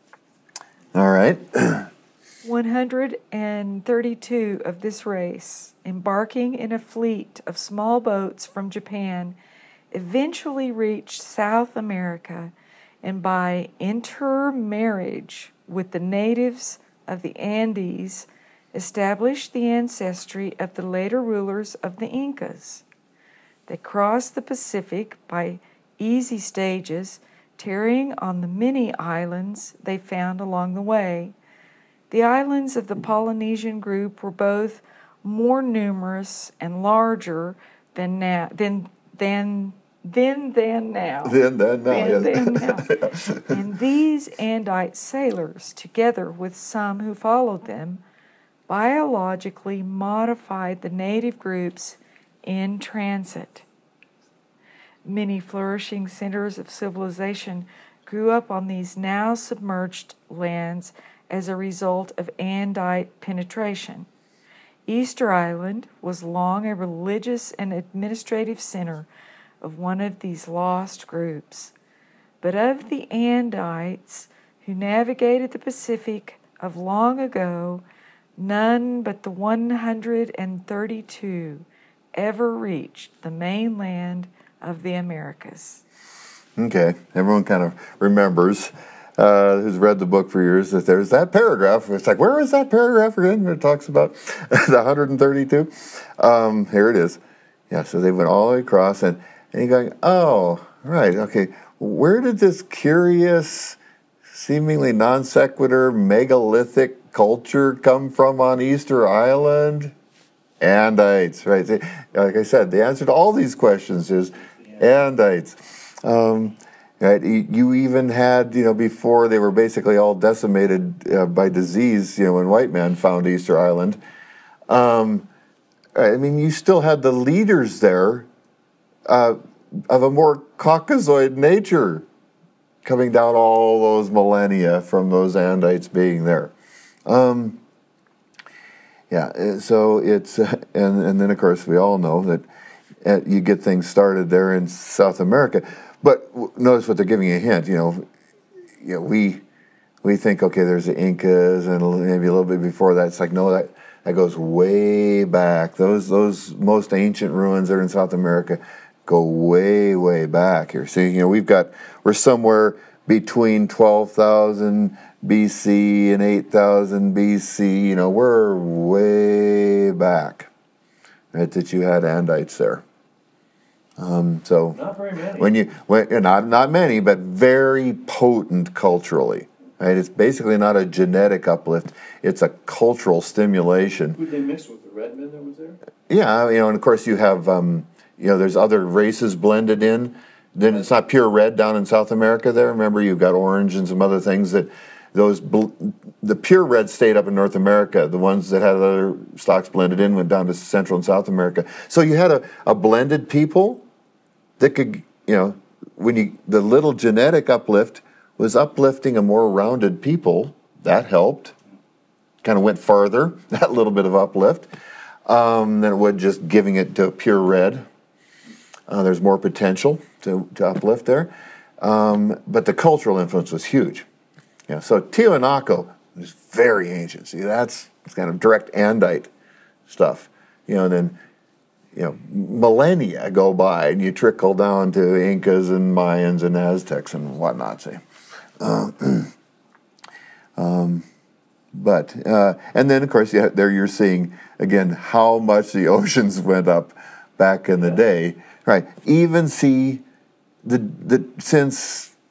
all right. one hundred thirty-two of this race, embarking in a fleet of small boats from Japan, eventually reached South America, and by intermarriage with the natives of the Andes, established the ancestry of the later rulers of the Incas. They crossed the Pacific by easy stages, tarrying on the many islands they found along the way. The islands of the Polynesian group were both more numerous and larger than now than than then than now. Then then now. Then, yes. then now. And these Andite sailors, together with some who followed them, biologically modified the native groups in transit. Many flourishing centers of civilization grew up on these now submerged lands as a result of Andite penetration. Easter Island was long a religious and administrative center of one of these lost groups. But of the Andites who navigated the Pacific of long ago, none but the one hundred thirty-two ever reached the mainland of the Americas. Okay, everyone kind of remembers, uh, who's read the book for years, that there's that paragraph. It's like, where is that paragraph again? It talks about the one hundred thirty-two. Um, here it is. Yeah, so they went all the way across, and, and you're going, oh, right, okay, where did this curious, seemingly non sequitur, megalithic culture come from on Easter Island? Andites, right? They, like I said, the answer to all these questions is Andites. Um, right? You even had, you know, before they were basically all decimated uh, by disease, you know, when white man found Easter Island. Um, I mean, you still had the leaders there uh, of a more Caucasoid nature coming down all those millennia from those Andites being there. Um, yeah, so it's, uh, and, and then of course we all know that uh, you get things started there in South America. But w- notice what they're giving you a hint, you know, you know, we we think, okay, there's the Incas and maybe a little bit before that. It's like, no, that, that goes way back. Those those most ancient ruins that are in South America go way, way back here. See, you know, we've got, we're somewhere between twelve thousand B C and eight thousand B C. You know, we're way back, right, that you had Andites there. Um, so Not very many. when you, when, not not many, but very potent culturally. Right? It's basically not a genetic uplift; it's a cultural stimulation. Who'd they mix with? The red men that was there? Yeah, you know, and of course you have, um, you know, there's other races blended in. Then it's not pure red down in South America. There, remember, you've got orange and some other things that those bl- the pure red stayed up in North America. The ones that had other stocks blended in went down to Central and South America. So you had a, a blended people that could, you know, when you the little genetic uplift was uplifting a more rounded people. That helped. Kind of went farther, that little bit of uplift, um, than it would just giving it to pure red. Uh, there's more potential to, to uplift there. Um, but the cultural influence was huge. You know, so Tiwanaku is very ancient. See, that's it's kind of direct Andite stuff. You know, and then, you know, millennia go by and you trickle down to Incas and Mayans and Aztecs and whatnot, see. Uh, um, but, uh, and then, of course, yeah, there you're seeing, again, how much the oceans went up back in the day. Right. Even see, the the since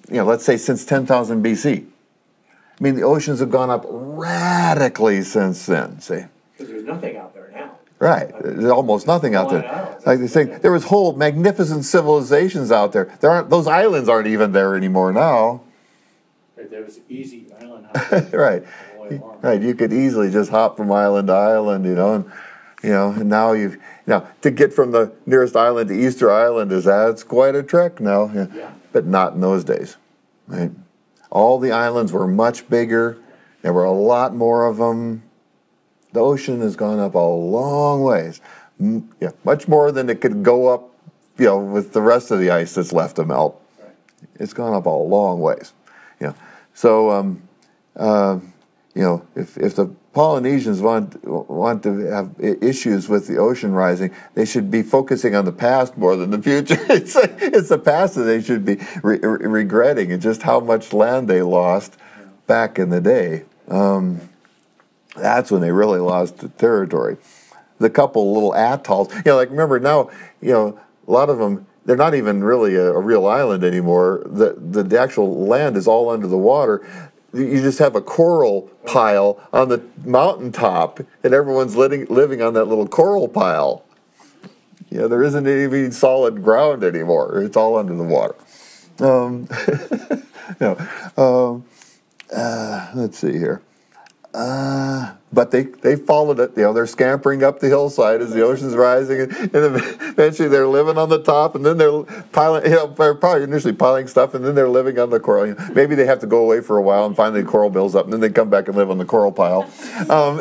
you know, let's say since ten thousand B C. I mean, the oceans have gone up radically since then, see? Because there's nothing out there now. Right. There's almost nothing out Hawaiian there. Islands. Like they say, there was whole magnificent civilizations out there. There aren't, those islands aren't even there anymore now. Right, there was easy island hopping. Right. all the way along. Right. You could easily just hop from island to island, you know, and you know, and now you've now to get from the nearest island to Easter Island is that's quite a trek now. Yeah. Yeah. But not in those days. Right. All the islands were much bigger. There were a lot more of them. The ocean has gone up a long ways. M- Yeah, much more than it could go up, you know, with the rest of the ice that's left to melt. Right. It's gone up a long ways. Yeah. So, um, uh, you know, if if the Polynesians want want to have i- issues with the ocean rising, they should be focusing on the past more than the future. It's it's the past that they should be re- re- regretting, and just how much land they lost back in the day. Um, that's when they really lost the territory. The couple little atolls, you know, like remember now, you know, a lot of them, they're not even really a, a real island anymore. The, the the actual land is all under the water. You just have a coral pile on the mountaintop, and everyone's living living on that little coral pile. Yeah, there isn't any solid ground anymore. It's all under the water. Um, you know, um, uh, let's see here. Uh, but they, they followed it. You know, they're scampering up the hillside as the ocean's rising, and, and eventually they're living on the top, and then they're piling. You know, they're probably initially piling stuff, and then they're living on the coral. You know, maybe they have to go away for a while, and finally the coral builds up, and then they come back and live on the coral pile. Um,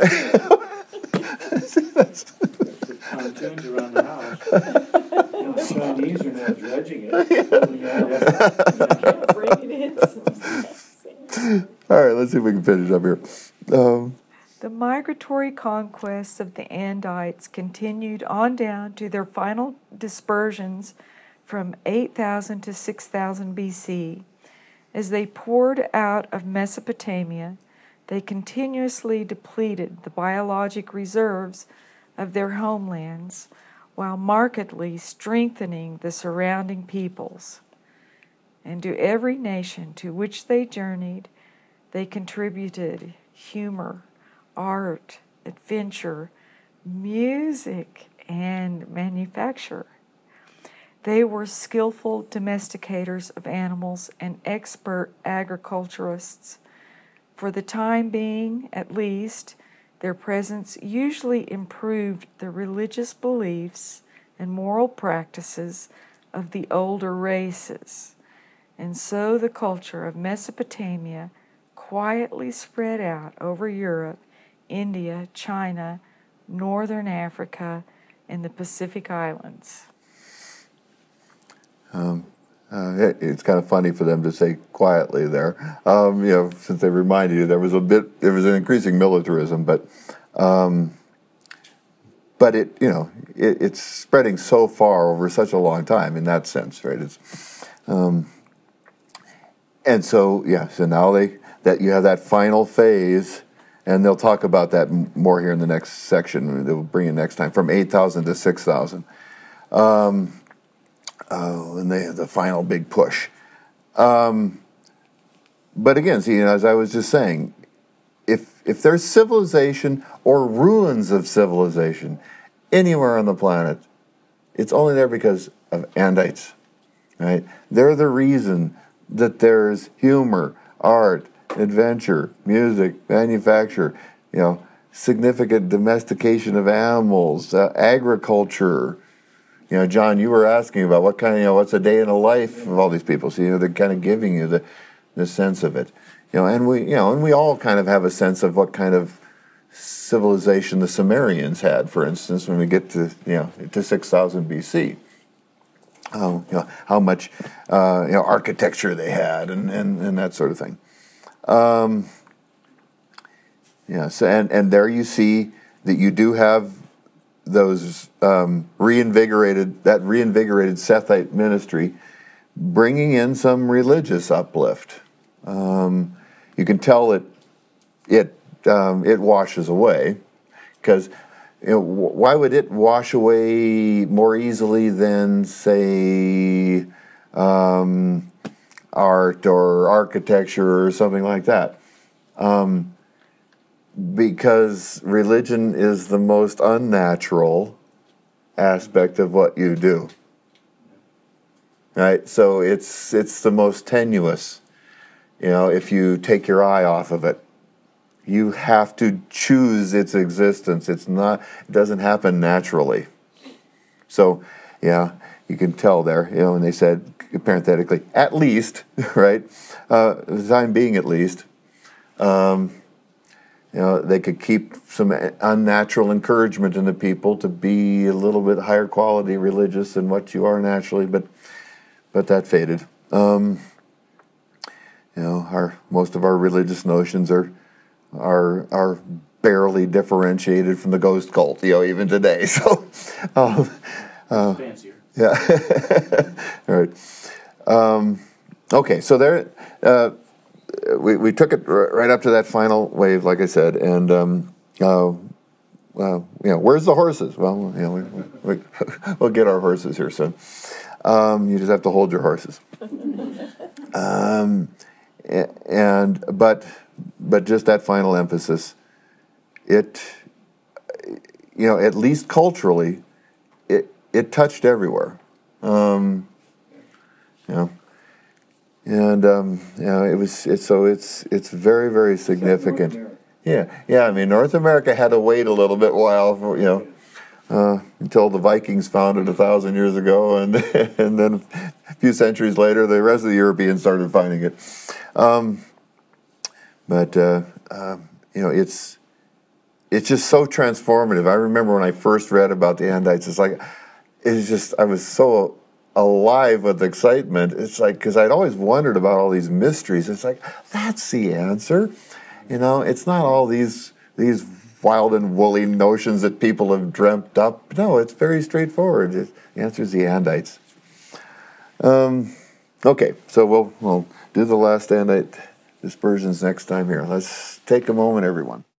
The pontoons around the house. You know, the Chinese are now dredging it. building out- Bring it in. all right, let's see if we can finish up here. Um, The migratory conquests of the Andites continued on down to their final dispersions from eight thousand to six thousand B C. As they poured out of Mesopotamia, they continuously depleted the biologic reserves of their homelands while markedly strengthening the surrounding peoples. And to every nation to which they journeyed, they contributed humor, art, adventure, music, and manufacture. They were skillful domesticators of animals and expert agriculturists. For the time being, at least, their presence usually improved the religious beliefs and moral practices of the older races. And so the culture of Mesopotamia quietly spread out over Europe, India, China, Northern Africa, and the Pacific Islands. Um, uh, it, it's kind of funny for them to say quietly there, um, you know, since they reminded you there was a bit, there was an increasing militarism, but, um, but it, you know, it, it's spreading so far over such a long time in that sense, right? It's, um, and so yeah, so now they that you have that final phase, and they'll talk about that more here in the next section. They'll bring it next time from eight thousand to six thousand. Um, Oh, and they have the final big push. Um, but again, see, you know, as I was just saying, if if there's civilization or ruins of civilization anywhere on the planet, it's only there because of Andites, right? They're the reason that there's humor, art, adventure, music, manufacture, you know, significant domestication of animals, uh, agriculture. You know, John, you were asking about what kind of, you know, what's a day in the life of all these people. So, you know, they're kind of giving you the, the sense of it. You know, and we, you know, and we all kind of have a sense of what kind of civilization the Sumerians had, for instance, when we get to, you know, to six thousand B C. Um, you know, how much, uh, you know, architecture they had and, and, and that sort of thing. Um, yeah, so, and, and there you see that you do have those um, reinvigorated, that reinvigorated Sethite ministry, bringing in some religious uplift. Um, you can tell it it um, it washes away, because you know, why would it wash away more easily than, say, um, art or architecture or something like that. Um, because religion is the most unnatural aspect of what you do. Right? So it's it's the most tenuous. You know, if you take your eye off of it, you have to choose its existence. It's not, it doesn't happen naturally. So, yeah, you can tell there, you know, and they said, parenthetically, at least, right, uh, the time being at least, um, you know, they could keep some unnatural encouragement in the people to be a little bit higher quality religious than what you are naturally, but but that faded. Um, you know, our most of our religious notions are are are barely differentiated from the ghost cult, you know, even today. So, um, uh, fancier. Yeah. All right. Um, okay, so there, uh, we we took it r- right up to that final wave, like I said, and um, uh, uh, you know, where's the horses? Well, you know, we, we, we'll get our horses here soon. Um, you just have to hold your horses. Um, and but but just that final emphasis, it, you know, at least culturally, it it touched everywhere. Um, you know, and um, you know, it was it's so it's it's very very significant. Yeah, yeah. I mean, North America had to wait a little bit while for, you know, uh, until the Vikings found it a thousand years ago, and and then a few centuries later, the rest of the Europeans started finding it. Um, but uh, uh, you know, it's it's just so transformative. I remember when I first read about the Andites, it's like it's just I was so alive with excitement. It's like because I'd always wondered about all these mysteries. It's like that's the answer. You know, it's not all these these wild and woolly notions that people have dreamt up. No, it's very straightforward. It, the answer is the Andites. Um, okay, so we'll we'll do the last Andite dispersions next time here. Let's take a moment, everyone.